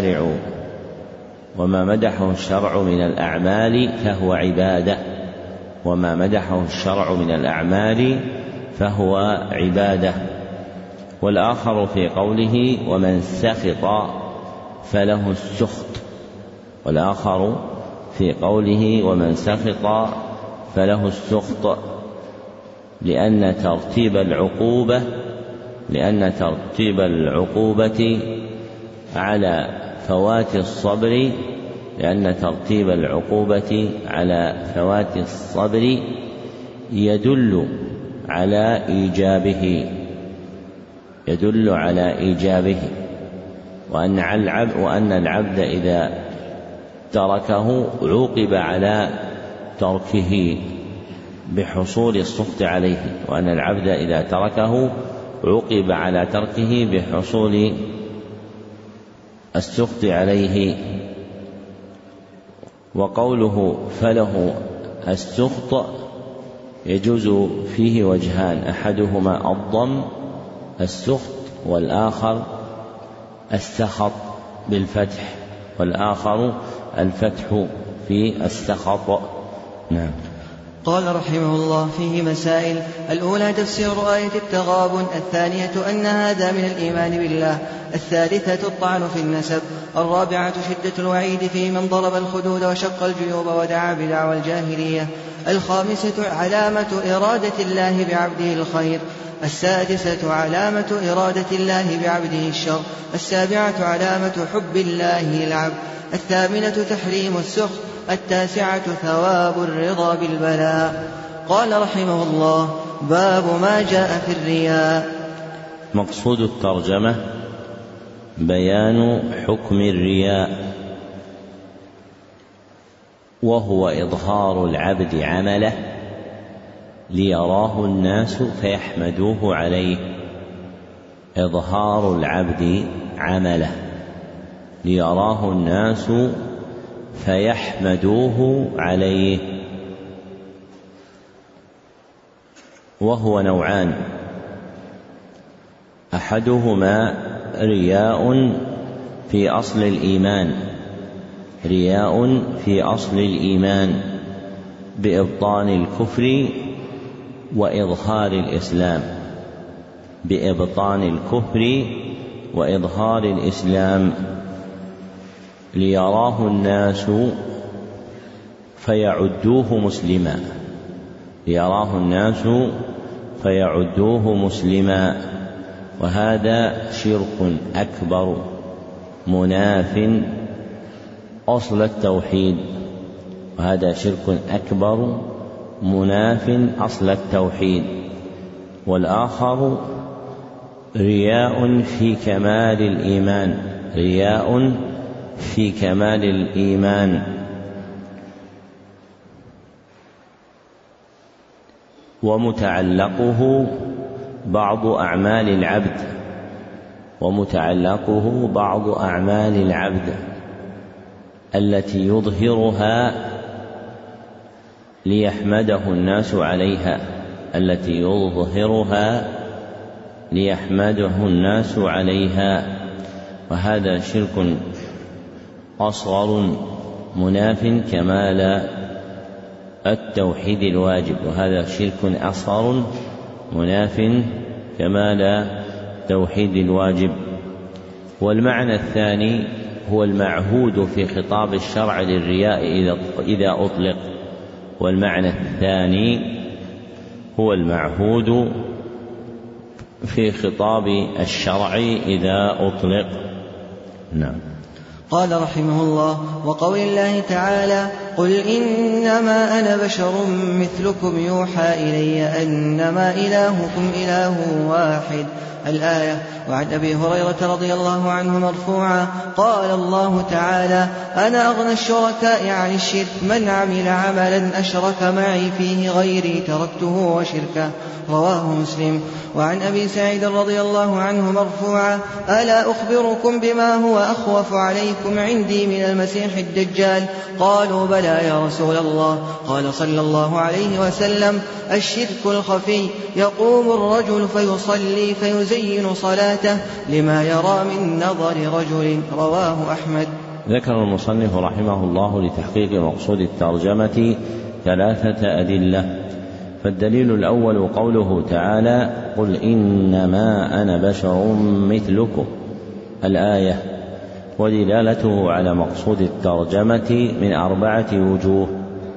الشرع من الأعمال فهو عبادة، وما مدحه الشرع من الأعمال فهو عبادة. والآخر في قوله ومن سخط فله السخط، والآخر في قوله ومن سخط فله السخط لأن ترتيب العقوبة على فوات الصبر يدل على إيجابه، وأن العبد إذا تركه عوقب على تركه بحصول السخط عليه، وأن العبد إذا تركه عوقب على تركه بحصول السخط عليه. وقوله فله السخط يجوز فيه وجهان، أحدهما الضم السخط، والآخر السخط بالفتح، والآخر الفتح في السخط. نعم. قال رحمه الله فيه مسائل: الأولى تفسير آية التغابن، الثانية أن هذا من الإيمان بالله، الثالثة الطعن في النسب، الرابعة شدة الوعيد في من ضرب الخدود وشق الجيوب ودعا بدعوى الجاهلية، الخامسة علامة إرادة الله بعبده الخير، السادسة علامة إرادة الله بعبده الشر، السابعة علامة حب الله العبد، الثامنة تحريم السخط، التاسعة ثواب الرضا بالبلاء. قال رحمه الله: باب ما جاء في الرياء. مقصود الترجمة بيان حكم الرياء، وهو إظهار العبد عمله ليراه الناس فيحمدوه عليه. إظهار العبد عمله ليراه الناس فيحمدوه عليه، وهو نوعان: أحدهما رياء في أصل الإيمان بإبطان الكفر وإظهار الإسلام، ليراه الناس فيعدوه مسلما، وهذا شرك أكبر مناف أصل التوحيد. والآخر رياء في كمال الإيمان، ومتعلقه بعض أعمال العبد التي يظهرها ليحمده الناس عليها، وهذا شرك أصغر مناف كمال التوحيد الواجب. والمعنى الثاني هو المعهود في خطاب الشرع للرياء إذا أطلق، نعم. قال رحمه الله: وقول الله تعالى: قل إنما أنا بشر مثلكم يوحى إلي أنما إلهكم إله واحد، الآية. وعن أبي هريرة رضي الله عنه مرفوعا قال الله تعالى: أنا أغنى الشركاء عن الشرك، من عمل عملا أشرك معي فيه غيري تركته وشركه، رواه مسلم. وعن أبي سعيد رضي الله عنه مرفوعا: ألا أخبركم بما هو أخوف عليكم عندي من المسيح الدجال؟ قالوا: بلى بلى يا رسول الله. قال صلى الله عليه وسلم: الشرك الخفي، يقوم الرجل فيصلي فيزين صلاته لما يرى من نظر رجل. رواه أحمد. ذكر المصنف رحمه الله لتحقيق مقصود الترجمة 3 أدلة. فالدليل الأول قوله تعالى: قل إنما أنا بشر مثلكم، الآية، ودلالته على مقصود الترجمة من 4 وجوه.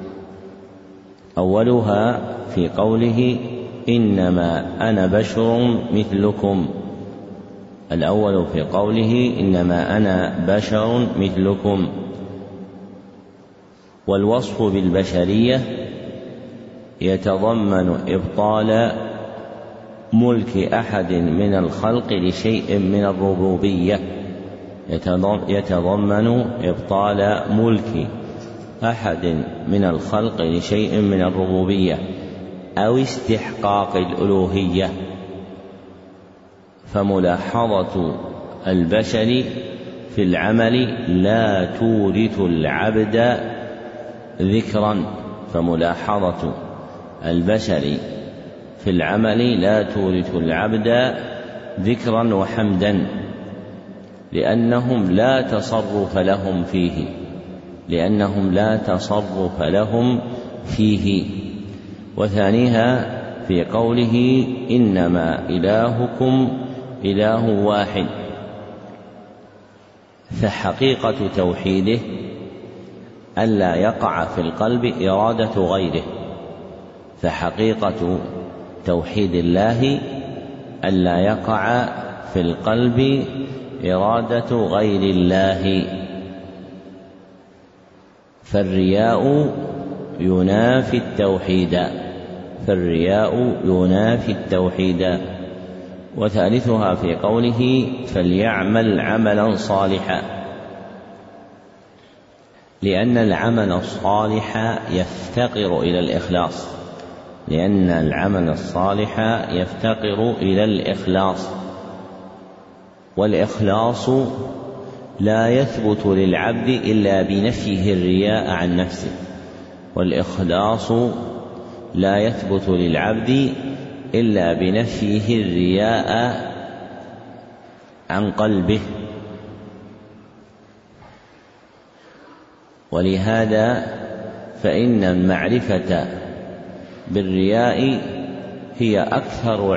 أولها في قوله: إنما أنا بشر مثلكم. الأول في قوله: إنما أنا بشر مثلكم. والوصف بالبشرية يتضمن إبطال ملك أحد من الخلق لشيء من الربوبية، يتضمن إبطال ملك أحد من الخلق لشيء من الربوبية أو استحقاق الألوهية. فملاحظة البشر في العمل لا تورث العبد ذكرا، فملاحظة البشر في العمل لا تورث العبد ذكرا وحمدا، لأنهم لا تصرف لهم فيه. وثانيها في قوله: إنما إلهكم إله واحد. فحقيقة توحيده ألا يقع في القلب إرادة غيره، فحقيقة توحيد الله ألا يقع في القلب إرادة غير الله. فالرياء ينافي التوحيد. وثالثها في قوله: فليعمل عملا صالحا، لأن العمل الصالح يفتقر إلى الإخلاص، والإخلاص لا يثبت للعبد إلا بنفيه الرياء عن نفسه، عن قلبه. ولهذا فإن المعرفة بالرياء هي أكثر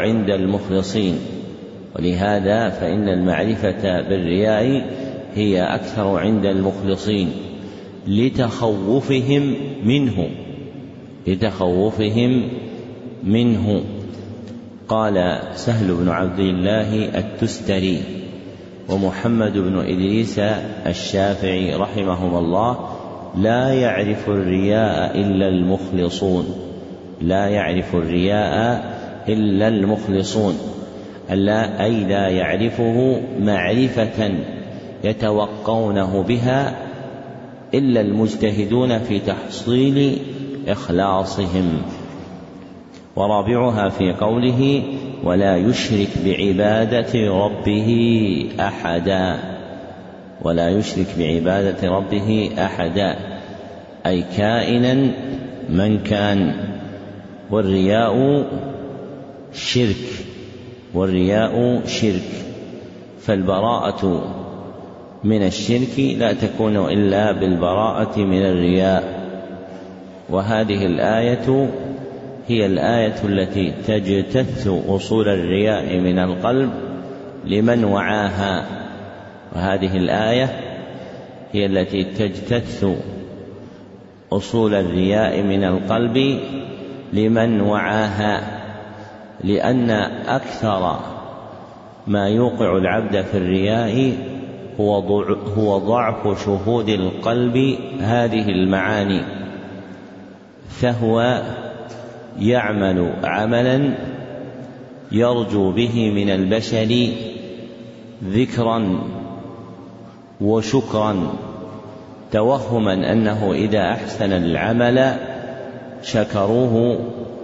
عند المخلصين لتخوفهم منه. قال سهل بن عبد الله التستري ومحمد بن إدريس الشافعي رحمهما الله: لا يعرف الرياء إلا المخلصون، أي لا يعرفه معرفة يتوقونه بها إلا المجتهدون في تحصيل إخلاصهم. ورابعها في قوله: ولا يشرك بعبادة ربه أحدا، أي كائنا من كان. والرياء شرك، فالبراءة من الشرك لا تكون إلا بالبراءة من الرياء. وهذه الآية هي الآية التي تجتث أصول الرياء من القلب لمن وعاها، لأن أكثر ما يوقع العبد في الرياء هو ضعف شهود القلب هذه المعاني، فهو يعمل عملا يرجو به من البشر ذكرا وشكرا، توهما أنه إذا أحسن العمل شكروه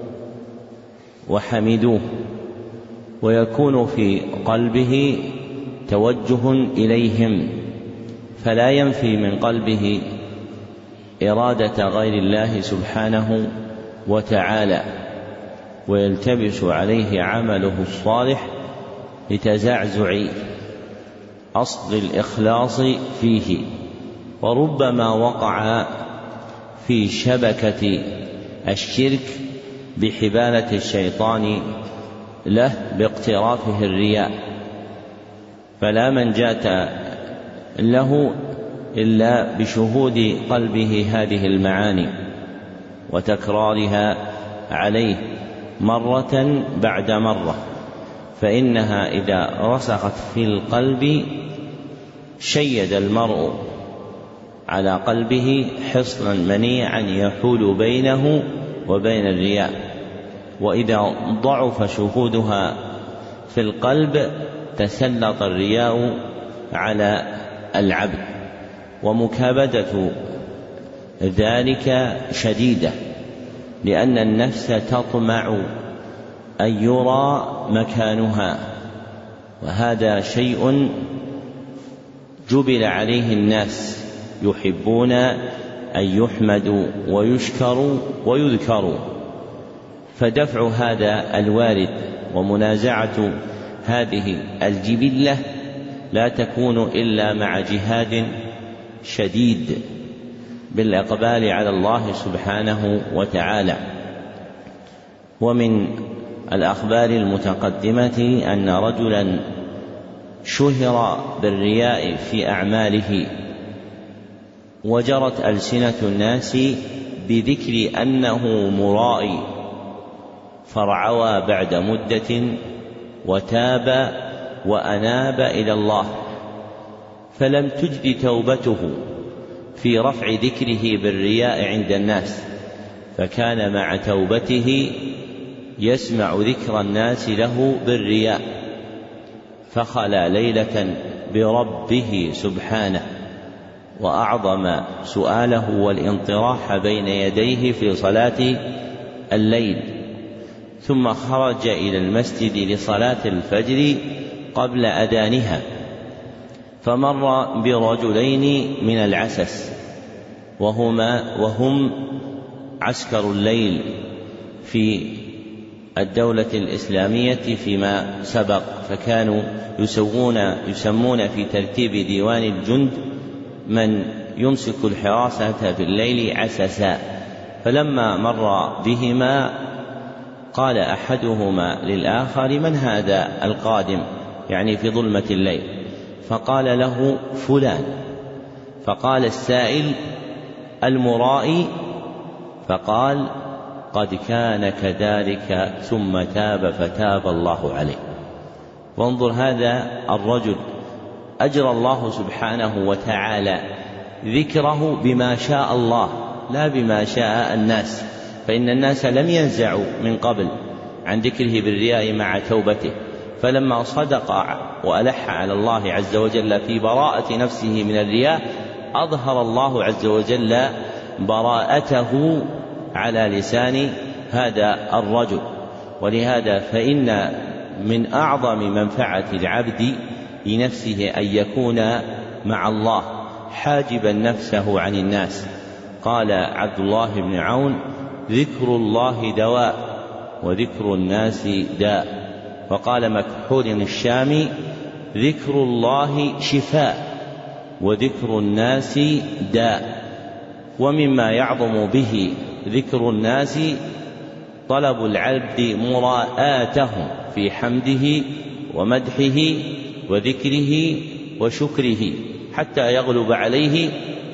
وحمدوه، ويكون في قلبه توجه إليهم، فلا ينفي من قلبه إرادة غير الله سبحانه وتعالى، ويلتبس عليه عمله الصالح لتزعزع أصل الإخلاص فيه، وربما وقع في شبكة الشرك بحبالة الشيطان له باقترافه الرياء، فلا منجاة له إلا بشهود قلبه هذه المعاني وتكرارها عليه مرة بعد مرة، فإنها إذا رسخت في القلب شيد المرء على قلبه حصنا منيعا يحول بينه وبين الرياء، وإذا ضعف شهودها في القلب تسلط الرياء على العبد، ومكابدة ذلك شديدة، لأن النفس تطمع أن يرى مكانها، وهذا شيء جبل عليه الناس، يحبون أن يحمدوا ويشكروا ويذكروا، فدفع هذا الوارد ومنازعة هذه الجبلة لا تكون إلا مع جهاد شديد بالإقبال على الله سبحانه وتعالى. ومن الأخبار المتقدمة أن رجلا شهر بالرياء في أعماله، وجرت ألسنة الناس بذكر أنه مرائي، فرعوى بعد مدة وتاب وأناب إلى الله، فلم تجد توبته في رفع ذكره بالرياء عند الناس، فكان مع توبته يسمع ذكر الناس له بالرياء، فخلى ليلة بربه سبحانه، وأعظم سؤاله والانطراح بين يديه في صلاة الليل، ثم خرج إلى المسجد لصلاة الفجر قبل أذانها، فمر برجلين من العسس وهم عسكر الليل في الدولة الإسلامية فيما سبق، فكانوا يسمون في ترتيب ديوان الجند من يمسك الحراسة في الليل عسسا. فلما مر بهما قال أحدهما للآخر: من هذا القادم؟ يعني في ظلمة الليل. فقال له: فلان. فقال السائل: المرائي؟ فقال: قد كان كذلك ثم تاب فتاب الله عليه. وانظر هذا الرجل أجرى الله سبحانه وتعالى ذكره بما شاء الله لا بما شاء الناس، فإن الناس لم ينزعوا من قبل عن ذكره بالرياء مع توبته، فلما صدق وألح على الله عز وجل في براءة نفسه من الرياء أظهر الله عز وجل براءته على لسان هذا الرجل. ولهذا فإن من أعظم منفعة العبد لنفسه أن يكون مع الله حاجبا نفسه عن الناس. قال عبد الله بن عون: ذكر الله دواء وذكر الناس داء. وقال مكحول الشامي: ذكر الله شفاء وذكر الناس داء. ومما يعظم به ذكر الناس طلب العبد مراءاتهم في حمده ومدحه وذكره وشكره حتى يغلب عليه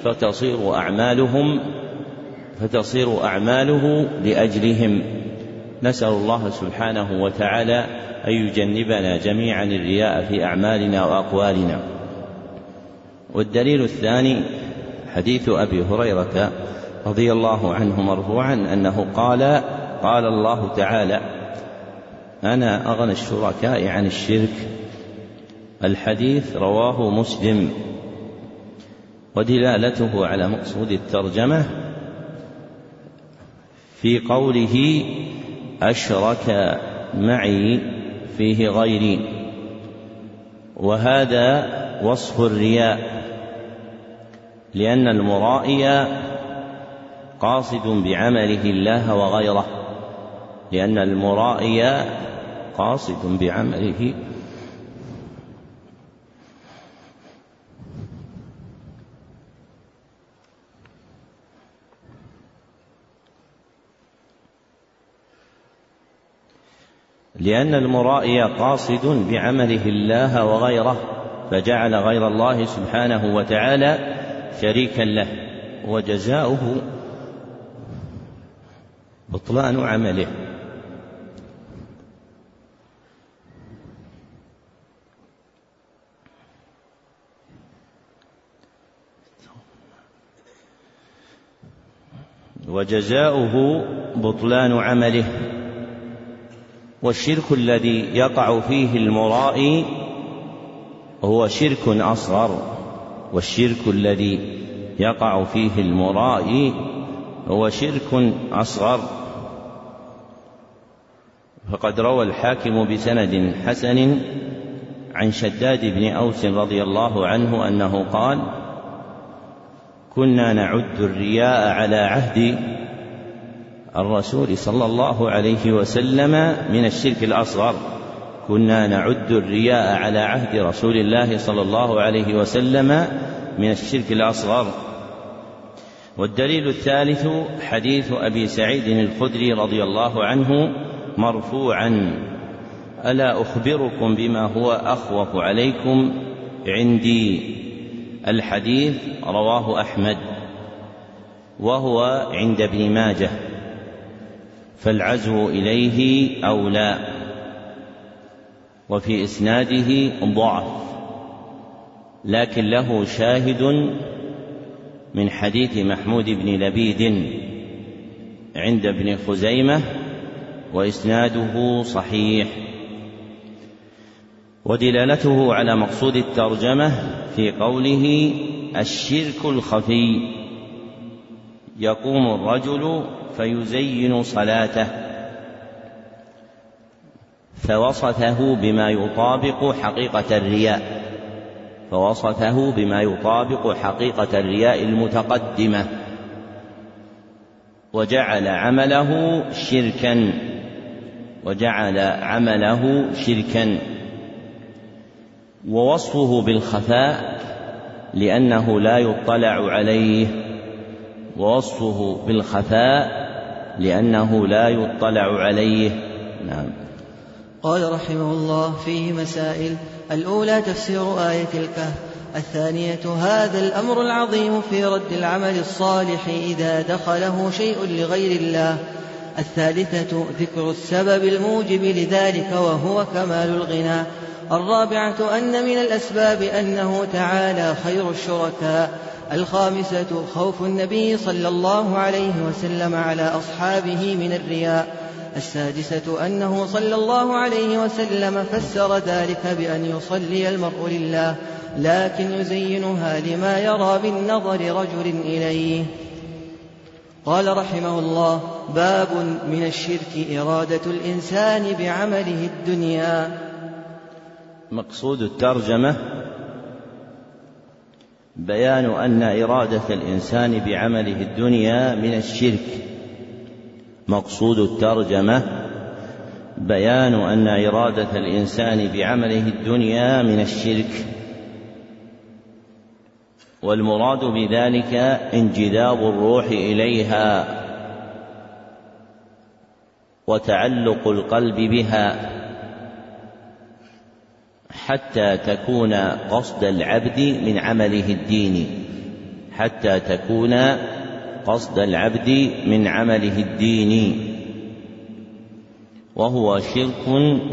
فتصير أعماله لأجلهم. نسأل الله سبحانه وتعالى أن يجنبنا جميعا الرياء في أعمالنا وأقوالنا. والدليل الثاني حديث أبي هريرة رضي الله عنه مرفوعا أنه قال الله تعالى: أنا أغنى الشركاء عن الشرك. الحديث رواه مسلم. ودلالته على مقصود الترجمة في قوله: أشرك معي فيه غيري. وهذا وصف الرياء، لأن المرائي قاصد بعمله الله وغيره، لأن المرائي قاصد بعمله الله وغيره، فجعل غير الله سبحانه وتعالى شريكا له، وجزاؤه بطلان عمله. والشرك الذي يقع فيه المرائي هو شرك أصغر، فقد روى الحاكم بسند حسن عن شداد بن أوس رضي الله عنه أنه قال: كنا نعد الرياء على عهد الرسول صلى الله عليه وسلم من الشرك الأصغر. كنا نعد الرياء على عهد رسول الله صلى الله عليه وسلم من الشرك الأصغر. والدليل الثالث حديث أبي سعيد الخدري رضي الله عنه مرفوعا: ألا أخبركم بما هو أخوف عليكم عندي؟ الحديث رواه أحمد وهو عند ابن ماجه، فالعزو إليه أولى. وفي إسناده ضعف، لكن له شاهد من حديث محمود بن لبيد عند ابن خزيمة، وإسناده صحيح. ودلالته على مقصود الترجمة في قوله: الشرك الخفي، يقوم الرجل فيزين صلاته، فوصفه بما يطابق حقيقة الرياء المتقدمة، وجعل عمله شركا. ووصفه بالخفاء لأنه لا يطلع عليه. نعم. قال رحمه الله: فيه مسائل. الأولى تفسير آية الكهف. الثانية هذا الأمر العظيم في رد العمل الصالح إذا دخله شيء لغير الله. الثالثة ذكر السبب الموجب لذلك وهو كمال الغنى. الرابعة أن من الأسباب أنه تعالى خير الشركاء. الخامسة خوف النبي صلى الله عليه وسلم على أصحابه من الرياء. السادسة أنه صلى الله عليه وسلم فسر ذلك بأن يصلي المرء لله لكن يزينها لما يرى بالنظر رجل إليه. قال رحمه الله: باب من الشرك إرادة الإنسان بعمله الدنيا. مقصود الترجمة بيان أن إرادة الإنسان بعمله الدنيا من الشرك. مقصود الترجمة بيان أن إرادة الإنسان بعمله الدنيا من الشرك، والمراد بذلك انجذاب الروح إليها وتعلق القلب بها، حتى تكون قصد العبد من عمله الديني، وهو شرك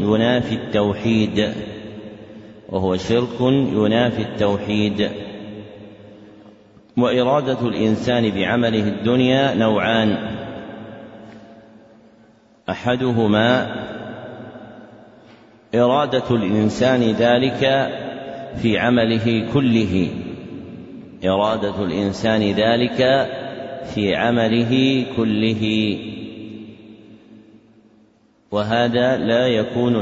ينافي التوحيد. وإرادة الإنسان بعمله الدنيا نوعان: أحدهما إرادة الإنسان ذلك في عمله كله، وهذا لا يكون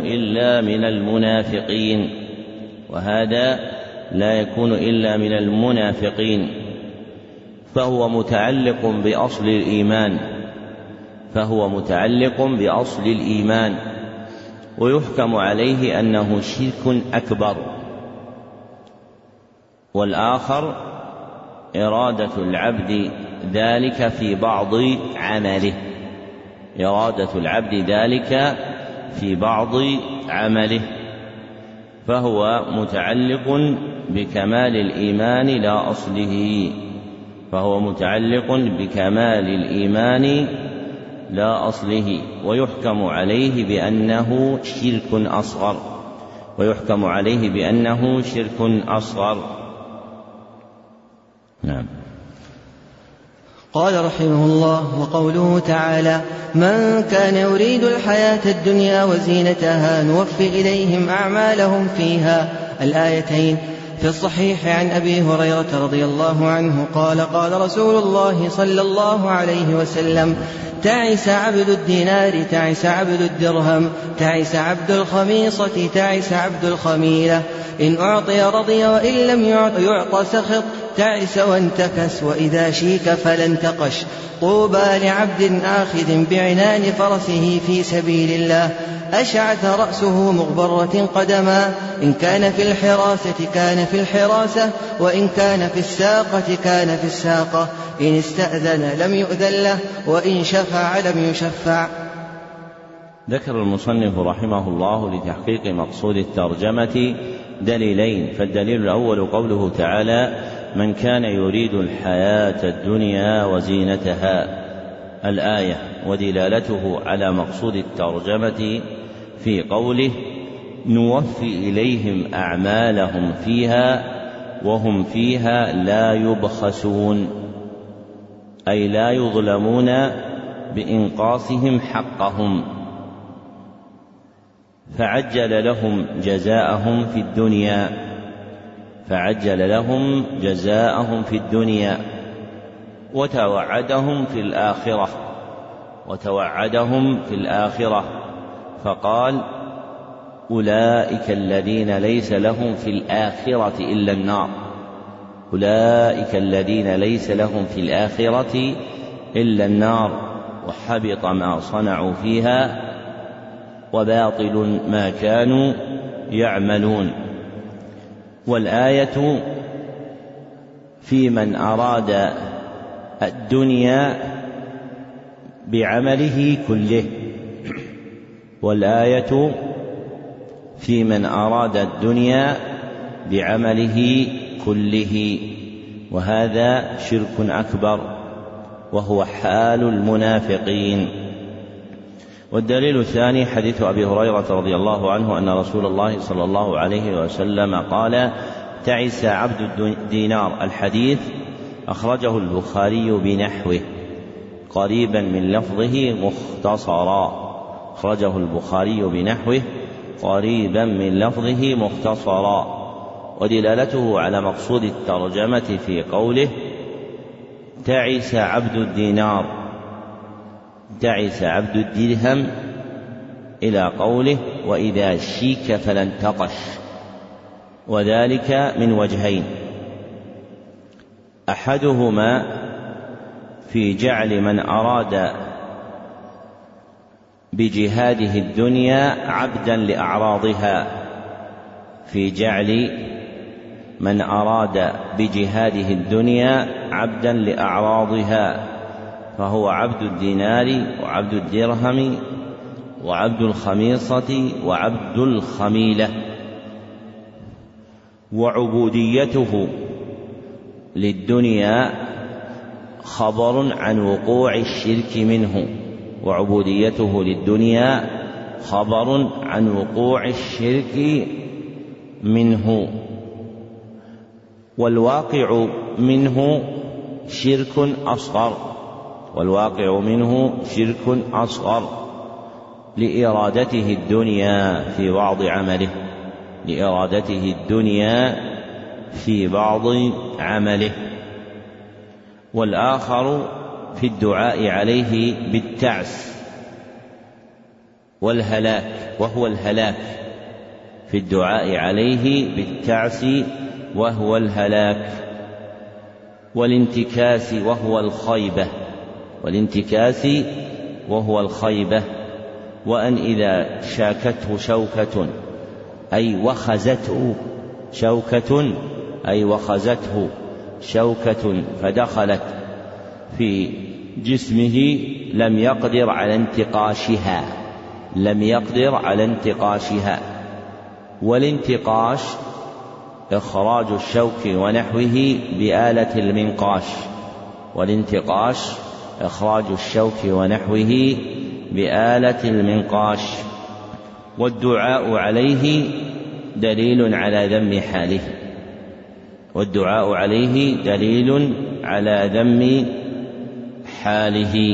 إلا من المنافقين. فهو متعلق بأصل الإيمان ويحكم عليه أنه شرك أكبر. والآخر إرادة العبد ذلك في بعض عمله فهو متعلق بكمال الإيمان لا أصله ويحكم عليه بأنه شرك أصغر. نعم. قال رحمه الله: وقوله تعالى: من كان يريد الحياة الدنيا وزينتها نوفي إليهم أعمالهم فيها، الآيتين. في الصحيح عن أبي هريرة رضي الله عنه قال: قال رسول الله صلى الله عليه وسلم: تعس عبد الدينار، تعس عبد الدرهم، تعس عبد الخميصة، تعس عبد الخميلة، إن أعطي رضي وإن لم يعط سخط، تعس وانتكس، وإذا شيك فلا انتقش. طوبى لعبد آخذ بعنان فرسه في سبيل الله، أشعث رأسه مغبرة قدما، إن كان في الحراسة كان في الحراسة، وإن كان في الساقة كان في الساقة، إن استأذن لم يؤذن له، وإن شفع لم يشفع. ذكر المصنف رحمه الله لتحقيق مقصود الترجمة دليلين. فالدليل الأول قوله تعالى: من كان يريد الحياة الدنيا وزينتها، الآية، ودلالته على مقصود الترجمة في قوله: نوفي إليهم أعمالهم فيها وهم فيها لا يبخسون، أي لا يظلمون بإنقاصهم حقهم، فعجل لهم جزاءهم في الدنيا وتوعدهم في الآخرة فقال: أولئك الذين ليس لهم في الآخرة إلا النار وحبط ما صنعوا فيها وباطل ما كانوا يعملون. والآية في من أراد الدنيا بعمله كله، وهذا شرك أكبر وهو حال المنافقين. والدليل الثاني حديث أبي هريرة رضي الله عنه أن رسول الله صلى الله عليه وسلم قال: تعس عبد الدينار. الحديث أخرجه البخاري بنحوه قريبا من لفظه مختصرا، ودلالته على مقصود الترجمة في قوله: تعس عبد الدينار، تعس عبد الدرهم، إلى قوله: وإذا شيك فلا انتقش، وذلك من وجهين: أحدهما في جعل من أراد بجهاده الدنيا عبدا لأعراضها، فهو عبد الدينار وعبد الدرهم وعبد الخميصة وعبد الخميلة. وعبوديته للدنيا خبر عن وقوع الشرك منه، والواقع منه شرك أصغر لإرادته الدنيا في بعض عمله، والآخر في الدعاء عليه بالتعس والهلاك، وهو الهلاك. والانتكاس وهو الخيبة، وأن إذا شاكته شوكة أي وخزته شوكة فدخلت في جسمه لم يقدر على انتقاشها. والانتقاش إخراج الشوك ونحوه بآلة المنقاش والدعاء عليه دليل على ذم حاله.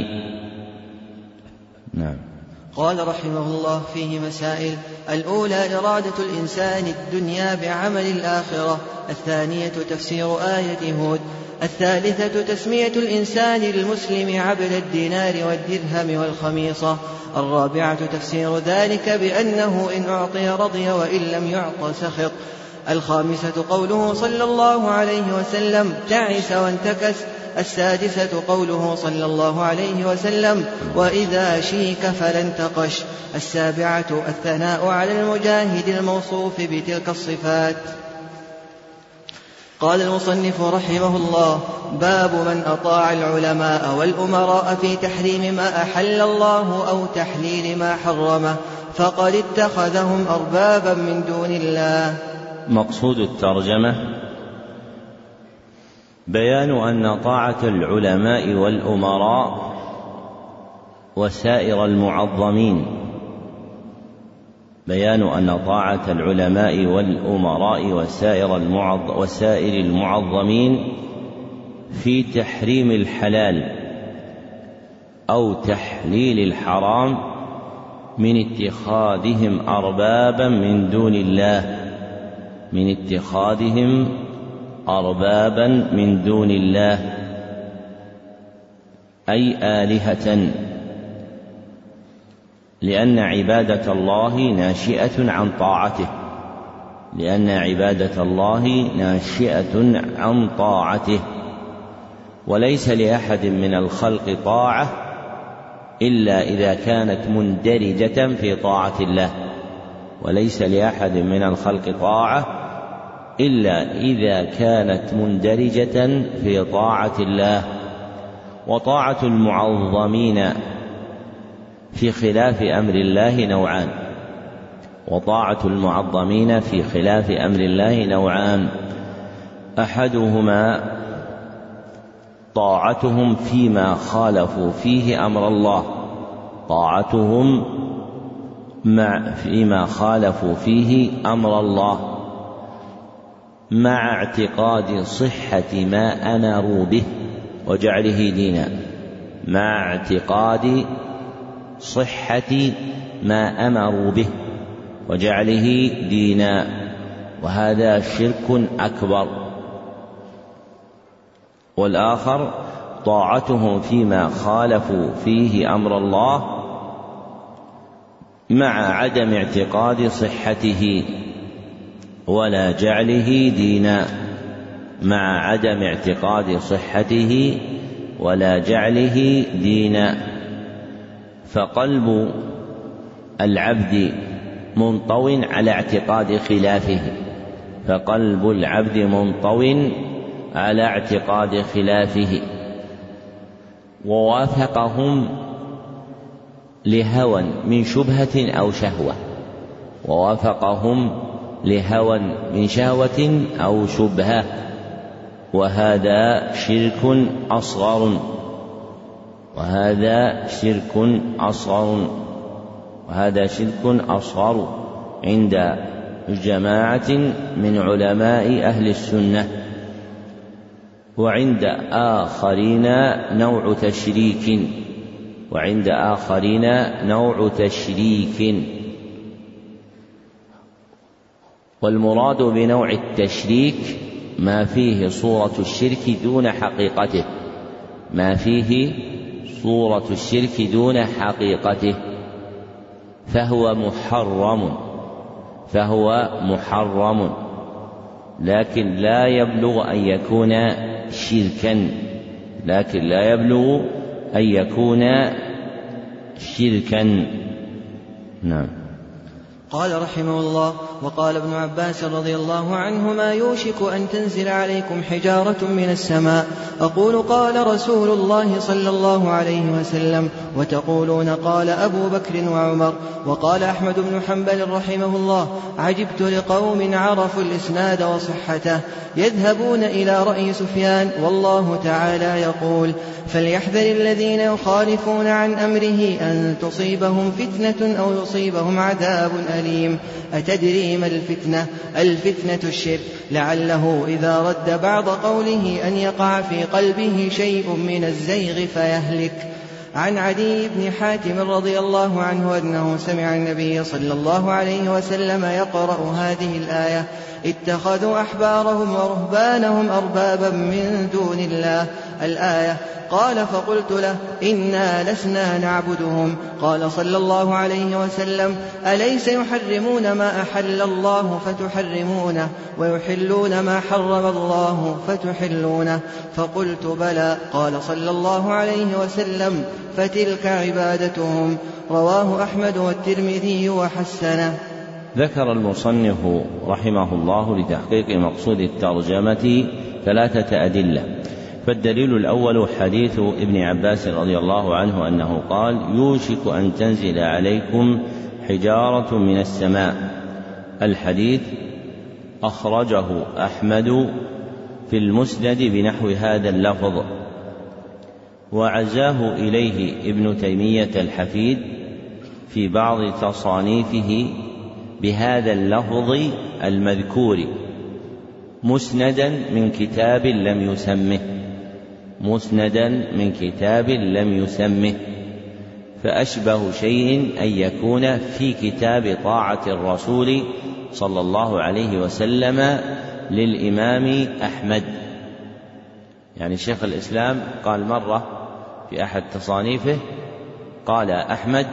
نعم. قال رحمه الله فيه مسائل: الأولى إرادة الإنسان الدنيا بعمل الآخرة، الثانية تفسير آية هود، الثالثة تسمية الإنسان المسلم عبد الدينار والدرهم والخميصة، الرابعة تفسير ذلك بأنه إن أعطي رضي وإن لم يعط سخط، الخامسة قوله صلى الله عليه وسلم: تعس وانتكس، السادسة قوله صلى الله عليه وسلم: وإذا شيك فلا انتقش، السابعة الثناء على المجاهد الموصوف بتلك الصفات. قال المصنف رحمه الله: باب من أطاع العلماء والأمراء في تحريم ما أحل الله أو تحليل ما حرمه فقد اتخذهم أربابا من دون الله. مقصود الترجمة بيان أن طاعة العلماء والأمراء وسائر المعظمين في تحريم الحلال أو تحليل الحرام من اتخاذهم أربابا من دون الله أي آلهة، لأن عبادة الله ناشئة عن طاعته، وليس لأحد من الخلق طاعة إلا إذا كانت مندرجة في طاعة الله. وطاعة المعظمين في خلاف أمر الله نوعان: أحدهما طاعتهم فيما خالفوا فيه أمر الله مع اعتقاد صحة ما أمروا به وجعله دينا، وهذا شرك أكبر. والآخر طاعتهم فيما خالفوا فيه أمر الله مع عدم اعتقاد صحته ولا جعله دينا، فقلب العبد منطو على اعتقاد خلافه، ووافقهم لهوى من شبهة أو شبهة، وهذا شرك أصغر عند جماعة من علماء أهل السنة، وعند آخرين نوع تشريك. والمراد بنوع التشريك ما فيه صورة الشرك دون حقيقته، فهو محرم. لكن لا يبلغ أن يكون شركا، لكن لا يبلغ أن يكون شركا. نعم. قال رحمه الله: وقال ابن عباس رضي الله عنهما: يوشك أن تنزل عليكم حجارة من السماء. أقول: قال رسول الله صلى الله عليه وسلم، وتقولون قال أبو بكر وعمر. وقال أحمد بن حنبل رحمه الله: عجبت لقوم عرفوا الإسناد وصحته يذهبون إلى رأي سفيان والله تعالى يقول: فليحذر الذين يخالفون عن أمره أن تصيبهم فتنة أو يصيبهم عذاب أليم. أتدري ما الفتنة؟ الفتنة الشرك، لعله إذا رد بعض قوله أن يقع في قلبه شيء من الزيغ فيهلك. عن عدي بن حاتم رضي الله عنه أنه سمع النبي صلى الله عليه وسلم يقرأ هذه الآية: اتخذوا أحبارهم ورهبانهم أربابا من دون الله، الآية. قال: فقلت له: إنا لسنا نعبدهم. قال صلى الله عليه وسلم: أليس يحرمون ما أحل الله فتحرمونه ويحلون ما حرم الله فتحلونه؟ فقلت: بلى. قال صلى الله عليه وسلم: فتلك عبادتهم. رواه أحمد والترمذي وحسنه. ذكر المصنف رحمه الله لتحقيق مقصود الترجمة 3 أدلة. فالدليل الأول حديث ابن عباس رضي الله عنه أنه قال: يوشك أن تنزل عليكم حجارة من السماء. الحديث أخرجه أحمد في المسند بنحو هذا اللفظ، وعزاه إليه ابن تيمية الحفيد في بعض تصانيفه بهذا اللفظ المذكور مسندا من كتاب لم يسمه، مسندا من كتاب لم يسمه، فأشبه شيء أن يكون في كتاب طاعة الرسول صلى الله عليه وسلم للإمام أحمد. يعني شيخ الإسلام قال مرة في أحد تصانيفه، قال أحمد: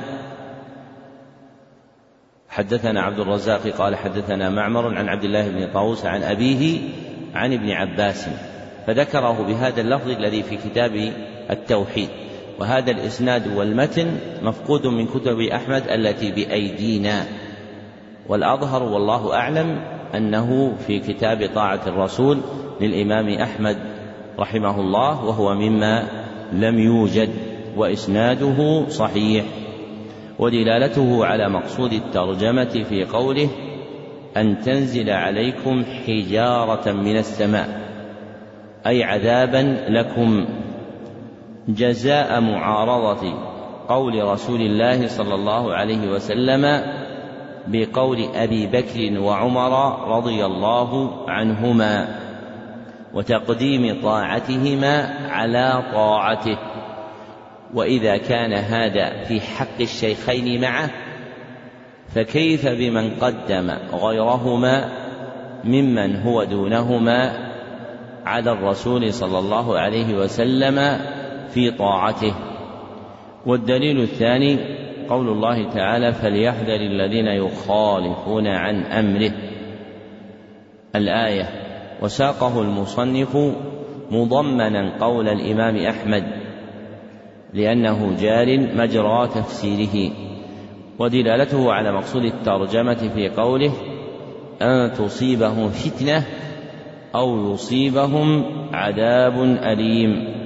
حدثنا عبد الرزاق قال حدثنا معمر عن عبد الله بن طاووس عن أبيه عن ابن عباس، فذكره بهذا اللفظ الذي في كتاب التوحيد. وهذا الإسناد والمتن مفقود من كتب أحمد التي بأيدينا، والأظهر والله أعلم أنه في كتاب طاعة الرسول للإمام أحمد رحمه الله، وهو مما لم يوجد، وإسناده صحيح. ودلالته على مقصود الترجمة في قوله: أن تنزل عليكم حجارة من السماء، أي عذابا لكم، جزاء معارضة قول رسول الله صلى الله عليه وسلم بقول أبي بكر وعمر رضي الله عنهما، وتقديم طاعتهما على طاعته. وإذا كان هذا في حق الشيخين معه، فكيف بمن قدم غيرهما ممن هو دونهما على الرسول صلى الله عليه وسلم في طاعته. والدليل الثاني قول الله تعالى: فليحذر الذين يخالفون عن أمره، الآية. وساقه المصنف مضمنا قول الإمام أحمد لأنه جار مجرى تفسيره. ودلالته على مقصود الترجمة في قوله: أن تصيبهم فتنة أو يصيبهم عذاب أليم.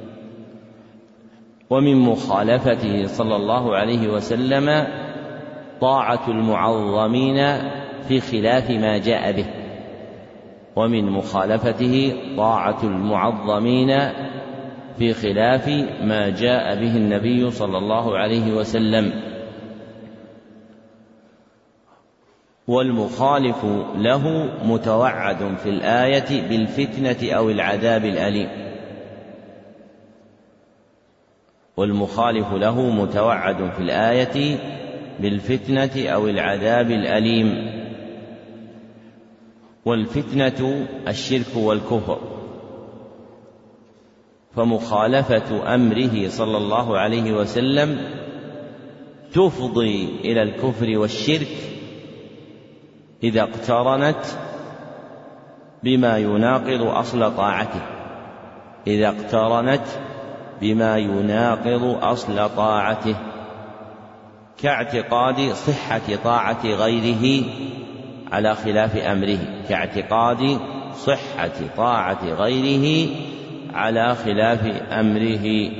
ومن مخالفته صلى الله عليه وسلم طاعة المعظمين في خلاف ما جاء به، ومن مخالفته طاعة المعظمين في خلاف ما جاء به النبي صلى الله عليه وسلم. والمخالف له متوعد في الآية بالفتنة أو العذاب الأليم، والمخالف له متوعد في الآية بالفتنة أو العذاب الأليم. والفتنة الشرك والكفر، فمخالفة أمره صلى الله عليه وسلم تفضي إلى الكفر والشرك إذا اقترنت بما يناقض أصل طاعته، إذا اقترنت بما يناقض أصل طاعته، كاعتقاد صحة طاعة غيره على خلاف أمره، كاعتقاد صحة طاعة غيره على خلاف أمره.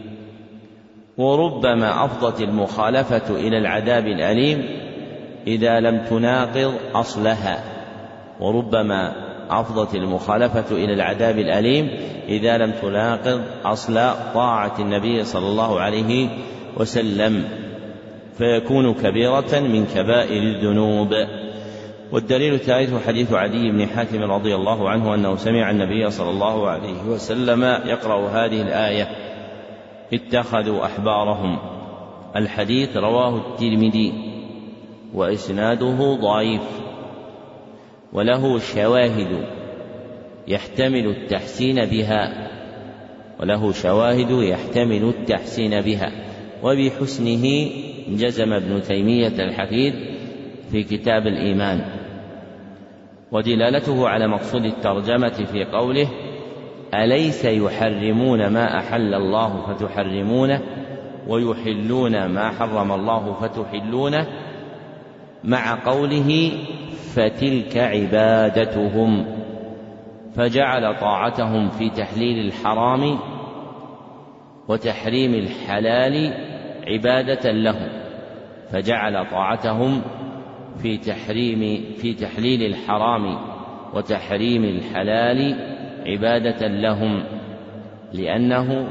وربما أفضت المخالفة إلى العذاب الأليم إذا لم تناقض أصلها، وربما أفضت المخالفة إلى العذاب الأليم إذا لم تناقض أصل طاعة النبي صلى الله عليه وسلم، فيكون كبيرة من كبائر الذنوب. والدليل الثالث حديث عدي بن حاتم رضي الله عنه أنه سمع النبي صلى الله عليه وسلم يقرأ هذه الآية: اتخذوا أحبارهم. الحديث رواه الترمذي وإسناده ضعيف، وله شواهد يحتمل التحسين بها، وبحسنه جزم ابن تيمية الحفيد في كتاب الإيمان. ودلالته على مقصود الترجمة في قوله: أليس يحرمون ما أحل الله فتحرمونه ويحلون ما حرم الله فتحلونه، مع قوله: فتلك عبادتهم، فجعل طاعتهم في تحليل الحرام وتحريم الحلال عبادة لهم، فجعل طاعتهم في تحليل الحرام وتحريم الحلال عبادة لهم، لأنه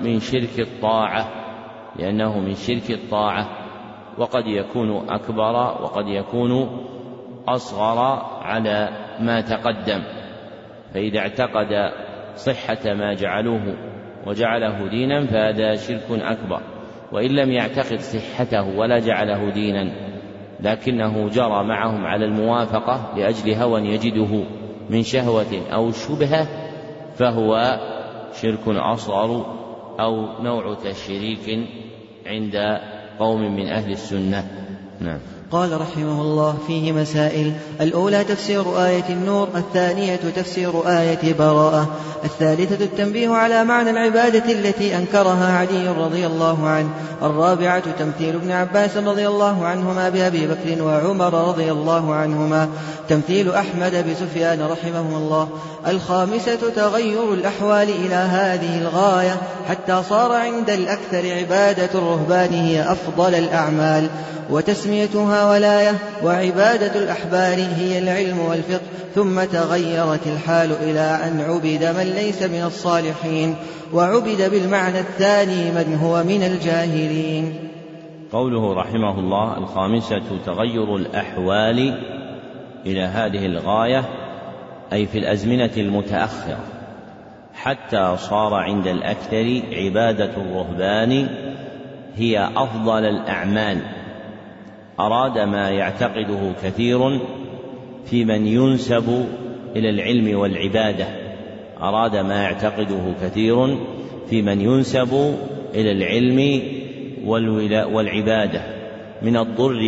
من شرك الطاعة، وقد يكون أكبر وقد يكون أصغر على ما تقدم. فإذا اعتقد صحة ما جعلوه وجعله دينا فهذا شرك أكبر، وإن لم يعتقد صحته ولا جعله دينا لكنه جرى معهم على الموافقة لأجل هوى يجده من شهوة أو شبهة فهو شرك أصغر أو نوع تشريك عند قوم من أهل السنة. نعم. قال رحمه الله: فيه مسائل: الأولى تفسير آية النور، الثانية تفسير آية براءة، الثالثة التنبيه على معنى العبادة التي أنكرها علي رضي الله عنه، الرابعة تمثيل ابن عباس رضي الله عنهما بأبي بكر وعمر رضي الله عنهما، تمثيل أحمد بسفيان رحمه الله، الخامسة تغير الأحوال إلى هذه الغاية حتى صار عند الأكثر عبادة الرهبان هي أفضل الأعمال، وتسميتها ولاية، وعبادة الأحبار هي العلم والفقه، ثم تغيرت الحال إلى أن عبد من ليس من الصالحين، وعبد بالمعنى الثاني من هو من الجاهلين. قوله رحمه الله: الخامسة تغير الأحوال إلى هذه الغاية، أي في الأزمنة المتأخرة، حتى صار عند الأكثر عبادة الرهبان هي أفضل الأعمال. أراد ما يعتقده كثير في من ينسب إلى العلم والعبادة، أراد ما يعتقده كثير في من ينسب إلى العلم والعبادة من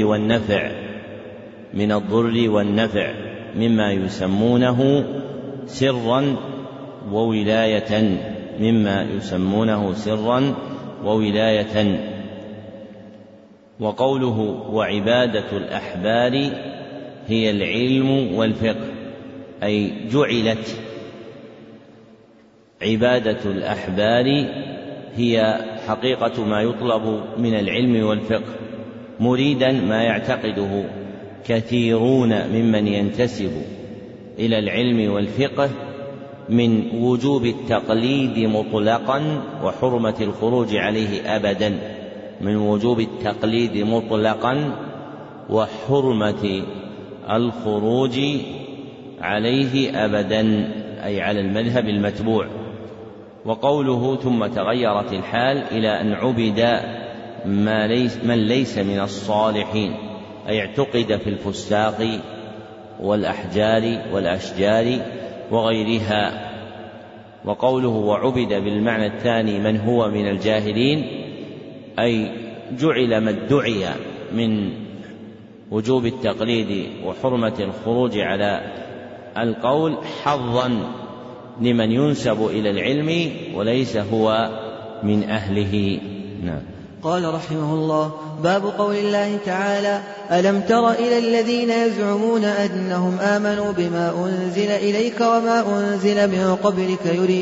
الضر والنفع مما يسمونه سرا وولاية. وقوله: وعبادة الأحبار هي العلم والفقه، أي جعلت عبادة الأحبار هي حقيقة ما يطلب من العلم والفقه، مريدا ما يعتقده كثيرون ممن ينتسب إلى العلم والفقه من وجوب التقليد مطلقا وحرمة الخروج عليه أبدا، من وجوب التقليد مطلقا وحرمة الخروج عليه أبدا، أي على المذهب المتبوع. وقوله: ثم تغيرت الحال إلى أن عبد من ليس من الصالحين، أي اعتقد في الفساق والأحجار والأشجار وغيرها. وقوله: وعبد بالمعنى الثاني من هو من الجاهلين، أي جعل ما ادعي من وجوب التقليد وحرمة الخروج على القول حظا لمن ينسب إلى العلم وليس هو من أهله. نعم. قال رحمه الله: باب قول الله تعالى: ألم تر إلى الذين يزعمون أنهم آمنوا بما أنزل إليك وما أنزل من قبلك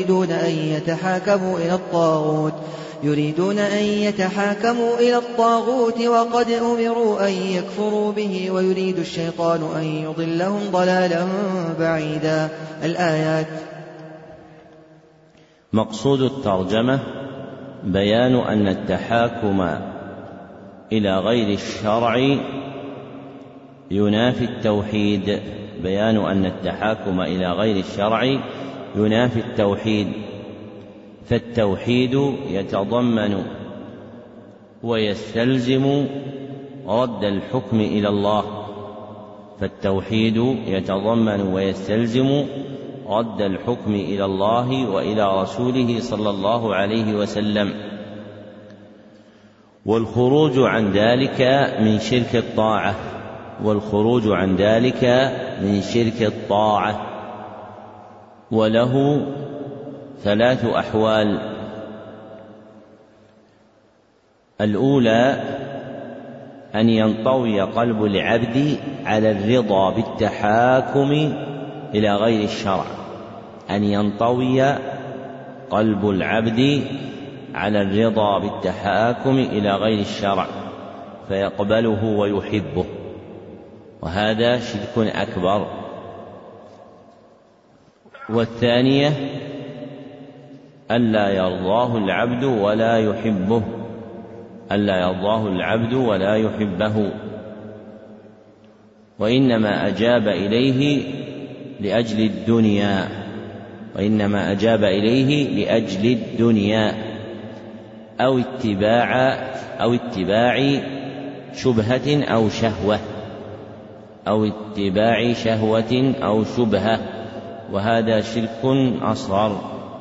يريدون أن يتحاكموا إلى الطاغوت وقد أمروا أن يكفروا به ويريد الشيطان أن يضلهم ضلالا بعيدا. الآيات. مقصود الترجمة بيان أن التحاكم إلى غير الشرع ينافي التوحيد، بيان أن التحاكم إلى غير الشرع ينافي التوحيد، فالتوحيد يتضمن ويستلزم رد الحكم إلى الله، فالتوحيد يتضمن ويستلزم رد الحكم إلى الله وإلى رسوله صلى الله عليه وسلم، والخروج عن ذلك من شرك الطاعة، وله 3 أحوال. الأولى أن ينطوي قلب العبد على الرضا بالتحاكم إلى غير الشرع، أن ينطوي قلب العبد على الرضا بالتحاكم إلى غير الشرع فيقبله ويحبه، وهذا شرك أكبر. والثانية ألا يرضاه العبد ولا يحبه، وإنما أجاب إليه لأجل الدنيا أو اتباع شبهة أو شبهة، وهذا شرك أصغر.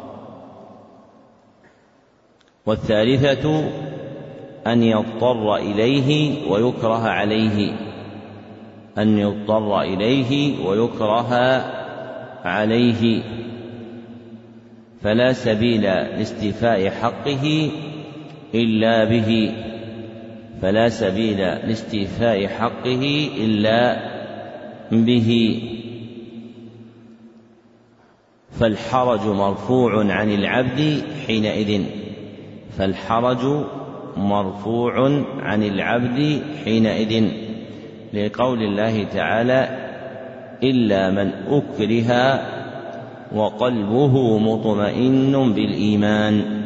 والثالثة أن يضطر إليه ويكره عليه فلا سبيل لاستيفاء حقه إلا به، فالحرج مرفوع عن العبد حينئذ لقول الله تعالى: إلا من أكره وقلبه مطمئن بالإيمان.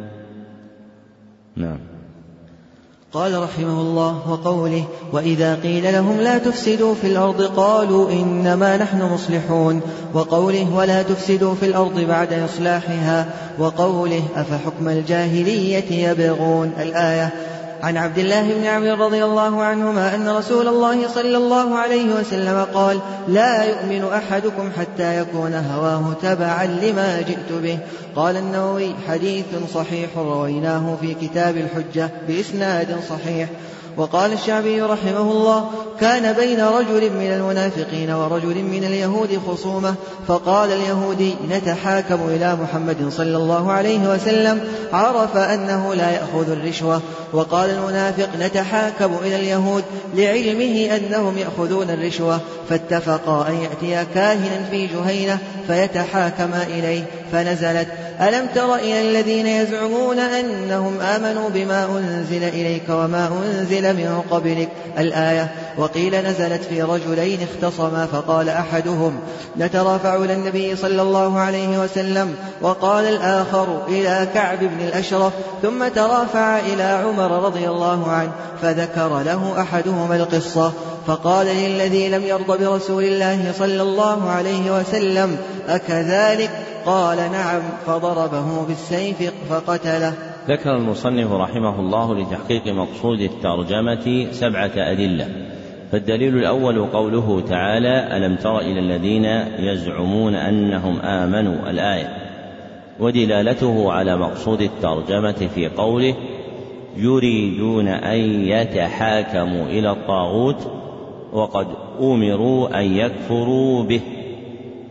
نعم. قال رحمه الله: وقوله: وإذا قيل لهم لا تفسدوا في الأرض قالوا إنما نحن مصلحون، وقوله: ولا تفسدوا في الأرض بعد إصلاحها، وقوله: أفحكم الجاهلية يبغون. الآية. عن عبد الله بن عمرو رضي الله عنهما أن رسول الله صلى الله عليه وسلم قال: لا يؤمن أحدكم حتى يكون هواه تبعا لما جئت به. قال النووي: حديث صحيح رويناه في كتاب الحجة بإسناد صحيح. وقال الشعبي رحمه الله: كان بين رجل من المنافقين ورجل من اليهود خصومة، فقال اليهودي: نتحاكم إلى محمد صلى الله عليه وسلم، عرف أنه لا يأخذ الرشوة. وقال المنافق: نتحاكم إلى اليهود، لعلمه أنهم يأخذون الرشوة، فاتفقا أن يأتيا كاهنا في جهينة فيتحاكما إليه، فنزلت: ألم تر إلى الذين يزعمون أنهم آمنوا بما أنزل إليك وما أنزل من قبلك. الآية. وقيل نزلت في رجلين اختصما، فقال أحدهم: نترافع إلى النبي صلى الله عليه وسلم، وقال الآخر إلى كعب بن الأشرف، ثم ترافع إلى عمر رضي الله عنه، فذكر له أحدهما القصة، فقال للذي لم يرض برسول الله صلى الله عليه وسلم: أكذلك؟ قال: نعم، فضربه بالسيف فقتله. ذكر المصنف رحمه الله لتحقيق مقصود الترجمة 7 أدلة. فالدليل الأول قوله تعالى: ألم تر إلى الذين يزعمون أنهم آمنوا، الآية، ودلالته على مقصود الترجمة في قوله: يريدون أن يتحاكموا إلى الطاغوت وقد أمروا أن يكفروا به،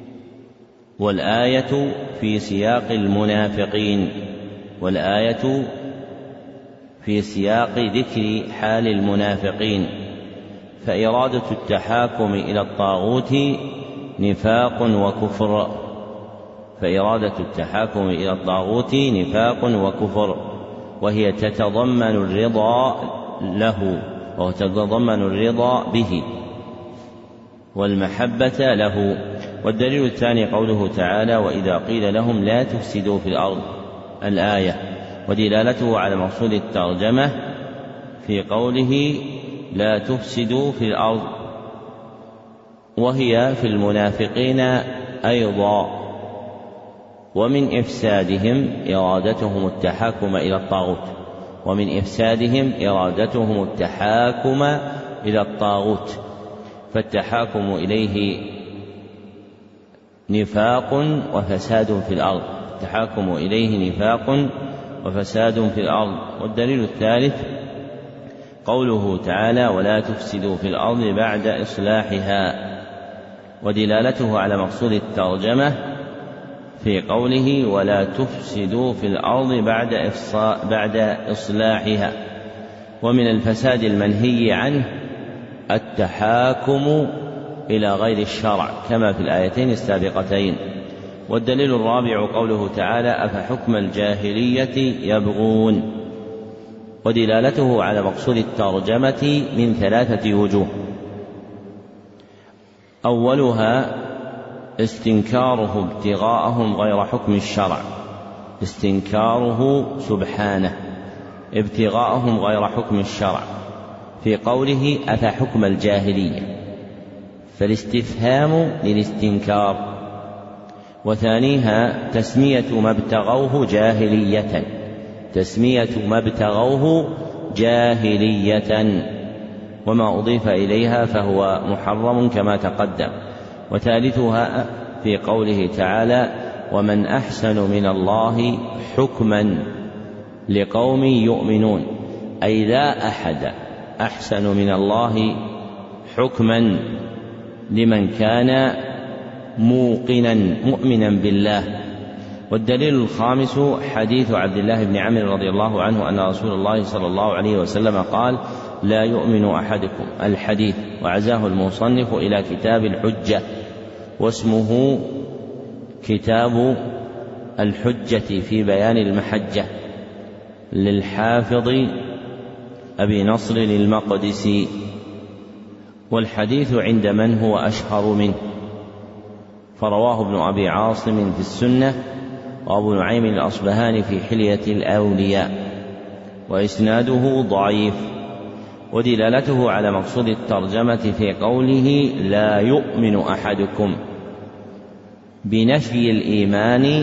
والآية في سياق المنافقين، والآية في سياق ذكر حال المنافقين، فإرادة التحاكم إلى الطاغوت نفاق وكفر، فإرادة التحاكم إلى الطاغوت نفاق وكفر، وهي تتضمن الرضا له وتتضمن الرضا به والمحبة له. والدليل الثاني قوله تعالى: وإذا قيل لهم لا تفسدوا في الأرض، الآية، ودلالته على مقصود الترجمة في قوله لا تفسدوا في الأرض، وهي في المنافقين أيضا. ومن إفسادهم إرادتهم التحاكم إلى الطاغوت، ومن إفسادهم إرادتهم التحاكم إلى الطاغوت، فالتحاكم إليه نفاق وفساد في الأرض، التحاكم إليه نفاق وفساد في الأرض. والدليل الثالث قوله تعالى: ولا تفسدوا في الأرض بعد إصلاحها، ودلالته على مقصود الترجمة في قوله ولا تفسدوا في الأرض بعد إصلاحها. ومن الفساد المنهي عنه التحاكم إلى غير الشرع كما في الآيتين السابقتين. والدليل الرابع قوله تعالى: أفحكم الجاهلية يبغون، ودلالته على مقصود الترجمة من 3 وجوه: أولها استنكاره ابتغاءهم غير حكم الشرع، استنكاره سبحانه ابتغاءهم غير حكم الشرع في قوله أفحكم الجاهلية، فالاستفهام للاستنكار. وثانيها تسمية ما ابتغوه جاهلية، تسمية ما ابتغوه جاهلية، وما أضيف إليها فهو محرم كما تقدم. وثالثها في قوله تعالى: ومن أحسن من الله حكما لقوم يؤمنون، أي لا أحد أحسن من الله حكما لمن كان موقنا مؤمنا بالله. والدليل الخامس حديث عبد الله بن عمرو رضي الله عنه أن رسول الله صلى الله عليه وسلم قال: لا يؤمن أحدكم، الحديث، وعزاه المصنف إلى كتاب الحجة، واسمه كتاب الحجة في بيان المحجة للحافظ أبي نصر المقدسي. والحديث عند من هو أشهر منه، فرواه ابن أبي عاصم في السنة، وأبو نعيم الأصبهاني في حلية الأولياء، وإسناده ضعيف. ودلالته على مقصود الترجمة في قوله لا يؤمن أحدكم بنفي الإيمان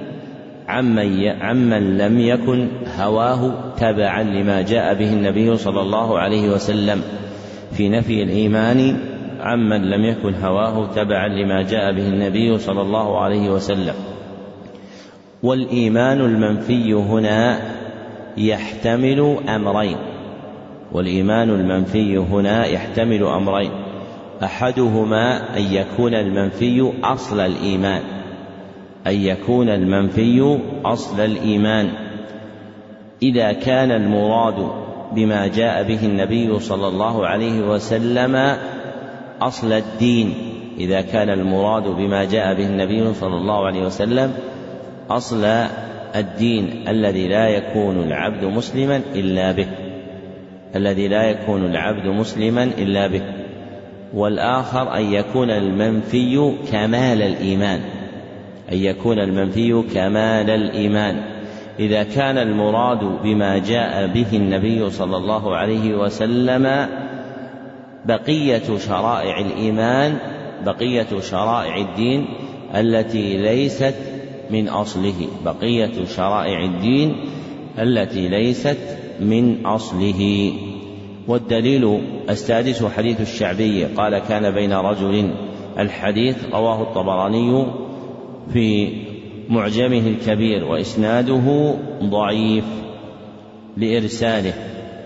عمن لم يكن هواه تبعا لما جاء به النبي صلى الله عليه وسلم، في نفي الإيمان عمن لم يكن هواه تبعا لما جاء به النبي صلى الله عليه وسلم. والإيمان المنفي هنا يحتمل أمرين، والإيمان المنفي هنا يحتمل أمرين: أحدهما أن يكون المنفي أصل الإيمان، أن يكون المنفي أصل الإيمان، إذا كان المراد بما جاء به النبي صلى الله عليه وسلم أصل الدين، إذا كان المراد بما جاء به النبي صلى الله عليه وسلم أصل الدين الذي لا يكون العبد مسلما إلا به، الذي لا يكون العبد مسلما إلا به. والآخر أن يكون المنفي كمال الإيمان، أن يكون المنفي كمال الإيمان، إذا كان المراد بما جاء به النبي صلى الله عليه وسلم بقية شرائع الإيمان، بقية شرائع الدين التي ليست من أصله، بقية شرائع الدين التي ليست من أصله. والدليل السادس حديث الشعبي قال: كان بين رجل، الحديث رواه الطبراني في معجمه الكبير، وإسناده ضعيف لإرساله.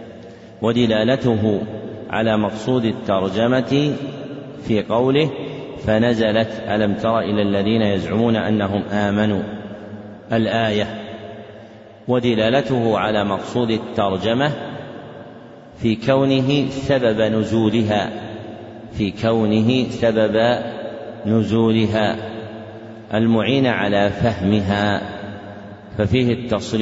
ودلالته على مقصود الترجمة في قوله فنزلت ألم تر إلى الذين يزعمون أنهم آمنوا الآية. ودلالته على مقصود الترجمة في كونه سبب نزولها المعين على فهمها، ففيه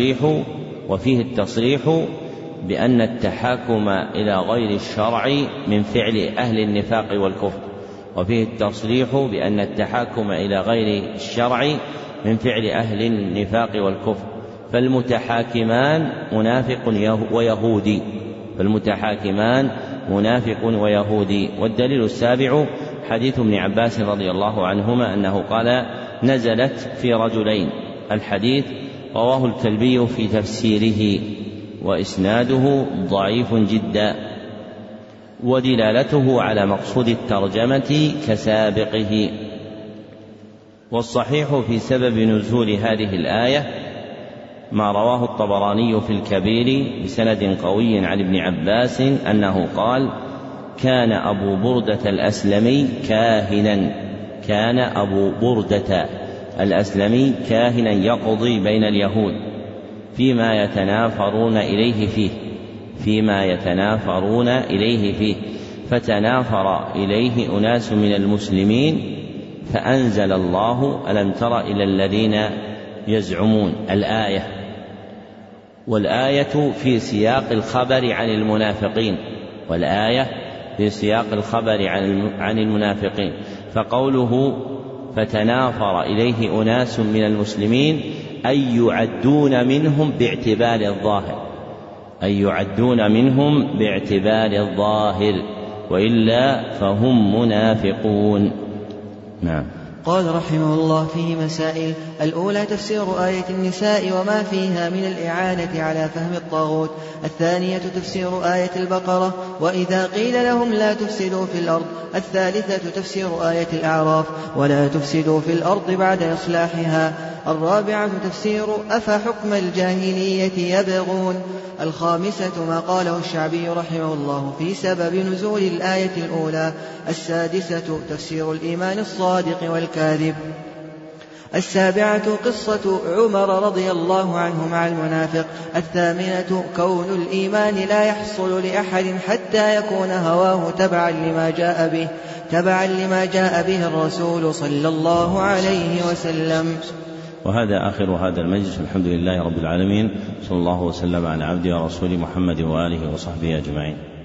التصريح بأن التحاكم إلى غير الشرع من فعل أهل النفاق والكفر، وفيه التصريح بأن التحاكم إلى غير الشرع من فعل أهل النفاق والكفر، فالمتحاكمان منافق ويهودي. والدليل السابع حديث ابن عباس رضي الله عنهما أنه قال نزلت في رجلين. الحديث رواه الكلبي في تفسيره وإسناده ضعيف جدا، ودلالته على مقصود الترجمة كسابقه. والصحيح في سبب نزول هذه الآية ما رواه الطبراني في الكبير بسند قوي عن ابن عباس أنه قال كان أبو بردة الأسلمي كاهنا يقضي بين اليهود فيما يتنافرون إليه فيه فتنافر إليه أناس من المسلمين فأنزل الله ألم تر إلى الذين يزعمون الآية. والآية في سياق الخبر عن المنافقين، فقوله فتنافر إليه أناس من المسلمين أي يعدون منهم باعتبار الظاهر وإلا فهم منافقون. نعم. قال رحمه الله فيه مسائل: الأولى تفسير آية النساء وما فيها من الإعانة على فهم الطاغوت. الثانية تفسير آية البقرة وإذا قيل لهم لا تفسدوا في الأرض. الثالثة تفسير آية الأعراف ولا تفسدوا في الأرض بعد إصلاحها. الرابعة تفسير أفحكم الجاهلية يبغون. الخامسة ما قاله الشعبي رحمه الله في سبب نزول الآية الأولى. السادسة تفسير الإيمان الصادق والكاذب. السابعة قصة عمر رضي الله عنه مع المنافق. الثامنة كون الإيمان لا يحصل لأحد حتى يكون هواه تبعا لما جاء به الرسول صلى الله عليه وسلم. وهذا آخر هذا المجلس، الحمد لله رب العالمين، صلى الله وسلم على عبده ورسوله محمد وآله وصحبه أجمعين.